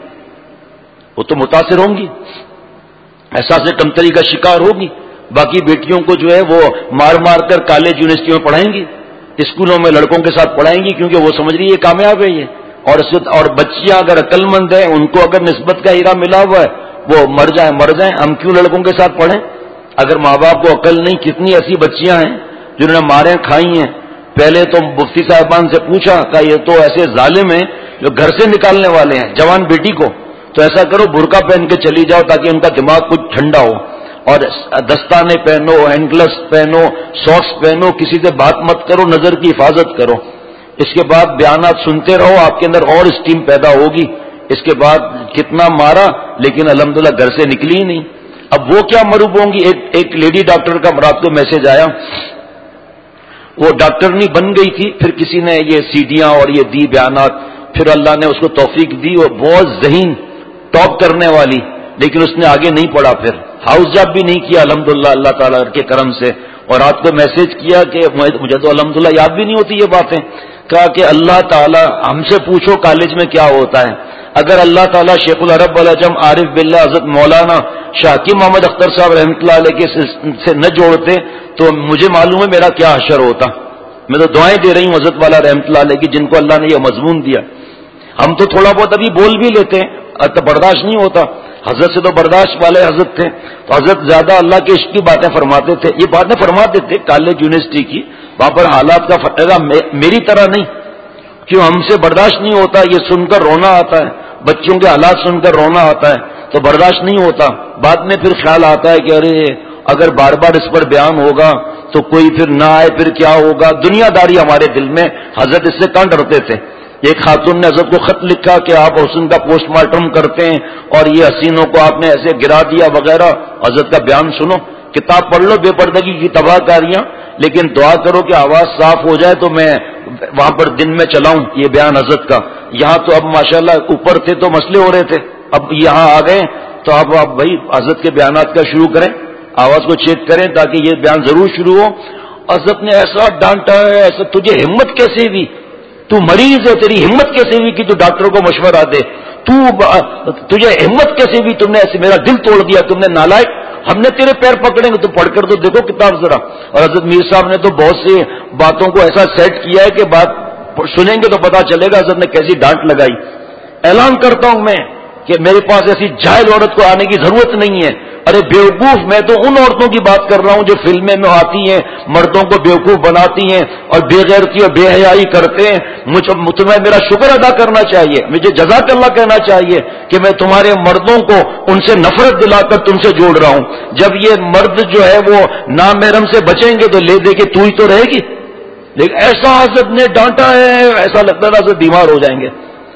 وہ تو متاثر ہوں گی، احساس کمتری کا شکار ہوگی. باقی بیٹیوں کو جو ہے وہ مار مار کر کالج یونیورسٹیوں میں پڑھائیں گی، اسکولوں میں لڑکوں کے ساتھ پڑھائیں گی، کیونکہ وہ سمجھ رہی ہے کامیاب ہے یہ. اور اور بچیاں اگر عقل مند ہیں، ان کو اگر نسبت کا ہیرا ملا ہوا ہے، وہ مر جائیں مر جائیں، ہم کیوں لڑکوں کے ساتھ پڑھیں؟ اگر ماں باپ کو عقل نہیں، کتنی ایسی بچیاں ہیں جنہوں نے ماریں کھائی ہیں. پہلے تو مفتی صاحبان سے پوچھا کہ یہ تو ایسے ظالم ہیں جو گھر سے نکالنے والے ہیں جوان بیٹی کو، تو ایسا کرو برقع پہن کے چلی جاؤ تاکہ ان کا دماغ کچھ ٹھنڈا ہو، اور دستانے پہنو، ہینڈ گلوز پہنو، ساکس پہنو، کسی سے بات مت کرو، نظر کی حفاظت کرو. اس کے بعد بیانات سنتے رہو، آپ کے اندر اور اسٹیم پیدا ہوگی. اس کے بعد کتنا مارا لیکن الحمدللہ گھر سے نکلی ہی نہیں. اب وہ کیا مروب ہوں گی. ایک ایک لیڈی ڈاکٹر کا رات کو میسج آیا، وہ ڈاکٹرنی بن گئی تھی، پھر کسی نے یہ سیڈیاں اور یہ دی بیانات، پھر اللہ نے اس کو توفیق دی، وہ بہت ذہین ٹاپ کرنے والی، لیکن اس نے آگے نہیں پڑھا، پھر ہاؤس جاب بھی نہیں کیا الحمدللہ اللہ تعالیٰ کے کرم سے. اور رات کو میسج کیا کہ مجھے تو الحمدللہ یاد بھی نہیں ہوتی یہ باتیں. کہا کہ اللہ تعالیٰ ہم سے پوچھو کالج میں کیا ہوتا ہے. اگر اللہ تعالیٰ شیخ العرب والعجم عارف باللہ حضرت مولانا شاہ کی محمد اختر صاحب رحمۃ اللہ علیہ کے سے نہ جوڑتے تو مجھے معلوم ہے میرا کیا حشر ہوتا. میں تو دعائیں دے رہی ہوں حضرت والا رحمت اللہ علیہ کی، جن کو اللہ نے یہ مضمون دیا. ہم تو تھوڑا بہت ابھی بول بھی لیتے ہیں، تو برداشت نہیں ہوتا. حضرت سے تو برداشت والے حضرت تھے، تو حضرت زیادہ اللہ کے عشق کی باتیں فرماتے تھے. یہ باتیں فرماتے تھے کالج یونیورسٹی کی، وہاں پر حالات کا فتح میری طرح نہیں، کیوں ہم سے برداشت نہیں ہوتا. یہ سن کر رونا آتا ہے، بچوں کے حالات سن کر رونا آتا ہے، تو برداشت نہیں ہوتا. بعد میں پھر خیال آتا ہے کہ ارے اگر بار بار اس پر بیان ہوگا تو کوئی پھر نہ آئے، پھر کیا ہوگا. دنیا داری ہمارے دل میں، حضرت اس سے کہاں ڈرتے تھے. ایک خاتون نے حضرت کو خط لکھا کہ آپ حسن کا پوسٹ مارٹم کرتے ہیں اور یہ حسینوں کو آپ نے ایسے گرا دیا وغیرہ. حضرت کا بیان سنو، کتاب پڑھ لو بے پردگی کی تباہ کاریاں، لیکن دعا کرو کہ آواز صاف ہو جائے تو میں وہاں پر دن میں چلاؤں یہ بیان حضرت کا. یہاں تو اب ماشاءاللہ اوپر تھے تو مسئلے ہو رہے تھے، اب یہاں آ گئے تو اب آپ بھائی حضرت کے بیانات کا شروع کریں، آواز کو چیک کریں تاکہ یہ بیان ضرور شروع ہو. حضرت نے ایسا ڈانٹا ہے، ایسا. تجھے ہمت کیسے ہوئی؟ تو مریض ہے، تیری ہمت کیسے ہوئی کہ تو ڈاکٹر کو مشورہ دے؟ تو تجھے ہمت کیسے ہوئی؟ تم نے ایسے میرا دل توڑ دیا، تم نے نالائق. ہم نے تیرے پیر پکڑیں گے، تو پڑھ کر تو دیکھو کتاب ذرا. اور حضرت میر صاحب نے تو بہت سی باتوں کو ایسا سیٹ کیا ہے کہ بات سنیں گے تو پتا چلے گا حضرت نے کیسی ڈانٹ لگائی. اعلان کرتا ہوں میں کہ میرے پاس ایسی جاہل عورت کو آنے کی ضرورت نہیں ہے. ارے بیوقوف، میں تو ان عورتوں کی بات کر رہا ہوں جو فلمیں میں آتی ہیں، مردوں کو بیوقوف بناتی ہیں اور بے غیرتی اور بے حیائی کرتے ہیں. مجھے تمہیں میرا شکر ادا کرنا چاہیے، مجھے جزاک اللہ کہنا چاہیے کہ میں تمہارے مردوں کو ان سے نفرت دلا کر تم سے جوڑ رہا ہوں. جب یہ مرد جو ہے وہ نامحرم سے بچیں گے تو لے دے کے تو ہی تو رہے گی. لیکن ایسا حضرت نے ڈانٹا ہے، ایسا لگتا تھا حضرت بیمار ہو جائیں گے.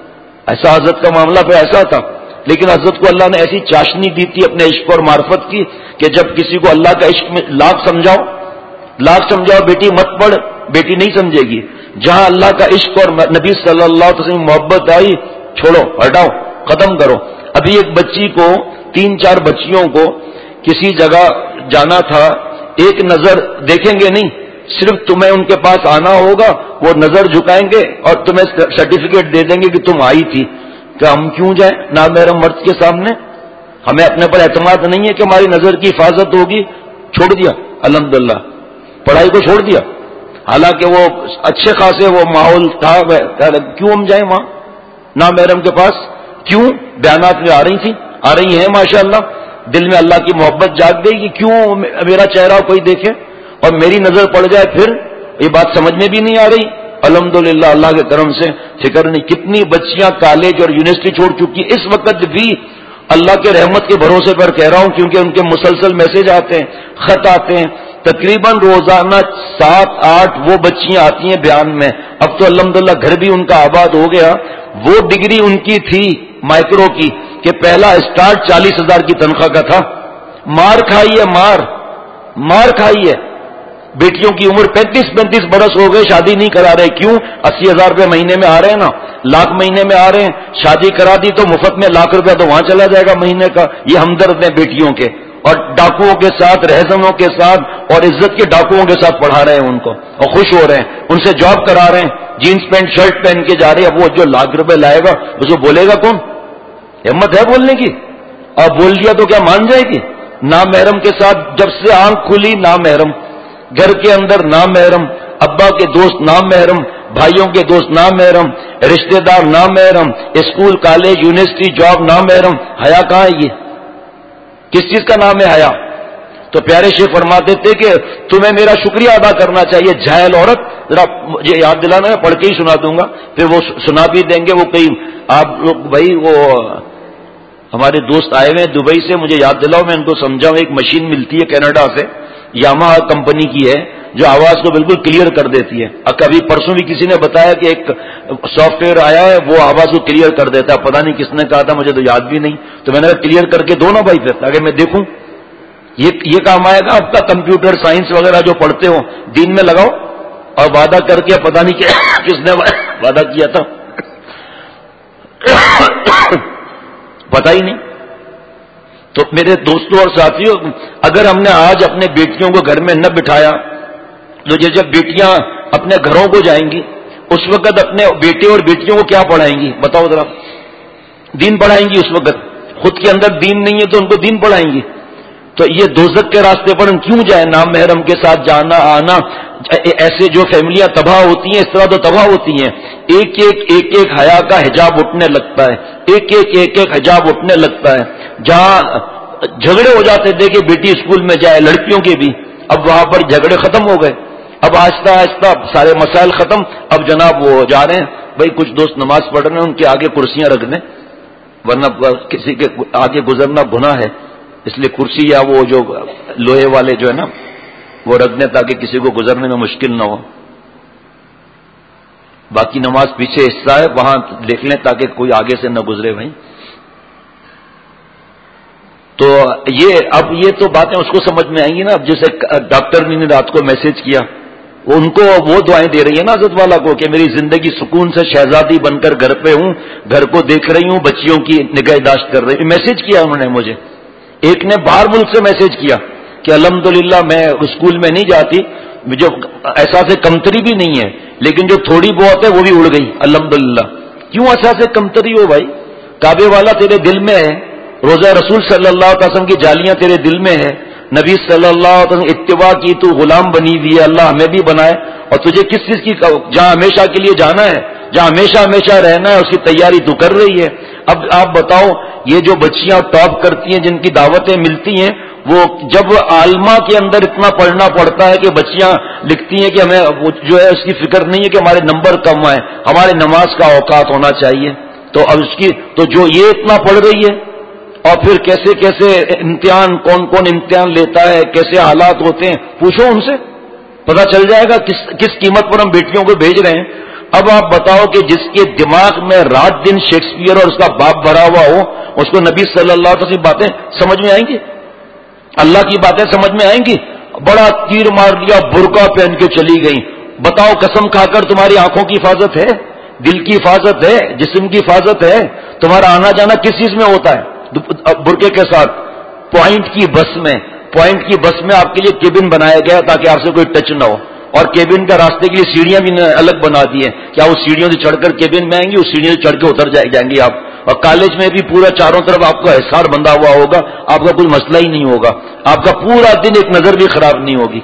ایسا حضرت کا معاملہ پہ ایسا تھا. لیکن حضرت کو اللہ نے ایسی چاشنی دی تھی اپنے عشق اور معرفت کی کہ جب کسی کو اللہ کا عشق میں لاکھ سمجھاؤ لاکھ سمجھاؤ بیٹی مت پڑھ، بیٹی نہیں سمجھے گی. جہاں اللہ کا عشق اور نبی صلی اللہ علیہ وسلم محبت آئی، چھوڑو، ہٹاؤ، ختم کرو. ابھی ایک بچی کو، تین چار بچیوں کو کسی جگہ جانا تھا، ایک نظر دیکھیں گے نہیں، صرف تمہیں ان کے پاس آنا ہوگا، وہ نظر جھکائیں گے اور تمہیں سرٹیفکیٹ دے دیں گے کہ تم آئی تھی. کہ ہم کیوں جائیں نامحرم مرد کے سامنے؟ ہمیں اپنے پر اعتماد نہیں ہے کہ ہماری نظر کی حفاظت ہوگی. چھوڑ دیا الحمدللہ، پڑھائی کو چھوڑ دیا، حالانکہ وہ اچھے خاصے وہ ماحول تھا. کیوں ہم جائیں وہاں نامحرم کے پاس؟ کیوں؟ بیانات میں آ رہی تھی، آ رہی ہیں ماشاءاللہ. دل میں اللہ کی محبت جاگ گئی کہ کیوں میرا چہرہ کوئی دیکھے اور میری نظر پڑ جائے. پھر یہ بات سمجھ میں بھی نہیں آ رہی. الحمدللہ اللہ کے کرم سے فکر نہیں. کتنی بچیاں کالج اور یونیورسٹی چھوڑ چکی اس وقت بھی. اللہ کے رحمت کے بھروسے پر کہہ رہا ہوں، کیونکہ ان کے مسلسل میسج آتے ہیں، خط آتے ہیں. تقریباً روزانہ سات آٹھ وہ بچیاں آتی ہیں بیان میں. اب تو الحمدللہ گھر بھی ان کا آباد ہو گیا. وہ ڈگری ان کی تھی مائکرو کی کہ پہلا اسٹارٹ چالیس ہزار کی تنخواہ کا تھا. مار کھائی ہے، مار مار کھائی ہے. بیٹیوں کی عمر پینتیس پینتیس برس ہو گئے، شادی نہیں کرا رہے. کیوں؟ اسی ہزار روپے مہینے میں آ رہے ہیں نا، لاکھ مہینے میں آ رہے ہیں. شادی کرا دی تو مفت میں لاکھ روپیہ تو وہاں چلا جائے گا مہینے کا. یہ ہمدرد ہیں بیٹیوں کے، اور ڈاکوؤں کے ساتھ، رہزنوں کے ساتھ اور عزت کے ڈاکوؤں کے ساتھ پڑھا رہے ہیں ان کو اور خوش ہو رہے ہیں. ان سے جاب کرا رہے ہیں، جینس پینٹ شرٹ پہن کے جا رہے ہیں. اب وہ جو لاکھ روپے لائے گا اس کو بولے گا کون؟ ہمت ہے بولنے کی؟ اور بول دیا تو کیا مان جائے گی؟ نامحرم کے ساتھ جب سے آنکھ کھلی نامحرم، گھر کے اندر نامحرم، ابا کے دوست نامحرم، بھائیوں کے دوست نامحرم، رشتہ دار نامحرم، اسکول کالج یونیورسٹی جاب نامحرم. حیا کہاں ہے؟ یہ کس چیز کا نام ہے حیا؟ تو پیارے شیخ فرماتے تھے کہ تمہیں میرا شکریہ ادا کرنا چاہیے. جاہل عورت، ذرا مجھے یاد دلانا، میں پڑھ کے ہی سنا دوں گا، پھر وہ سنا بھی دیں گے. وہ کئی آپ لوگ بھائی، وہ ہمارے دوست آئے ہوئے ہیں دبئی سے، مجھے یاد دلاؤ میں ان کو سمجھاؤں. ایک مشین ملتی ہے کینیڈا سے، یامہا کمپنی کی ہے، جو آواز کو بالکل کلیئر کر دیتی ہے. کبھی پرسوں بھی کسی نے بتایا کہ ایک سافٹ ویئر آیا ہے وہ آواز کو کلیئر کر دیتا ہے. پتہ نہیں کس نے کہا تھا، مجھے تو یاد بھی نہیں. تو میں نے کہا کلیئر کر کے دو نا بھائی، پھر تاکہ میں دیکھوں. یہ یہ کام آئے گا آپ کا کمپیوٹر سائنس وغیرہ جو پڑھتے ہو، دین میں لگاؤ. اور وعدہ کر کے پتہ نہیں کیا کس نے وعدہ کیا تھا پتہ ہی نہیں. تو میرے دوستوں اور ساتھیوں، اگر ہم نے آج اپنے بیٹیوں کو گھر میں نہ بٹھایا تو جب بیٹیاں اپنے گھروں کو جائیں گی اس وقت اپنے بیٹے اور بیٹیوں کو کیا پڑھائیں گی؟ بتاؤ ذرا. دین پڑھائیں گی. اس وقت خود کے اندر دین نہیں ہے تو ان کو دین پڑھائیں گی. تو یہ دوزخ کے راستے پر ہم کیوں جائیں؟ نام محرم کے ساتھ جانا آنا. ایسے جو فیملیاں تباہ ہوتی ہیں اس طرح تو تباہ ہوتی ہیں. ایک ایک ایک ایک حیا کا حجاب اٹھنے لگتا ہے, ایک ایک ایک ایک حجاب اٹھنے لگتا ہے. جہاں جھگڑے ہو جاتے تھے کہ بیٹی اسکول میں جائے, لڑکیوں کے بھی, اب وہاں پر جھگڑے ختم ہو گئے. اب آہستہ آہستہ سارے مسائل ختم. اب جناب وہ جا رہے ہیں بھائی, کچھ دوست نماز پڑھ رہے ہیں, ان کے آگے کرسیاں رکھ دیں, ورنہ کسی کے آگے گزرنا گناہ ہے, اس لیے کرسی یا وہ جو لوہے والے جو ہے نا وہ رکھ دیں تاکہ کسی کو گزرنے میں مشکل نہ ہو. باقی نماز پیچھے حصہ ہے, وہاں دیکھ لیں تاکہ کوئی آگے سے نہ گزرے بھائی. تو یہ اب یہ تو باتیں اس کو سمجھ میں آئیں گی نا. اب جیسے ڈاکٹر نے رات کو میسج کیا, ان کو وہ دعائیں دے رہی ہے نا حضرت والا کو کہ میری زندگی سکون سے شہزادی بن کر گھر پہ ہوں, گھر کو دیکھ رہی ہوں, بچیوں کی نگہداشت کر رہی ہوں. میسج کیا انہوں نے مجھے. ایک نے باہر ملک سے میسج کیا کہ الحمدللہ میں اسکول میں نہیں جاتی, جو احساس کمتری بھی نہیں ہے, لیکن جو تھوڑی بہت ہے وہ بھی اڑ گئی الحمدللہ. کیوں احساس کمتری ہو بھائی؟ کعبے والا تیرے دل میں ہے, روزہ رسول صلی اللہ علیہ وسلم کی جالیاں تیرے دل میں ہے, نبی صلی اللہ علیہ وسلم اتباع کی تو غلام بنی ہوئی ہے, اللہ ہمیں بھی بنائے. اور تجھے کس چیز کی, جہاں ہمیشہ کے لیے جانا ہے, جہاں ہمیشہ ہمیشہ رہنا ہے, اس کی تیاری تو کر رہی ہے. اب آپ بتاؤ, یہ جو بچیاں ٹاپ کرتی ہیں, جن کی دعوتیں ملتی ہیں, وہ جب عالمہ کے اندر اتنا پڑھنا پڑتا ہے کہ بچیاں لکھتی ہیں کہ ہمیں جو ہے اس کی فکر نہیں ہے کہ ہمارے نمبر کم آئے, ہمارے نماز کا اوقات ہونا چاہیے. تو اب اس کی تو جو یہ اتنا پڑھ رہی ہے, اور پھر کیسے کیسے امتحان, کون کون امتحان لیتا ہے, کیسے حالات ہوتے ہیں, پوچھو ان سے, پتہ چل جائے گا کس کس قیمت پر ہم بیٹیوں کو بھیج رہے ہیں. اب آپ بتاؤ کہ جس کے دماغ میں رات دن شیکسپیئر اور اس کا باپ بھرا ہوا ہو, اس کو نبی صلی اللہ علیہ وسلم باتیں سمجھ میں آئیں گی, اللہ کی باتیں سمجھ میں آئیں گی؟ بڑا تیر مار لیا, برقع پہن کے چلی گئی. بتاؤ قسم کھا کر تمہاری آنکھوں کی حفاظت ہے, دل کی حفاظت ہے, جسم کی حفاظت ہے؟ تمہارا آنا جانا کس چیز میں ہوتا ہے؟ برقعے کے ساتھ. پوائنٹ کی بس میں, پوائنٹ کی بس میں آپ کے لیے کیبن بنایا گیا تاکہ آپ سے کوئی ٹچ نہ ہو, اور کیبن کا راستے کے لیے سیڑھیاں بھی الگ بنا دی ہیں. کیا اس سیڑھیوں سے چڑھ کر کیبن میں آئیں گی؟ اس سیڑھیوں سے چڑھ کے اتر جائیں گی آپ. اور کالج میں بھی پورا چاروں طرف آپ کا حصار بندھا ہوا ہوگا, آپ کا کوئی مسئلہ ہی نہیں ہوگا, آپ کا پورا دن ایک نظر بھی خراب نہیں ہوگی.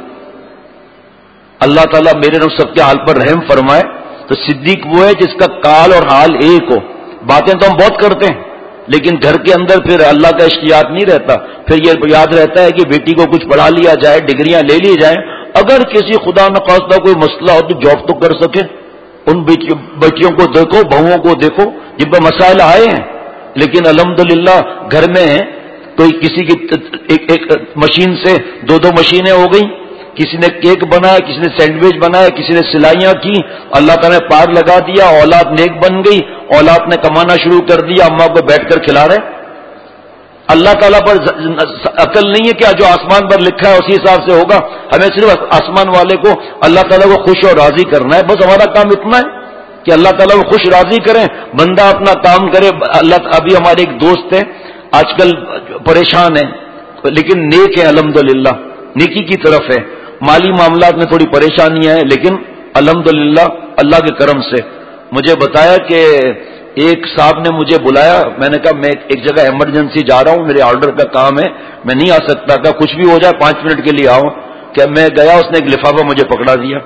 اللہ تعالیٰ میرے رب سب کے حال پر رحم فرمائے. تو صدیق وہ ہے جس کا کال اور حال ایک ہو. باتیں تو ہم بہت کرتے ہیں, لیکن گھر کے اندر پھر اللہ کا عشق یاد نہیں رہتا. پھر یہ یاد رہتا ہے کہ بیٹی کو کچھ پڑھا لیا جائے, ڈگریاں لے لی جائیں, اگر کسی خدا نخواستہ کوئی مسئلہ ہو تو جاب تو کر سکے. ان بیٹیوں کو دیکھو, بہوؤں کو دیکھو جن پر مسائل آئے ہیں, لیکن الحمدللہ گھر میں ہیں. کوئی کسی کی ایک ایک مشین سے دو دو مشینیں ہو گئی, کسی نے کیک بنایا, کسی نے سینڈوچ بنایا, کسی نے سلائیاں کی, اللہ تعالیٰ نے پار لگا دیا, اولاد نیک بن گئی, اولاد نے کمانا شروع کر دیا, اماں کو بیٹھ کر کھلا رہے. اللہ تعالیٰ پر عقل نہیں ہے کہ جو آسمان پر لکھا ہے اسی حساب سے ہوگا. ہمیں صرف آسمان والے کو, اللہ تعالیٰ کو خوش اور راضی کرنا ہے, بس ہمارا کام اتنا ہے کہ اللہ تعالیٰ کو خوش راضی کریں, بندہ اپنا کام کرے. اللہ ابھی ہمارے ایک دوست ہیں, آج کل پریشان ہیں لیکن نیک ہے, الحمدللہ نیکی کی طرف ہے. مالی معاملات میں تھوڑی پریشانیاں ہیں, لیکن الحمدللہ اللہ کے کرم سے. مجھے بتایا کہ ایک صاحب نے مجھے بلایا, میں نے کہا میں ایک جگہ ایمرجنسی جا رہا ہوں, میرے آرڈر کا کام ہے, میں نہیں آ سکتا. کہا کچھ بھی ہو جائے پانچ منٹ کے لیے آؤ. کہ میں گیا, اس نے ایک لفافہ مجھے پکڑا دیا,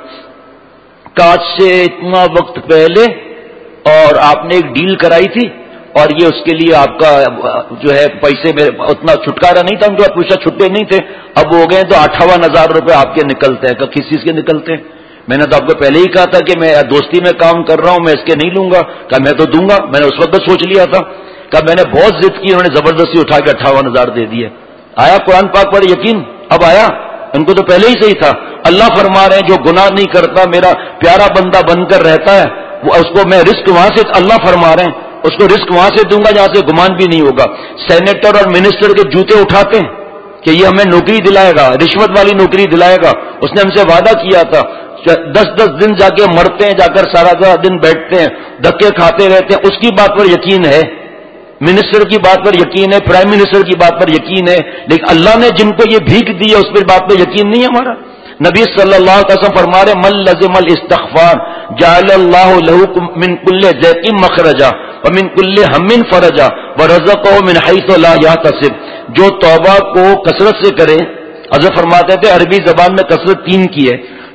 کاج سے اتنا وقت پہلے, اور آپ نے ایک ڈیل کرائی تھی, اور یہ اس کے لیے آپ کا جو ہے پیسے میں اتنا چھٹکارا نہیں تھا, ان کو پوچھا چھٹے نہیں تھے, اب ہو گئے تو اٹھاون ہزار روپے آپ کے نکلتے ہیں. کہ کس چیز کے نکلتے ہیں؟ میں نے تو آپ کو پہلے ہی کہا تھا کہ میں دوستی میں کام کر رہا ہوں, میں اس کے نہیں لوں گا. کہا میں تو دوں گا, میں نے اس وقت سوچ لیا تھا. کہا میں نے بہت ضد کی, انہوں نے زبردستی اٹھا کے اٹھاون ہزار دے دیے. آیا قرآن پاک پر یقین؟ اب آیا, ان کو تو پہلے ہی صحیح تھا. اللہ فرما رہے ہیں جو گناہ نہیں کرتا, میرا پیارا بندہ بن کر رہتا ہے, وہ اس کو میں رزق وہاں سے, اللہ فرما رہے ہیں اس کو رزق وہاں سے دوں گا جہاں سے گمان بھی نہیں ہوگا. سینیٹر اور منسٹر کے جوتے اٹھاتے ہیں کہ یہ ہمیں نوکری دلائے گا, رشوت والی نوکری دلائے گا. اس نے ہم سے وعدہ کیا تھا. دس دس دن جا کے مرتے ہیں, جا کر سارا سارا دن بیٹھتے ہیں, دھکے کھاتے رہتے ہیں. اس کی بات پر یقین ہے, منسٹر کی بات پر یقین ہے, پرائم منسٹر کی بات پر یقین ہے, لیکن اللہ نے جن کو یہ بھیک دی ہے اس پر بات پر یقین نہیں ہے ہمارا. نبی صلی اللہ علیہ وسلم فرما رہے من لزم الاستغفار جعل اللہ لہ من کل ضیق مخرجا ومن کل ہم فرجا ورزقہ من حیث لا یحتسب. جو توبہ کو کثرت سے کرے, حضرت فرماتے تھے عربی زبان میں کثرت تین کی ہے,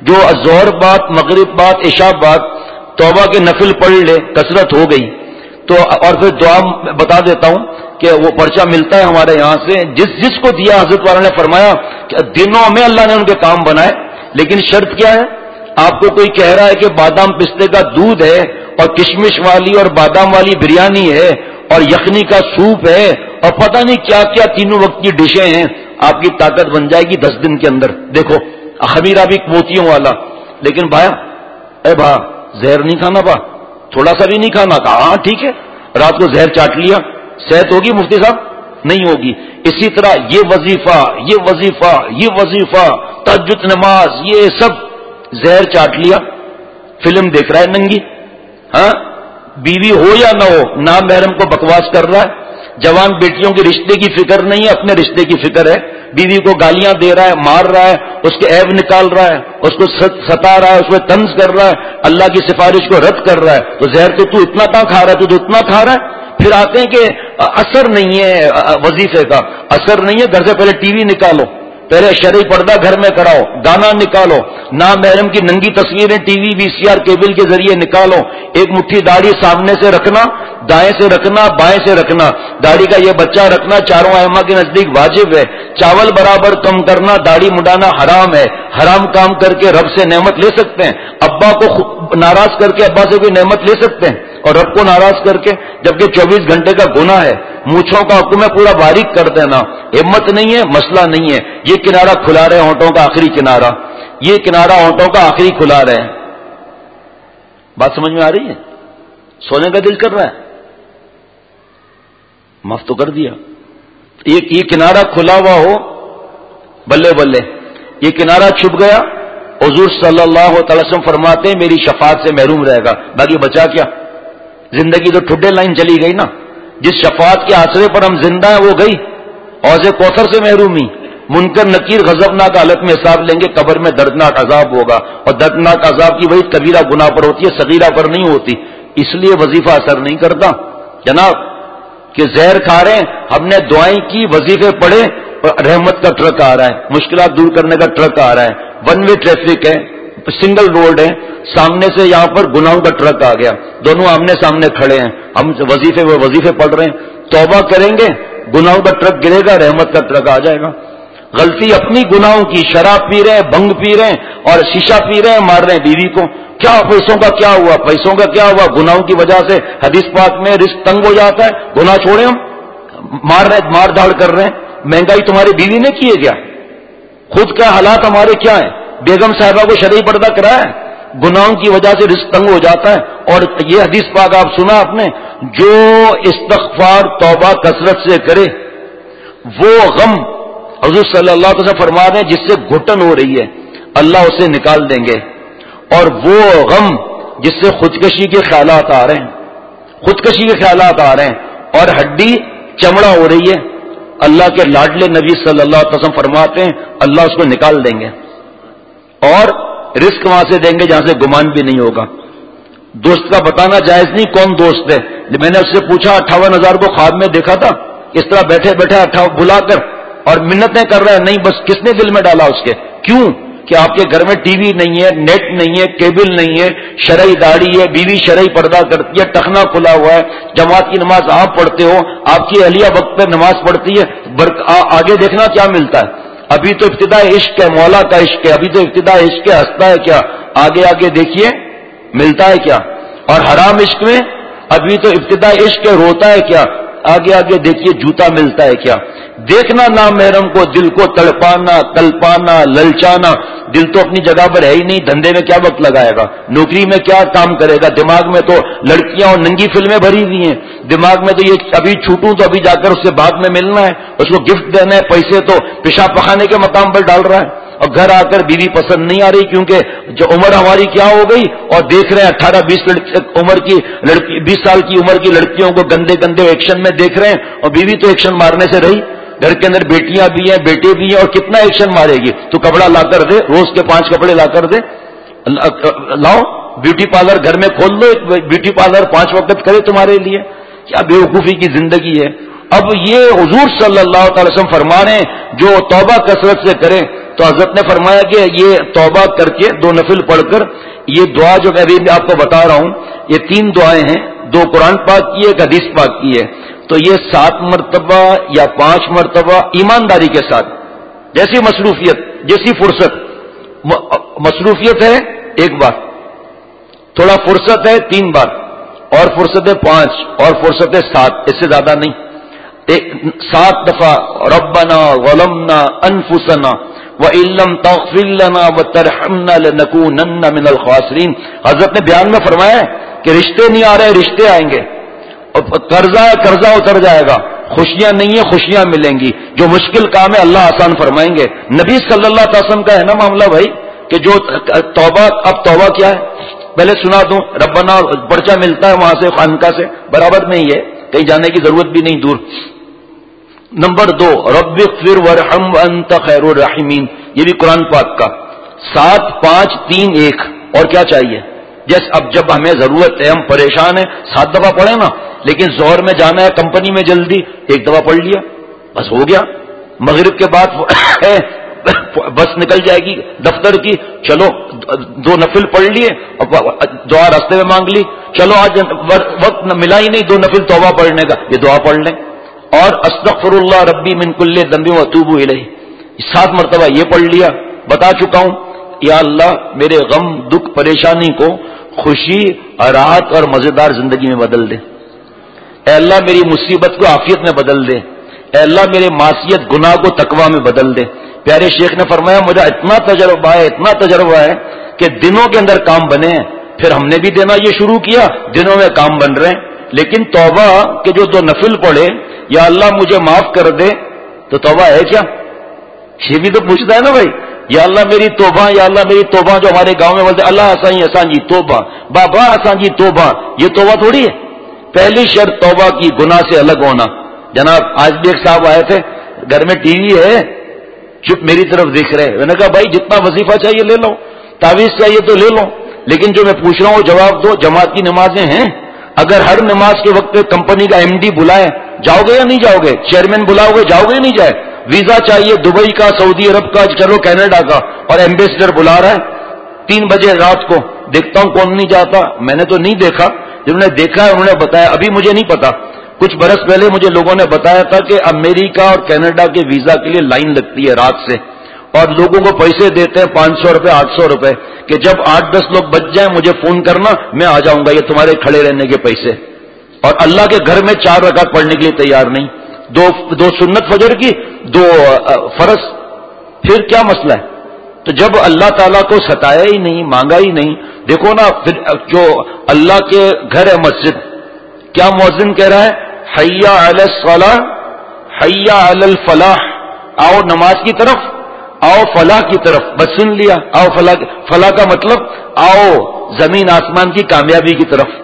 جو ظہر بعد مغرب بعد عشاء بعد توبہ کے نفل پڑھ لے کثرت ہو گئی تو، اور پھر دعا بتا دیتا ہوں کہ وہ پرچہ ملتا ہے ہمارے یہاں سے، جس جس کو دیا حضرت والا نے فرمایا کہ دنوں میں اللہ نے ان کے کام بنائے، لیکن شرط کیا ہے؟ آپ کو کوئی کہہ رہا ہے کہ بادام پستے کا دودھ ہے اور کشمش والی اور بادام والی بریانی ہے اور یخنی کا سوپ ہے اور پتہ نہیں کیا کیا تینوں وقت کی ڈشیں ہیں، آپ کی طاقت بن جائے گی دس دن کے اندر، دیکھو خمیرہ بھی موتیوں والا، لیکن بھایا اے بھا زہر نہیں کھانا، با تھوڑا سا بھی نہیں کھانا، کہا ہاں ٹھیک ہے، رات کو زہر چاٹ لیا، صحت ہوگی مفتی صاحب؟ نہیں ہوگی۔ اسی طرح یہ وظیفہ یہ وظیفہ یہ وظیفہ تہجد نماز یہ سب زہر چاٹ لیا، فلم دیکھ رہا ہے ننگی، ہاں بیوی ہو یا نہ ہو نام محرم کو بکواس کر رہا ہے، جوان بیٹیوں کے رشتے کی فکر نہیں ہے، اپنے رشتے کی فکر ہے، بیوی کو گالیاں دے رہا ہے، مار رہا ہے، اس کے عیب نکال رہا ہے، اس کو ستا رہا ہے، اس کو طنز کر رہا ہے، اللہ کی سفارش کو رد کر رہا ہے، تو زہر تو تو اتنا کہاں کھا رہا ہے، تو تو اتنا کھا رہا ہے۔ پھر آتے ہیں کہ اثر نہیں ہے وظیفے کا، اثر نہیں ہے، گھر سے پہلے ٹی وی نکالو، پہلے شرعی پردہ گھر میں کراؤ، گانا نکالو، نام محرم کی ننگی تصویریں T V V C R cable کے ذریعے نکالو، ایک مٹھی داڑھی سامنے سے رکھنا، دائیں سے رکھنا، بائیں سے رکھنا، داڑھی کا یہ بچہ رکھنا چاروں ائمہ کے نزدیک واجب ہے، چاول برابر کم کرنا، داڑھی مڈانا حرام ہے، حرام کام کر کے رب سے نعمت لے سکتے ہیں، ابا کو ناراض کر کے ابا سے کوئی نعمت لے سکتے ہیں اور رب کو ناراض کر کے، جبکہ چوبیس گھنٹے کا گناہ ہے، مونچھوں کا حکم ہے پورا باریک کر دینا، ہمت نہیں ہے، مسئلہ نہیں ہے، یہ کنارہ کھلا رہے ہونٹوں کا آخری کنارہ، یہ کنارہ ہونٹوں کا آخری کھلا رہے ہیں، بات سمجھ میں آ رہی ہے؟ سونے کا دل کر رہا ہے، معاف تو کر دیا، یہ کنارہ کھلا ہوا ہو بلے بلے، یہ کنارہ چھپ گیا، حضور صلی اللہ تعالی وسلم فرماتے ہیں میری شفاعت سے محروم رہے گا، باقی بچا کیا؟ زندگی تو ٹھڈے لائن چلی گئی نا، جس شفاعت کے آسرے پر ہم زندہ ہیں وہ گئی، حوض کوثر سے محرومی، منکر نکیر غضبناک حالت میں حساب لیں گے، قبر میں دردناک عذاب ہوگا، اور دردناک عذاب کی وہی کبیرہ گناہ پر ہوتی ہے، صغیرہ پر نہیں ہوتی، اس لیے وظیفہ اثر نہیں کرتا جناب، کہ زہر کھا رہے ہیں، ہم نے دعائیں کی، وظیفے پڑھے، رحمت کا ٹرک آ رہا ہے، مشکلات دور کرنے کا ٹرک آ رہا ہے، ون وے ٹریفک ہے، سنگل روڈ ہے، سامنے سے یہاں پر گناہوں کا ٹرک آ گیا، دونوں آمنے سامنے کھڑے ہیں، ہم وظیفے وہ وظیفے پڑھ رہے ہیں، توبہ کریں گے گناہوں کا ٹرک گرے گا، رحمت کا ٹرک آ جائے گا۔ غلطی اپنی گناہوں کی، شراب پی رہے ہیں، بھنگ پی رہے ہیں اور شیشہ پی رہے ہیں، مار رہے ہیں بیوی کو، کیا پیسوں کا کیا ہوا؟ پیسوں کا کیا ہوا؟ گناہوں کی وجہ سے حدیث پاک میں رزق تنگ ہو جاتا ہے، گناہ چھوڑیں ہم، مار رہے مار دھاڑ کر رہے ہیں، مہنگائی تمہاری بیوی نے کی ہے کیا؟ خود کا حالات ہمارے کیا ہیں؟ بیگم صاحبہ کو شرعی پردہ کرایا ہے، گناہوں کی وجہ سے رزق تنگ ہو جاتا ہے، اور یہ حدیث پاک آپ سنا آپ نے، جو استغفار توبہ کثرت سے کرے وہ غم حضور صلی اللہ علیہ وسلم فرما رہے ہیں جس سے گھٹن ہو رہی ہے اللہ اسے نکال دیں گے، اور وہ غم جس سے خودکشی کے خیالات آ رہے ہیں، خودکشی کے خیالات آ رہے ہیں اور ہڈی چمڑا ہو رہی ہے، اللہ کے لاڈلے نبی صلی اللہ علیہ وسلم فرماتے ہیں اللہ اس کو نکال دیں گے اور رزق وہاں سے دیں گے جہاں سے گمان بھی نہیں ہوگا۔ دوست کا بتانا جائز نہیں کون دوست ہے، میں نے اس سے پوچھا اٹھاون ہزار کو خواب میں دیکھا تھا، اس طرح بیٹھے بیٹھے اٹھاون بلا کر اور منتیں کر رہے ہیں، نہیں بس کس نے دل میں ڈالا اس کے؟ کیوں کہ آپ کے گھر میں ٹی وی نہیں ہے، نیٹ نہیں ہے، کیبل نہیں ہے، شرعی داڑھی ہے، بیوی شرعی پردہ کرتی ہے، ٹخنا کھلا ہوا ہے، جماعت کی نماز آپ پڑھتے ہو، آپ کی اہلیہ وقت پہ نماز پڑھتی ہے، آگے دیکھنا کیا ملتا ہے؟ ابھی تو ابتدا عشق ہے، مولا کا عشق ہے، ابھی تو ابتدا عشق ہے، ہنستا ہے کیا؟ آگے آگے دیکھیے ملتا ہے کیا؟ اور حرام عشق میں ابھی تو ابتدا عشق ہے، روتا ہے کیا؟ آگے آگے دیکھیے جوتا ملتا ہے کیا؟ دیکھنا نامحرم کو، دل کو تڑپانا، کلپانا، للچانا، دل تو اپنی جگہ پر ہے ہی نہیں، دھندے میں کیا وقت لگائے گا، نوکری میں کیا کام کرے گا، دماغ میں تو لڑکیاں اور ننگی فلمیں بھری ہوئی ہیں، دماغ میں تو یہ ابھی چھوٹوں تو ابھی جا کر اس سے بعد میں ملنا ہے، اس کو گفٹ دینا ہے، پیسے تو پیشاب پخانے کے مقام پر ڈال رہا ہے، اور گھر آ کر بیوی پسند نہیں آ رہی کیونکہ جو عمر ہماری کیا ہو گئی، اور دیکھ رہے ہیں اٹھارہ بیس عمر کی لڑکی، بیس سال کی عمر کی لڑکیوں کو گندے گندے ایکشن میں دیکھ رہے ہیں، اور بیوی تو ایکشن مارنے سے رہی، گھر کے اندر بیٹیاں بھی ہیں، بیٹے بھی ہیں، اور کتنا ایکشن مارے گی؟ تو کپڑا لا کر دے، روز کے پانچ کپڑے لا کر دے، لاؤ بیوٹی پارلر گھر میں کھول دو، ایک بیوٹی پارلر پانچ وقت کرے تمہارے لیے، کیا بیوقوفی کی زندگی ہے۔ اب یہ حضور صلی اللہ تعالی وسلم فرما رہے ہیں جو توبہ کثرت سے کرے تو حضرت نے فرمایا کہ یہ توبہ کر کے دو نفل پڑھ کر یہ دعا جو میں ابھی آپ کو بتا رہا ہوں، یہ تین دعائیں ہیں، دو قرآن پاک کی ہے، ایک حدیث پاک کی ہے، تو یہ سات مرتبہ یا پانچ مرتبہ ایمانداری کے ساتھ، جیسی مصروفیت جیسی فرصت، مصروفیت ہے ایک بار، تھوڑا فرصت ہے تین بار، اور فرصت ہے پانچ، اور فرصت ہے سات، اس سے زیادہ نہیں، ایک سات دفعہ ربنا ظلمنا انفسنا وَإِن لَّمْ تَغْفِرْ لَنَا وَتَرْحَمْنَا لَنَكُونَنَّ مِنَ الْخَاسِرِينَ۔ حضرت نے بیان میں فرمایا ہے کہ رشتے نہیں آ رہے، رشتے آئیں گے، اور قرضہ ہے قرضہ اتر جائے گا، خوشیاں نہیں ہیں خوشیاں ملیں گی، جو مشکل کام ہے اللہ آسان فرمائیں گے۔ نبی صلی اللہ علیہ وسلم کا ہے نا معاملہ بھائی کہ جو توبہ، اب توبہ کیا ہے پہلے سنا دوں، ربنا پرچہ ملتا ہے وہاں سے خانقاہ سے، برابر نہیں ہے، کہیں جانے کی ضرورت بھی نہیں دور۔ نمبر دو رب اغفر وارحم وانت خیر الراحمین، یہ بھی قرآن پاک کا، سات پانچ تین ایک، اور کیا چاہیے؟ جیسے اب جب ہمیں ضرورت ہے، ہم پریشان ہیں، سات دفعہ پڑھیں نا، لیکن ظہر میں جانا ہے کمپنی میں جلدی، ایک دفعہ پڑھ لیا بس ہو گیا، مغرب کے بعد بس نکل جائے گی دفتر کی، چلو دو نفل پڑھ لیے، دعا راستے میں مانگ لی، چلو آج وقت ملا ہی نہیں دو نفل توبہ پڑھنے کا، یہ دعا پڑھ لیں، اور استغفر اللہ ربی من کل ذنب واتوب الیہ سات مرتبہ یہ پڑھ لیا، بتا چکا ہوں، یا اللہ میرے غم دکھ پریشانی کو خوشی راحت اور مزیدار زندگی میں بدل دے، اے اللہ میری مصیبت کو عافیت میں بدل دے، اے اللہ میرے معصیت گناہ کو تقوی میں بدل دے۔ پیارے شیخ نے فرمایا مجھے اتنا تجربہ ہے اتنا تجربہ ہے کہ دنوں کے اندر کام بنے ہیں، پھر ہم نے بھی دینا یہ شروع کیا، دنوں میں کام بن رہے ہیں، لیکن توبہ کے جو دو نفل پڑھے یا اللہ مجھے معاف کر دے، تو توبہ ہے کیا؟ یہ بھی تو پوچھتا ہے نا بھائی، یا اللہ میری توبہ، یا اللہ میری توبہ، جو ہمارے گاؤں میں بولتے اللہ آسان آسان جی توبہ، بابا آسان جی توبہ، یہ توبہ تھوڑی ہے۔ پہلی شرط توبہ کی گناہ سے الگ ہونا۔ جناب آج بھی ایک صاحب آئے تھے، گھر میں ٹی وی ہے، چپ میری طرف دیکھ رہے، میں نے کہا بھائی جتنا وظیفہ چاہیے لے لو، تعویذ چاہیے تو لے لو، لیکن جو میں پوچھ رہا ہوں جواب دو، جماعت کی نمازیں ہیں؟ اگر ہر نماز کے وقت کمپنی کا ایم ڈی بلائے جاؤ گے یا نہیں جاؤ گے؟ چیئرمین بلاؤ گے جاؤ گے یا نہیں جائے؟ ویزا چاہیے دبئی کا، سعودی عرب کا، چلو کینیڈا کا، اور ایمبیسڈر بلا رہا ہے تین بجے رات کو، دیکھتا ہوں کون نہیں جاتا، میں نے تو نہیں دیکھا، جنہوں نے دیکھا ہے انہوں نے بتایا، ابھی مجھے نہیں پتا، کچھ برس پہلے مجھے لوگوں نے بتایا تھا کہ امریکہ اور کینیڈا کے ویزا کے لیے لائن لگتی ہے رات سے، اور لوگوں کو پیسے دیتے ہیں پانچ سو روپے آٹھ سو روپے کہ جب آٹھ دس لوگ بچ جائیں مجھے فون کرنا، میں آ جاؤں گا، یہ تمہارے کھڑے رہنے کے پیسے، اور اللہ کے گھر میں چار رکعت پڑھنے کے لیے تیار نہیں، دو دو سنت فجر کی، دو فرض، پھر کیا مسئلہ ہے؟ تو جب اللہ تعالیٰ کو ستایا ہی نہیں، مانگا ہی نہیں، دیکھو نا پھر جو اللہ کے گھر ہے مسجد، کیا مؤذن کہہ رہا ہے حی علی الصلاۃ حی علی الفلاح، آؤ نماز کی طرف، آؤ فلاح کی طرف، بس سن لیا، آؤ فلاح، فلاح کا مطلب آؤ زمین آسمان کی کامیابی کی طرف۔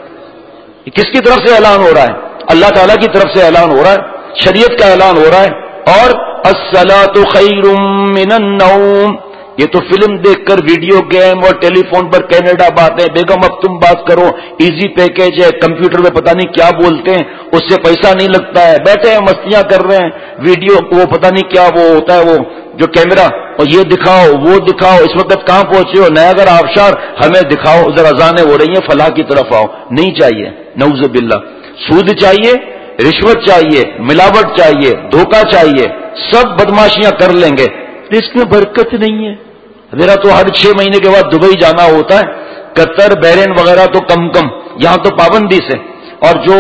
کس کی طرف سے اعلان ہو رہا ہے؟ اللہ تعالیٰ کی طرف سے اعلان ہو رہا ہے، شریعت کا اعلان ہو رہا ہے، اور الصلاۃ خیر من النوم، یہ تو فلم دیکھ کر ویڈیو گیم اور ٹیلی فون پر کینیڈا باتیں، بیگم اب تم بات کرو، ایزی پیکیج ہے، کمپیوٹر میں پتہ نہیں کیا بولتے ہیں، اس سے پیسہ نہیں لگتا ہے، بیٹھے ہیں مستیاں کر رہے ہیں، ویڈیو وہ پتہ نہیں کیا وہ ہوتا ہے وہ جو کیمرہ، اور یہ دکھاؤ وہ دکھاؤ، اس وقت کہاں پہنچے ہو نیا آبشار، ہمیں دکھاؤ، ادھر اذانیں ہو رہی ہیں فلاح کی طرف آؤ، نہیں چاہیے، نعوذ باللہ۔ سود چاہیے، رشوت چاہیے، ملاوٹ چاہیے، دھوکہ چاہیے، سب بدماشیاں کر لیں گے، اس میں برکت نہیں ہے۔ میرا تو ہر چھ مہینے کے بعد دبئی جانا ہوتا ہے، قطر بحرین وغیرہ تو کم کم، یہاں تو پابندی سے، اور جو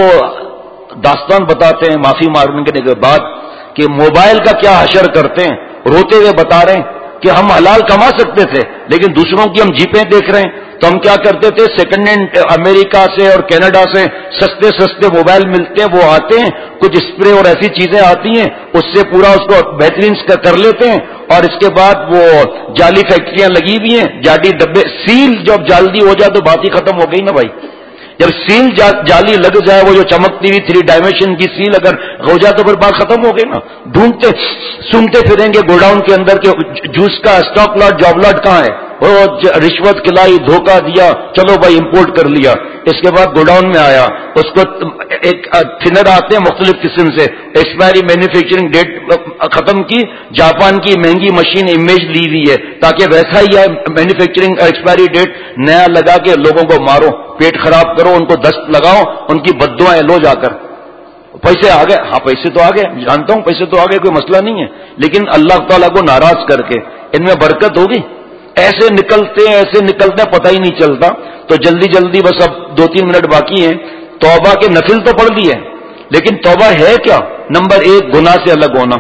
داستان بتاتے ہیں معافی مانگنے کے بعد کہ موبائل کا کیا حشر کرتے ہیں، روتے ہوئے بتا رہے ہیں کہ ہم حلال کما سکتے تھے لیکن دوسروں کی ہم جیپیں دیکھ رہے ہیں، تو ہم کیا کرتے تھے، سیکنڈ ہینڈ امریکہ سے اور کینیڈا سے سستے سستے موبائل ملتے ہیں، وہ آتے ہیں، کچھ اسپرے اور ایسی چیزیں آتی ہیں، اس سے پورا اس کو بہترین کر لیتے ہیں، اور اس کے بعد وہ جعلی فیکٹریاں لگی ہوئی ہیں، جعلی ڈبے، سیل جب جلدی ہو جائے تو بات ہی ختم ہو گئی نا بھائی، جب سیل جالی لگ جائے، وہ جو چمکتی ہوئی تھری ڈائمینشن کی سیل اگر ہو جائے تو پھر بات ختم ہو گئی نا، ڈھونڈتے سنتے پھریں گے گوڈاؤن کے اندر کہ جوس کا اسٹاک لاٹ جاب لاٹ کہاں ہے، وہ رشوت کھلائی، دھوکہ دیا، چلو بھائی امپورٹ کر لیا، اس کے بعد گوڈاؤن میں آیا، اس کو ایک تھنر آتے ہیں مختلف قسم سے، ایکسپائری مینوفیکچرنگ ڈیٹ ختم کی، جاپان کی مہنگی مشین امیج لی ہوئی ہے تاکہ ویسا ہی ہے مینوفیکچرنگ ایکسپائری ڈیٹ نیا لگا کے لوگوں کو مارو، پیٹ خراب کرو، ان کو دست لگاؤ، ان کی بددعائیں لو جا کر۔ پیسے آ گئے، ہاں پیسے تو آ گئے، جانتا ہوں پیسے تو آ گئے، کوئی مسئلہ نہیں ہے، لیکن اللہ تعالیٰ کو ناراض کر کے ان میں برکت ہوگی؟ ایسے نکلتے ہیں ایسے نکلتے ہیں پتہ ہی نہیں چلتا۔ تو جلدی جلدی بس اب دو تین منٹ باقی ہیں۔ توبہ کے نفل تو پڑھ لیے، لیکن توبہ ہے کیا؟ نمبر ایک، گناہ سے الگ ہونا۔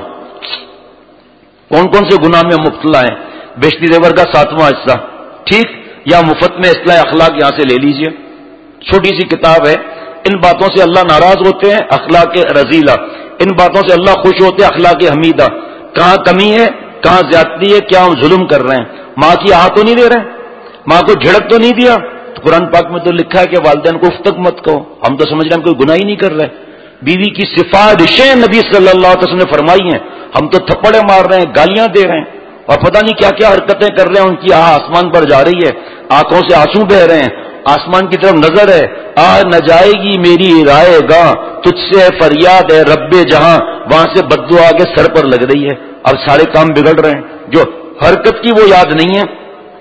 کون کون سے گناہ میں مبتلا ہیں؟ بیشتی زیور کا ساتواں حصہ، ٹھیک، یا مفت میں اصلاح اخلاق یہاں سے لے لیجئے، چھوٹی سی کتاب ہے۔ ان باتوں سے اللہ ناراض ہوتے ہیں، اخلاق رذیلہ، ان باتوں سے اللہ خوش ہوتے ہیں، اخلاق حمیدہ۔ کہاں کمی ہے، کہاں زیادتی ہے، کیا ہم ظلم کر رہے ہیں؟ ماں کی آہ تو نہیں دے رہے، ماں کو جھڑک تو نہیں دیا؟ تو قرآن پاک میں تو لکھا ہے کہ والدین کو اف تک مت کہو۔ ہم تو سمجھ رہے ہیں کوئی گناہ ہی نہیں کر رہے۔ بیوی کی سفارشیں نبی صلی اللہ علیہ وسلم نے فرمائی ہیں، ہم تو تھپڑے مار رہے ہیں، گالیاں دے رہے ہیں، اور پتہ نہیں کیا کیا حرکتیں کر رہے ہیں، ان کی آہ آسمان پر جا رہی ہے، آنکھوں سے آنسو بہ رہے ہیں، آسمان کی طرف نظر ہے، آہ نہ جائے گی میری رائے گاں، تجھ سے فریاد ہے رب جہاں، وہاں سے بددعا آگے سر پر لگ رہی ہے۔ اب سارے کام بگڑ رہے ہیں، جو حرکت کی وہ یاد نہیں ہے،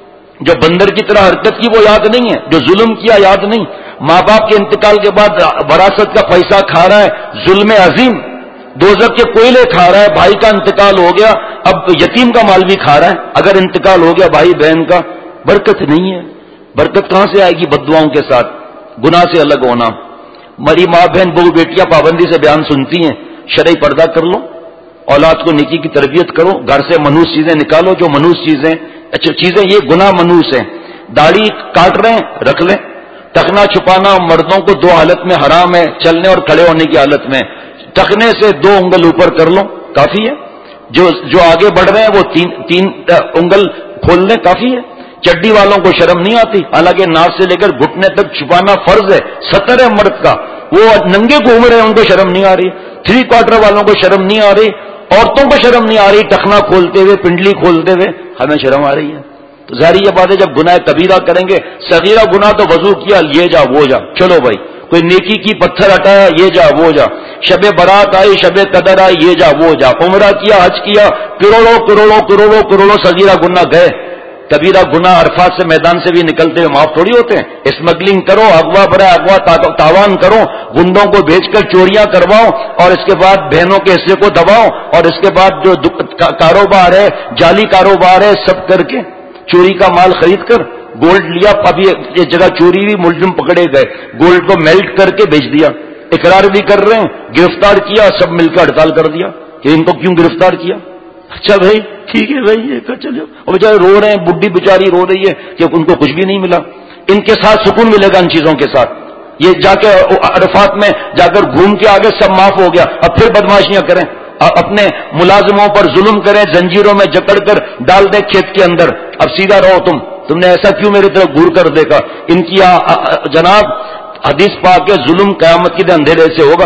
جو بندر کی طرح حرکت کی وہ یاد نہیں ہے، جو ظلم کیا یاد نہیں، ماں باپ کے انتقال کے بعد وراثت کا پیسہ کھا رہا ہے، ظلم عظیم، دوزخ کے کوئلے کھا رہا ہے، بھائی کا انتقال ہو گیا، اب یتیم کا مال بھی کھا رہا ہے، اگر انتقال ہو گیا بھائی بہن کا، برکت نہیں ہے۔ برکت کہاں سے آئے گی؟ بددعاؤں کے ساتھ، گناہ سے الگ ہونا۔ مری ماں بہن بہو بیٹیاں پابندی سے بیان سنتی ہیں، شرعی پردہ کر لو، اولاد کو نیکی کی تربیت کرو، گھر سے منحوس چیزیں نکالو، جو منحوس چیزیں اچھا چیزیں یہ گناہ منحوس ہیں۔ داڑھی کاٹ رہے ہیں رکھ لیں، ٹخنا چھپانا مردوں کو دو حالت میں حرام ہے، چلنے اور کھڑے ہونے کی حالت میں، ٹخنے سے دو انگل اوپر کر لو کافی ہے، جو جو آگے بڑھ رہے ہیں وہ تین تین انگل کھول لیں کافی ہے۔ چڈی والوں کو شرم نہیں آتی، حالانکہ ناک سے لے کر گھٹنے تک چھپانا فرض ہے، ستر ہے مرد کا، وہ ننگے گھوم رہے ہیں، ان کو شرم نہیں آ رہی۔ تھری کوارٹر والوں کو شرم نہیں آ رہی، عورتوں کو شرم نہیں آ رہی، ٹخنا کھولتے ہوئے پنڈلی کھولتے ہوئے، ہمیں شرم آ رہی ہے۔ تو ظاہر یہ بات ہے جب گناہ کبیرہ کریں گے، صغیرہ گناہ تو وضو کیا یہ جا وہ جا، چلو بھائی، کوئی نیکی کی پتھر ہٹایا یہ جا وہ جا، شب برات آئی شب قدر آئی یہ جا وہ جا، عمرہ کیا حج کیا، کروڑوں کروڑوں کروڑوں کروڑوں صغیرہ گناہ گئے۔ کبیرہ گناہ عرفات سے میدان سے بھی نکلتے ہوئے معاف تھوڑی ہوتے ہیں۔ اسمگلنگ کرو، اغوا برائے اغوا تاوان کرو، گنڈوں کو بھیج کر چوریاں کرواؤ، اور اس کے بعد بہنوں کے حصے کو دباؤ، اور اس کے بعد جو کاروبار ہے، جعلی کاروبار ہے، سب کر کے چوری کا مال خرید کر گولڈ لیا، ابھی یہ جگہ چوری ہوئی، ملزم پکڑے گئے، گولڈ کو میلٹ کر کے بیچ دیا، اقرار بھی کر رہے ہیں، گرفتار کیا، سب مل کر ہڑتال کر دیا کہ ان کو کیوں گرفتار کیا؟ اچھا بھائی ٹھیک ہے بھائی یہ کر چلو، اور بیچارے رو رہے ہیں، بڈھی بیچاری رو رہی ہے کہ ان کو کچھ بھی نہیں ملا۔ ان کے ساتھ سکون ملے گا، ان چیزوں کے ساتھ یہ جا کے عرفات میں جا کر گھوم کے آگے سب معاف ہو گیا، اب پھر بدماشیاں کریں، اپنے ملازموں پر ظلم کریں، زنجیروں میں جکڑ کر ڈال دیں کھیت کے اندر، اب سیدھا رہو تم تم نے ایسا کیوں میری طرف گور کر دیکھا؟ ان کی جناب حدیث پاک کے ظلم قیامت کے دن اندھیرے سے ہوگا۔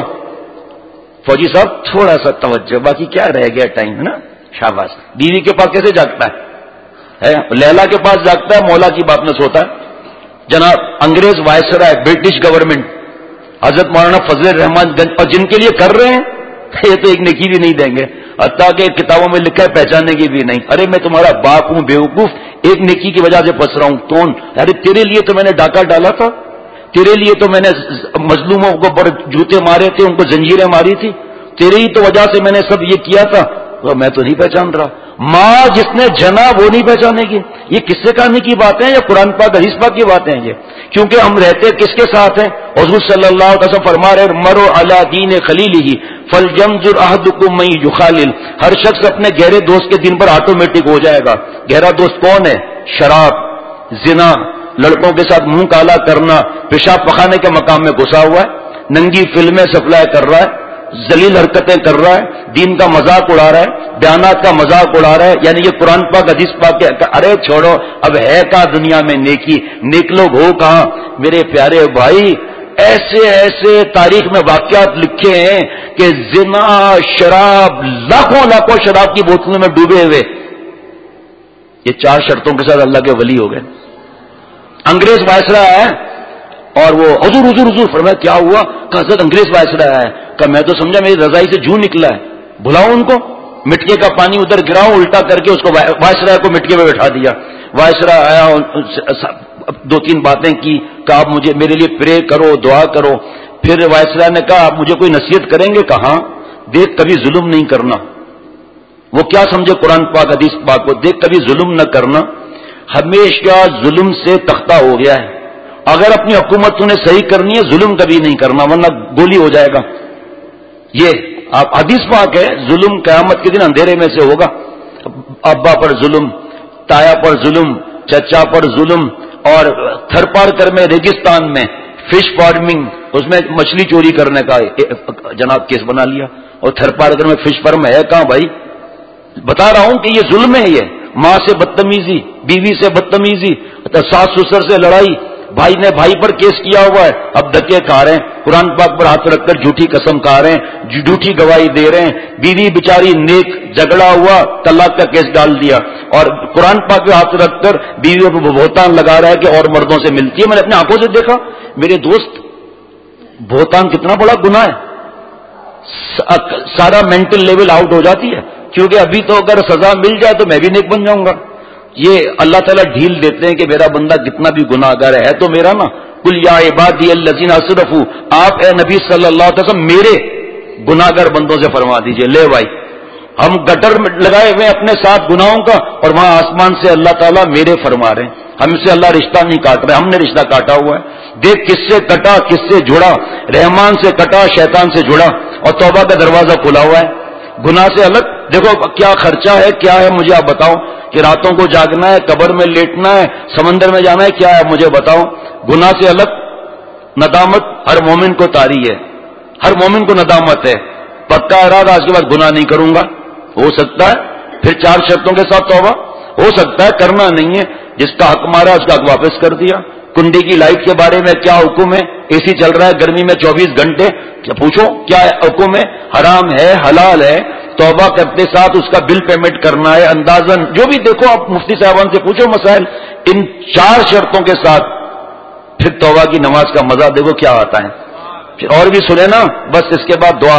فوجی صاحب تھوڑا سا توجہ، باقی کیا رہ گیا ٹائم ہے نا، شاباش۔ بیوی کے پاس کیسے جاگتا ہے؟ لیلا کے پاس جاگتا ہے، مولا کی بات میں سوتا ہے۔ جناب انگریز وائسرائے برٹش گورنمنٹ حضرت مولانا فضل الرحمان گنج، اور جن کے لیے کر رہے ہیں یہ تو ایک نیکی بھی نہیں دیں گے، حتیٰ کہ کتابوں میں لکھا ہے پہچاننے کی بھی نہیں۔ ارے میں تمہارا باپ ہوں بیوقوف، ایک نیکی کی وجہ سے پھنس رہا ہوں، کون؟ ارے تیرے لیے تو میں نے ڈاکہ ڈالا تھا، تیرے لیے تو میں نے مظلوموں کو پر جوتے مارے تھے، ان کو زنجیریں ماری تھی، تیرے ہی تو وجہ سے میں نے سب یہ کیا تھا، میں تو نہیں پہچان رہا۔ ماں جس نے جنا وہ نہیں پہچانے گی۔ یہ کس سے کہانی کی باتیں ہیں یا قرآن پاک حدیث پاک کی باتیں ہیں یہ؟ کیونکہ ہم رہتے کس کے ساتھ ہیں؟ حضور صلی اللہ علیہ وسلم فرما رہے مرو علی دین خلیلہ فلینظر احدکم من یخالل، ہر شخص اپنے گہرے دوست کے دین پر آٹومیٹک ہو جائے گا۔ گہرا دوست کون ہے؟ شراب، زنا، لڑکوں کے ساتھ منہ کالا کرنا، پیشاب پخانے کے مقام میں گھسا ہوا ہے، ننگی فلمیں سپلائی کر رہا ہے، ذلیل حرکتیں کر رہا ہے، دین کا مذاق اڑا رہا ہے، بیانات کا مذاق اڑا رہا ہے، یعنی یہ قرآن پاک حدیث پاک کے ارے چھوڑو، اب ہے کہاں دنیا میں نیکی؟ نیک لوگ ہو کہاں میرے پیارے بھائی؟ ایسے ایسے تاریخ میں واقعات لکھے ہیں کہ زنا، شراب، لاکھوں لاکھوں شراب کی بوتلوں میں ڈوبے ہوئے، یہ چار شرطوں کے ساتھ اللہ کے ولی ہو گئے. انگریز وائسرا ہے اور وہ حضور حضور حضور فرمایا کیا ہوا؟ کہ حضرت انگریز وائسرا ہے. کہ میں تو سمجھا میری رضائی سے جوں نکلا ہے. بلاؤ ان کو. مٹکے کا پانی ادھر گراؤ, الٹا کر کے اس کو وائسرا کو مٹکے پہ بٹھا دیا. وائسرا آیا, دو تین باتیں کی, کہا آپ مجھے میرے لیے پرے کرو, دعا کرو. پھر وائسرا نے کہا آپ مجھے کوئی نصیحت کریں گے؟ کہاں. دیکھ کبھی ظلم نہیں کرنا. وہ کیا سمجھے قرآن پاک حدیث پاک کو؟ دیکھ کبھی ظلم نہ کرنا. ہمیشہ ظلم سے تختہ ہو گیا ہے. اگر اپنی حکومت نے صحیح کرنی ہے ظلم کبھی نہیں کرنا, ورنہ گولی ہو جائے گا. یہ آپ حدیث پاک ہے, ظلم قیامت کے دن اندھیرے میں سے ہوگا. ابا پر ظلم, تایا پر ظلم, چچا پر ظلم. اور تھر پارکر میں ریگستان میں فش فارمنگ, اس میں مچھلی چوری کرنے کا جناب کیس بنا لیا. اور تھر پارکر میں فش فارم ہے کہاں بھائی؟ بتا رہا ہوں کہ یہ ظلم ہے. یہ ماں سے بدتمیزی, بیوی سے بدتمیزی, ساس سسر سے لڑائی, بھائی نے بھائی پر کیس کیا ہوا ہے, اب دھکے کھا رہے ہیں, قرآن پاک پر ہاتھ رکھ کر جھوٹی قسم کھا رہے ہیں, جھوٹی گواہی دے رہے ہیں. بیوی بیچاری نیک, جھگڑا ہوا, طلاق کا کیس ڈال دیا, اور قرآن پاک پہ ہاتھ رکھ کر بیوی پر بہتان لگا رہا ہے کہ اور مردوں سے ملتی ہے. میں نے اپنی آنکھوں سے دیکھا میرے دوست. بہتان کتنا بڑا گناہ ہے. سارا مینٹل لیول آؤٹ ہو جاتی ہے, کیونکہ ابھی تو اگر سزا مل جائے تو میں بھی نیک بن جاؤں گا. یہ اللہ تعالیٰ ڈھیل دیتے ہیں کہ میرا بندہ کتنا بھی گناہ گار ہے تو میرا نا. کل یا عبادی الذین اسرفوا, آپ اے نبی صلی اللہ علیہ وسلم میرے گناہ گار بندوں سے فرما دیجئے. لے بھائی, ہم گٹر میں لگائے ہوئے اپنے ساتھ گناہوں کا, اور وہاں آسمان سے اللہ تعالیٰ میرے فرما رہے ہیں. ہم سے اللہ رشتہ نہیں کاٹ رہے, ہم نے رشتہ کاٹا ہوا ہے. دیکھ کس سے کٹا کس سے جڑا, رحمان سے کٹا شیطان سے جڑا, اور توبہ کا دروازہ کھلا ہوا ہے. گناہ سے الگ دیکھو کیا خرچہ ہے, کیا ہے مجھے آپ بتاؤ. کہ راتوں کو جاگنا ہے, قبر میں لیٹنا ہے, سمندر میں جانا ہے, کیا ہے مجھے بتاؤ. گناہ سے الگ ندامت ہر مومن کو طاری ہے, ہر مومن کو ندامت ہے. پکا ارادہ آج کے بعد گناہ نہیں کروں گا, ہو سکتا ہے. پھر چار شرطوں کے ساتھ توبہ, ہو سکتا ہے کرنا نہیں ہے. جس کا حق مارا اس کا حق واپس کر دیا. کنڈی کی لائٹ کے بارے میں کیا حکم ہے؟ اے سی چل رہا ہے گرمی میں چوبیس گھنٹے, کیا پوچھو کیا حکم ہے؟ حرام ہے حلال ہے. توبہ کرتے ساتھ اس کا بل پیمنٹ کرنا ہے اندازن, جو بھی دیکھو آپ مفتی صاحبان سے پوچھو مسائل. ان چار شرطوں کے ساتھ پھر توبہ کی نماز کا مزہ دیکھو کیا آتا ہے. پھر اور بھی سنے نا, بس اس کے بعد دعا.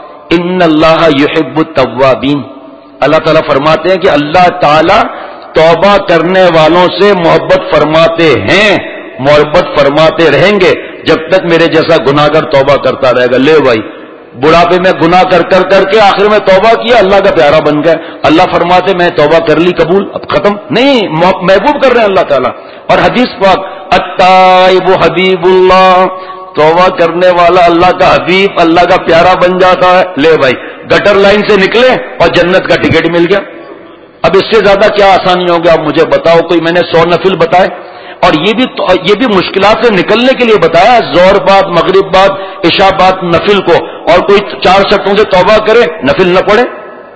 ان اللہ یحب التوابین, اللہ تعالیٰ فرماتے ہیں کہ اللہ تعالیٰ توبہ کرنے والوں سے محبت فرماتے ہیں, محبت فرماتے رہیں گے جب تک میرے جیسا گناہگار توبہ کرتا رہے گا. لے بھائی, بڑھاپے میں گناہ کر کر کر کے آخر میں توبہ کیا, اللہ کا پیارا بن گئے. اللہ فرماتے میں توبہ کر لی قبول, اب ختم نہیں, محبوب کر رہے ہیں اللہ تعالیٰ. اور حدیث پاک التائب حبیب اللہ, توبہ کرنے والا اللہ کا حبیب, اللہ کا پیارا بن جاتا ہے. لے بھائی, گٹر لائن سے نکلے اور جنت کا ٹکٹ مل گیا. اب اس سے زیادہ کیا آسانی ہوگی آپ مجھے بتاؤ. کوئی میں نے سو نفل بتائے, اور یہ بھی یہ بھی مشکلات سے نکلنے کے لیے بتایا, زور بعد مغرب بعد عشاء بعد نفل کو, اور کوئی چار شرطوں سے توبہ کرے نفل نہ پڑے.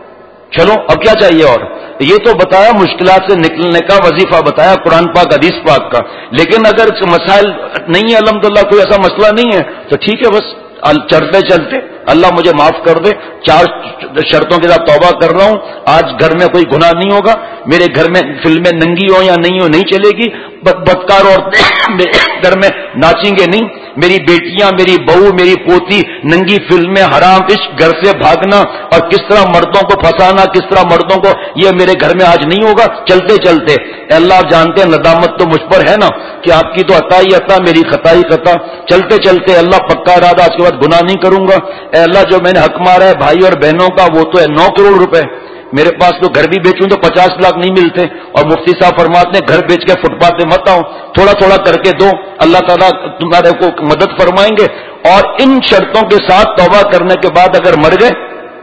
چلو اب کیا چاہیے اور. یہ تو بتایا مشکلات سے نکلنے کا وظیفہ بتایا قرآن پاک حدیث پاک کا. لیکن اگر مسائل نہیں ہے الحمدللہ, کوئی ایسا مسئلہ نہیں ہے تو ٹھیک ہے, بس چلتے چلتے اللہ مجھے معاف کر دے. چار شرطوں کے ساتھ توبہ کر رہا ہوں. آج گھر میں کوئی گناہ نہیں ہوگا, میرے گھر میں فلمیں ننگی ہو یا نہیں ہو نہیں چلے گی, بدکار عورتیں میرے گھر میں ناچیں گے نہیں, میری بیٹیاں میری بہو میری پوتی ننگی فلمیں حرام عشق گھر سے بھاگنا اور کس طرح مردوں کو پھنسانا, کس طرح مردوں کو, یہ میرے گھر میں آج نہیں ہوگا. چلتے چلتے اے اللہ آپ جانتے ہیں ندامت تو مجھ پر ہے نا, کہ آپ کی تو عطا ہی عطا میری خطا ہی خطا. چلتے چلتے اللہ پکا ارادہ آج کے بعد گناہ نہیں کروں گا. اے اللہ جو میں نے حق مارا ہے بھائی اور بہنوں کا وہ تو ہے نو کروڑ روپے, میرے پاس تو گھر بھی بیچوں تو پچاس لاکھ نہیں ملتے. اور مفتی صاحب فرماتے ہیں گھر بیچ کے فٹ پاتھ پہ مت آؤ, تھوڑا تھوڑا کر کے دو, اللہ تعالیٰ تمہارے کو مدد فرمائیں گے. اور ان شرطوں کے ساتھ توبہ کرنے کے بعد اگر مر گئے,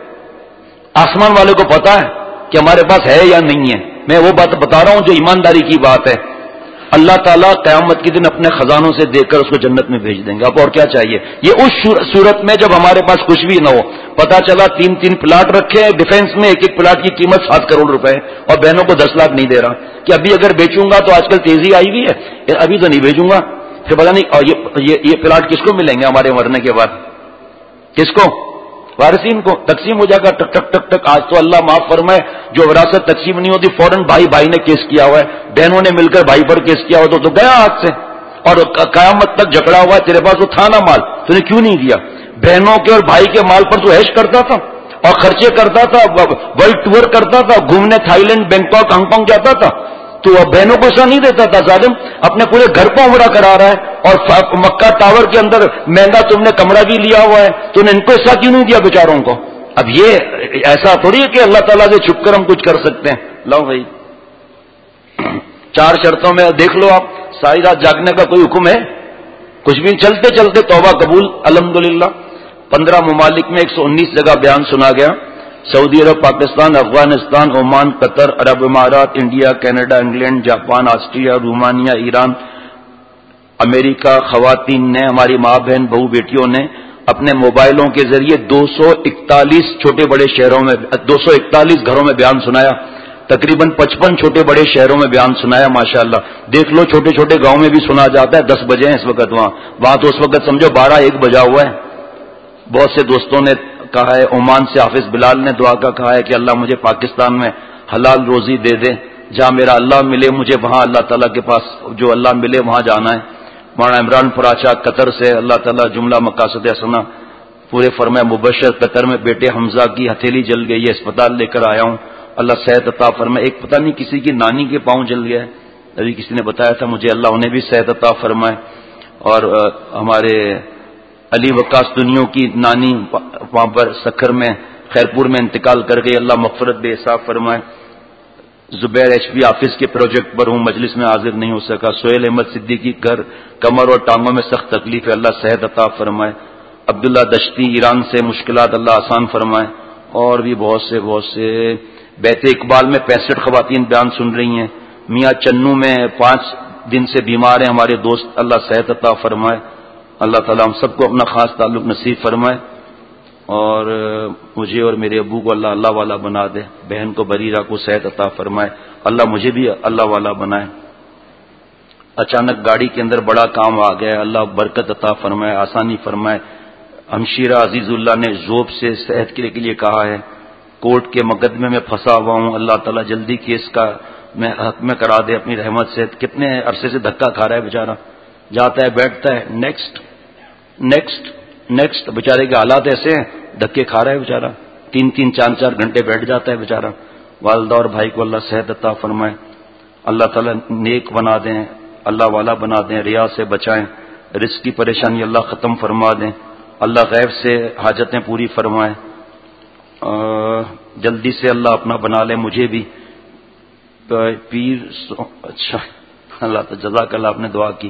آسمان والے کو پتا ہے کہ ہمارے پاس ہے یا نہیں ہے. میں وہ بات بتا رہا ہوں جو ایمانداری کی بات ہے. اللہ تعالیٰ قیامت کے دن اپنے خزانوں سے دے کر اس کو جنت میں بھیج دیں گے. اب اور کیا چاہیے. یہ اس صورت میں جب ہمارے پاس کچھ بھی نہ ہو, پتا چلا تین تین پلاٹ رکھے ہیں ڈیفینس میں, ایک ایک پلاٹ کی قیمت سات کروڑ روپے ہے, اور بہنوں کو دس لاکھ نہیں دے رہا, کہ ابھی اگر بیچوں گا تو آج کل تیزی آئی ہوئی ہے, ابھی تو نہیں بھیجوں گا. پھر پتا نہیں اور یہ, یہ, یہ پلاٹ کس کو ملیں گے ہمارے مرنے کے بعد, کس کو. وارثین کو تقسیم ہو جائے گا ٹک ٹک ٹک ٹک. آج تو اللہ معاف فرمائے جو وراثت تقسیم نہیں ہوتی فوراً بھائی بھائی نے کیس کیا ہوا ہے, بہنوں نے مل کر بھائی پر کیس کیا ہوا تو, تو گیا ہاتھ سے, اور قیامت تک جھگڑا ہوا ہے تیرے پاس وہ تھا نا مال, تو نے کیوں نہیں دیا. بہنوں کے اور بھائی کے مال پر تو عیش کرتا تھا اور خرچے کرتا تھا, ورلڈ ٹور کرتا تھا, گھومنے Thailand Bangkok Hong Kong جاتا تھا, تو وہ بہنوں کو ایسا نہیں دیتا تھا. ظالم اپنے پورے گھر کو عمرہ کرا رہا ہے اور مکہ ٹاور کے اندر مہنگا تم نے کمرہ بھی لیا ہوا ہے, تو نے ان کو ایسا کیوں نہیں دیا بیچاروں کو. اب یہ ایسا تھوڑی ہے کہ اللہ تعالیٰ سے چھپ کر ہم کچھ کر سکتے ہیں. لاؤ بھائی چار شرطوں میں دیکھ لو آپ, ساری رات جاگنے کا کوئی حکم ہے کچھ بھی, چلتے چلتے توبہ قبول الحمدللہ. پندرہ ممالک میں ایک سو انیس جگہ بیان سنا گیا, سعودی عرب, پاکستان, افغانستان, عمان, قطر, عرب امارات, India, Canada, England, Japan, Austria, رومانیہ, ایران, امریکہ. خواتین نے, ہماری ماں بہن بہو بیٹیوں نے اپنے موبائلوں کے ذریعے دو سو اکتالیس چھوٹے بڑے شہروں میں, دو سو اکتالیس گھروں میں بیان سنایا, تقریباً پچپن چھوٹے بڑے شہروں میں بیان سنایا. ماشاءاللہ دیکھ لو چھوٹے چھوٹے گاؤں میں بھی سنا جاتا ہے. دس بجے ہیں اس وقت وہاں, وہاں تو اس وقت سمجھو بارہ ایک بجا ہوا ہے. بہت سے دوستوں نے کہا ہے, عمان سے حافظ بلال نے دعا کا کہا ہے کہ اللہ مجھے پاکستان میں حلال روزی دے دے, جہاں میرا اللہ ملے مجھے وہاں اللہ تعالیٰ کے پاس جو اللہ ملے وہاں جانا ہے. مولانا عمران پراچا قطر سے, اللہ تعالیٰ جملہ مقاصد حسنہ پورے فرمائے مبشر. قطر میں بیٹے حمزہ کی ہتھیلی جل گئی ہے, اسپتال لے کر آیا ہوں, اللہ صحت عطا فرمائے. ایک پتہ نہیں کسی کی نانی کے پاؤں جل گیا ہے, ابھی کسی نے بتایا تھا مجھے, اللہ انہیں بھی صحت عطا فرمائے. اور ہمارے علی وقاص دنیوں کی نانی وہاں پر سکھر میں خیرپور میں انتقال کر گئی, اللہ مغفرت بے حساب فرمائے. زبیر ایچ پی آفس کے پروجیکٹ پر ہوں, مجلس میں حاضر نہیں ہو سکا. سہیل احمد صدیقی گھر کمر اور ٹانگوں میں سخت تکلیف ہے, اللہ صحت عطا فرمائے. عبداللہ دشتی ایران سے مشکلات اللہ آسان فرمائے. اور بھی بہت سے بہت سے. بیت اقبال میں پینسٹھ خواتین بیان سن رہی ہیں. میاں چنو میں پانچ دن سے بیمار ہیں ہمارے دوست, اللہ صحت عطا فرمائے. اللہ تعالیٰ ہم سب کو اپنا خاص تعلق نصیب فرمائے, اور مجھے اور میرے ابو کو اللہ اللہ والا بنا دے. بہن کو بریرہ کو صحت عطا فرمائے, اللہ مجھے بھی اللہ والا بنائے. اچانک گاڑی کے اندر بڑا کام آ گیا, اللہ برکت عطا فرمائے, آسانی فرمائے. ہمشیرہ عزیز اللہ نے ذوب سے صحت کے لیے کہا ہے, کورٹ کے مقدمے میں پھنسا ہوا ہوں, اللہ تعالیٰ جلدی کیس کا میں حق میں کرا دے اپنی رحمت سے. کتنے عرصے سے دھکا کھا رہا ہے بیچارہ, جاتا ہے بیٹھتا ہے, نیکسٹ نیکسٹ نیکسٹ. بیچارے کے حالات ایسے ہیں, دھکے کھا رہا ہے بیچارہ, تین تین چار چار گھنٹے بیٹھ جاتا ہے بیچارہ. والدہ اور بھائی کو اللہ صحت عطا فرمائے, اللہ تعالیٰ نیک بنا دیں, اللہ والا بنا دیں, ریا سے بچائیں, رزق کی پریشانی اللہ ختم فرما دیں, اللہ غیب سے حاجتیں پوری فرمائے. جلدی سے اللہ اپنا بنا لے مجھے بھی. پیر اچھا اللہ تو جزاک اللہ, آپ نے دعا کی.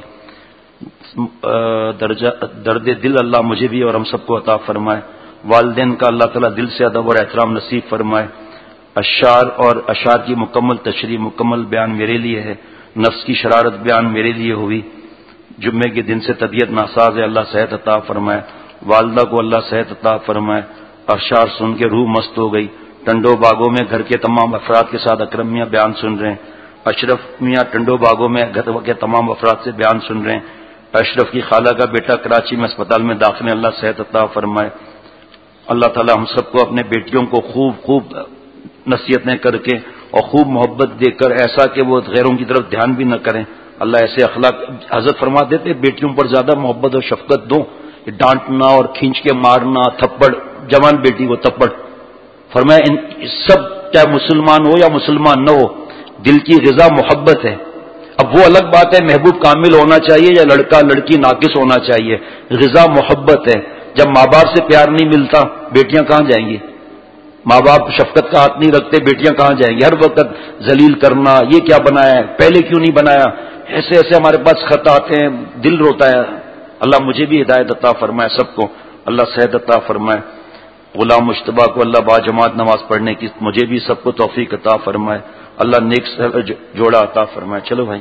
درجہ درد دل اللہ مجھے بھی اور ہم سب کو عطا فرمائے. والدین کا اللہ تعالیٰ دل سے ادب اور احترام نصیب فرمائے. اشعار اور اشعار کی مکمل تشریح مکمل بیان میرے لیے ہے, نفس کی شرارت بیان میرے لیے ہوئی. جمعے کے دن سے طبیعت ناساز ہے, اللہ صحت عطا فرمائے. والدہ کو اللہ صحت عطا فرمائے. اشعار سن کے روح مست ہو گئی. ٹنڈو باغوں میں گھر کے تمام افراد کے ساتھ اکرم میاں بیان سن رہے ہیں. اشرف میاں ٹنڈو باغوں میں گھر کے تمام افراد سے بیان سن رہے ہیں. اشرف کی خالہ کا بیٹا کراچی میں اسپتال میں داخل ہے, اللہ صحت عطا فرمائے. اللہ تعالی ہم سب کو اپنے بیٹیوں کو خوب خوب نصیحتیں کر کے اور خوب محبت دے کر, ایسا کہ وہ غیروں کی طرف دھیان بھی نہ کریں. اللہ ایسے اخلاق, حضرت فرما دیتے بیٹیوں پر زیادہ محبت اور شفقت دو, ڈانٹنا اور کھینچ کے مارنا, تھپڑ, جوان بیٹی کو تھپڑ. فرمایا ان سب چاہے مسلمان ہو یا مسلمان نہ ہو, دل کی غذا محبت ہے. اب وہ الگ بات ہے محبوب کامل ہونا چاہیے یا لڑکا لڑکی ناقص ہونا چاہیے, غذا محبت ہے. جب ماں باپ سے پیار نہیں ملتا بیٹیاں کہاں جائیں گی؟ ماں باپ شفقت کا ہاتھ نہیں رکھتے بیٹیاں کہاں جائیں گی؟ ہر وقت ذلیل کرنا, یہ کیا بنایا ہے, پہلے کیوں نہیں بنایا, ایسے ایسے ہمارے پاس خط آتے ہیں, دل روتا ہے. اللہ مجھے بھی ہدایت عطا فرمائے, سب کو اللہ صحت عطا فرمائے. غلام مشتبہ کو اللہ با جماعت نماز پڑھنے کی مجھے بھی سب کو توفیق عطا فرمائے. اللہ نیک جوڑا عطا فرمائے. چلو بھائی,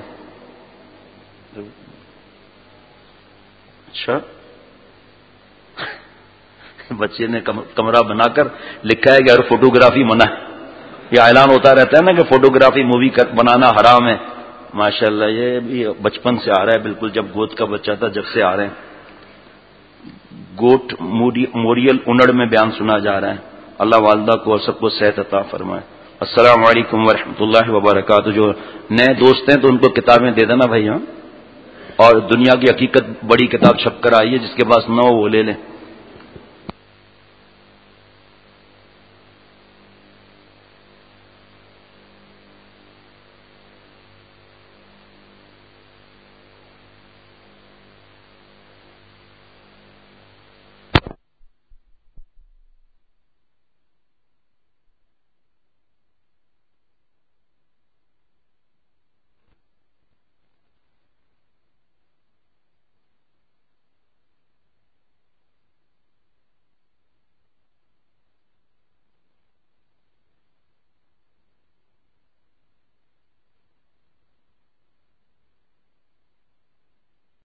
اچھا بچے نے کمرہ بنا کر لکھا ہے کہ ہر فوٹوگرافی منع ہے. یہ اعلان ہوتا رہتا ہے نا کہ فوٹوگرافی مووی بنانا حرام ہے. ماشاءاللہ یہ بھی بچپن سے آ رہا ہے, بالکل جب گود کا بچہ تھا جب سے آ رہے ہیں. گوٹ موریل انڑ میں بیان سنا جا رہا ہے. اللہ والدہ کو اور سب کو صحت عطا فرمائے. السلام علیکم ورحمۃ اللہ وبرکاتہ. جو نئے دوست ہیں تو ان کو کتابیں دے دینا بھائی. ہاں, اور دنیا کی حقیقت بڑی کتاب چھپ کر آئی ہے, جس کے پاس نہ ہو وہ لے لیں.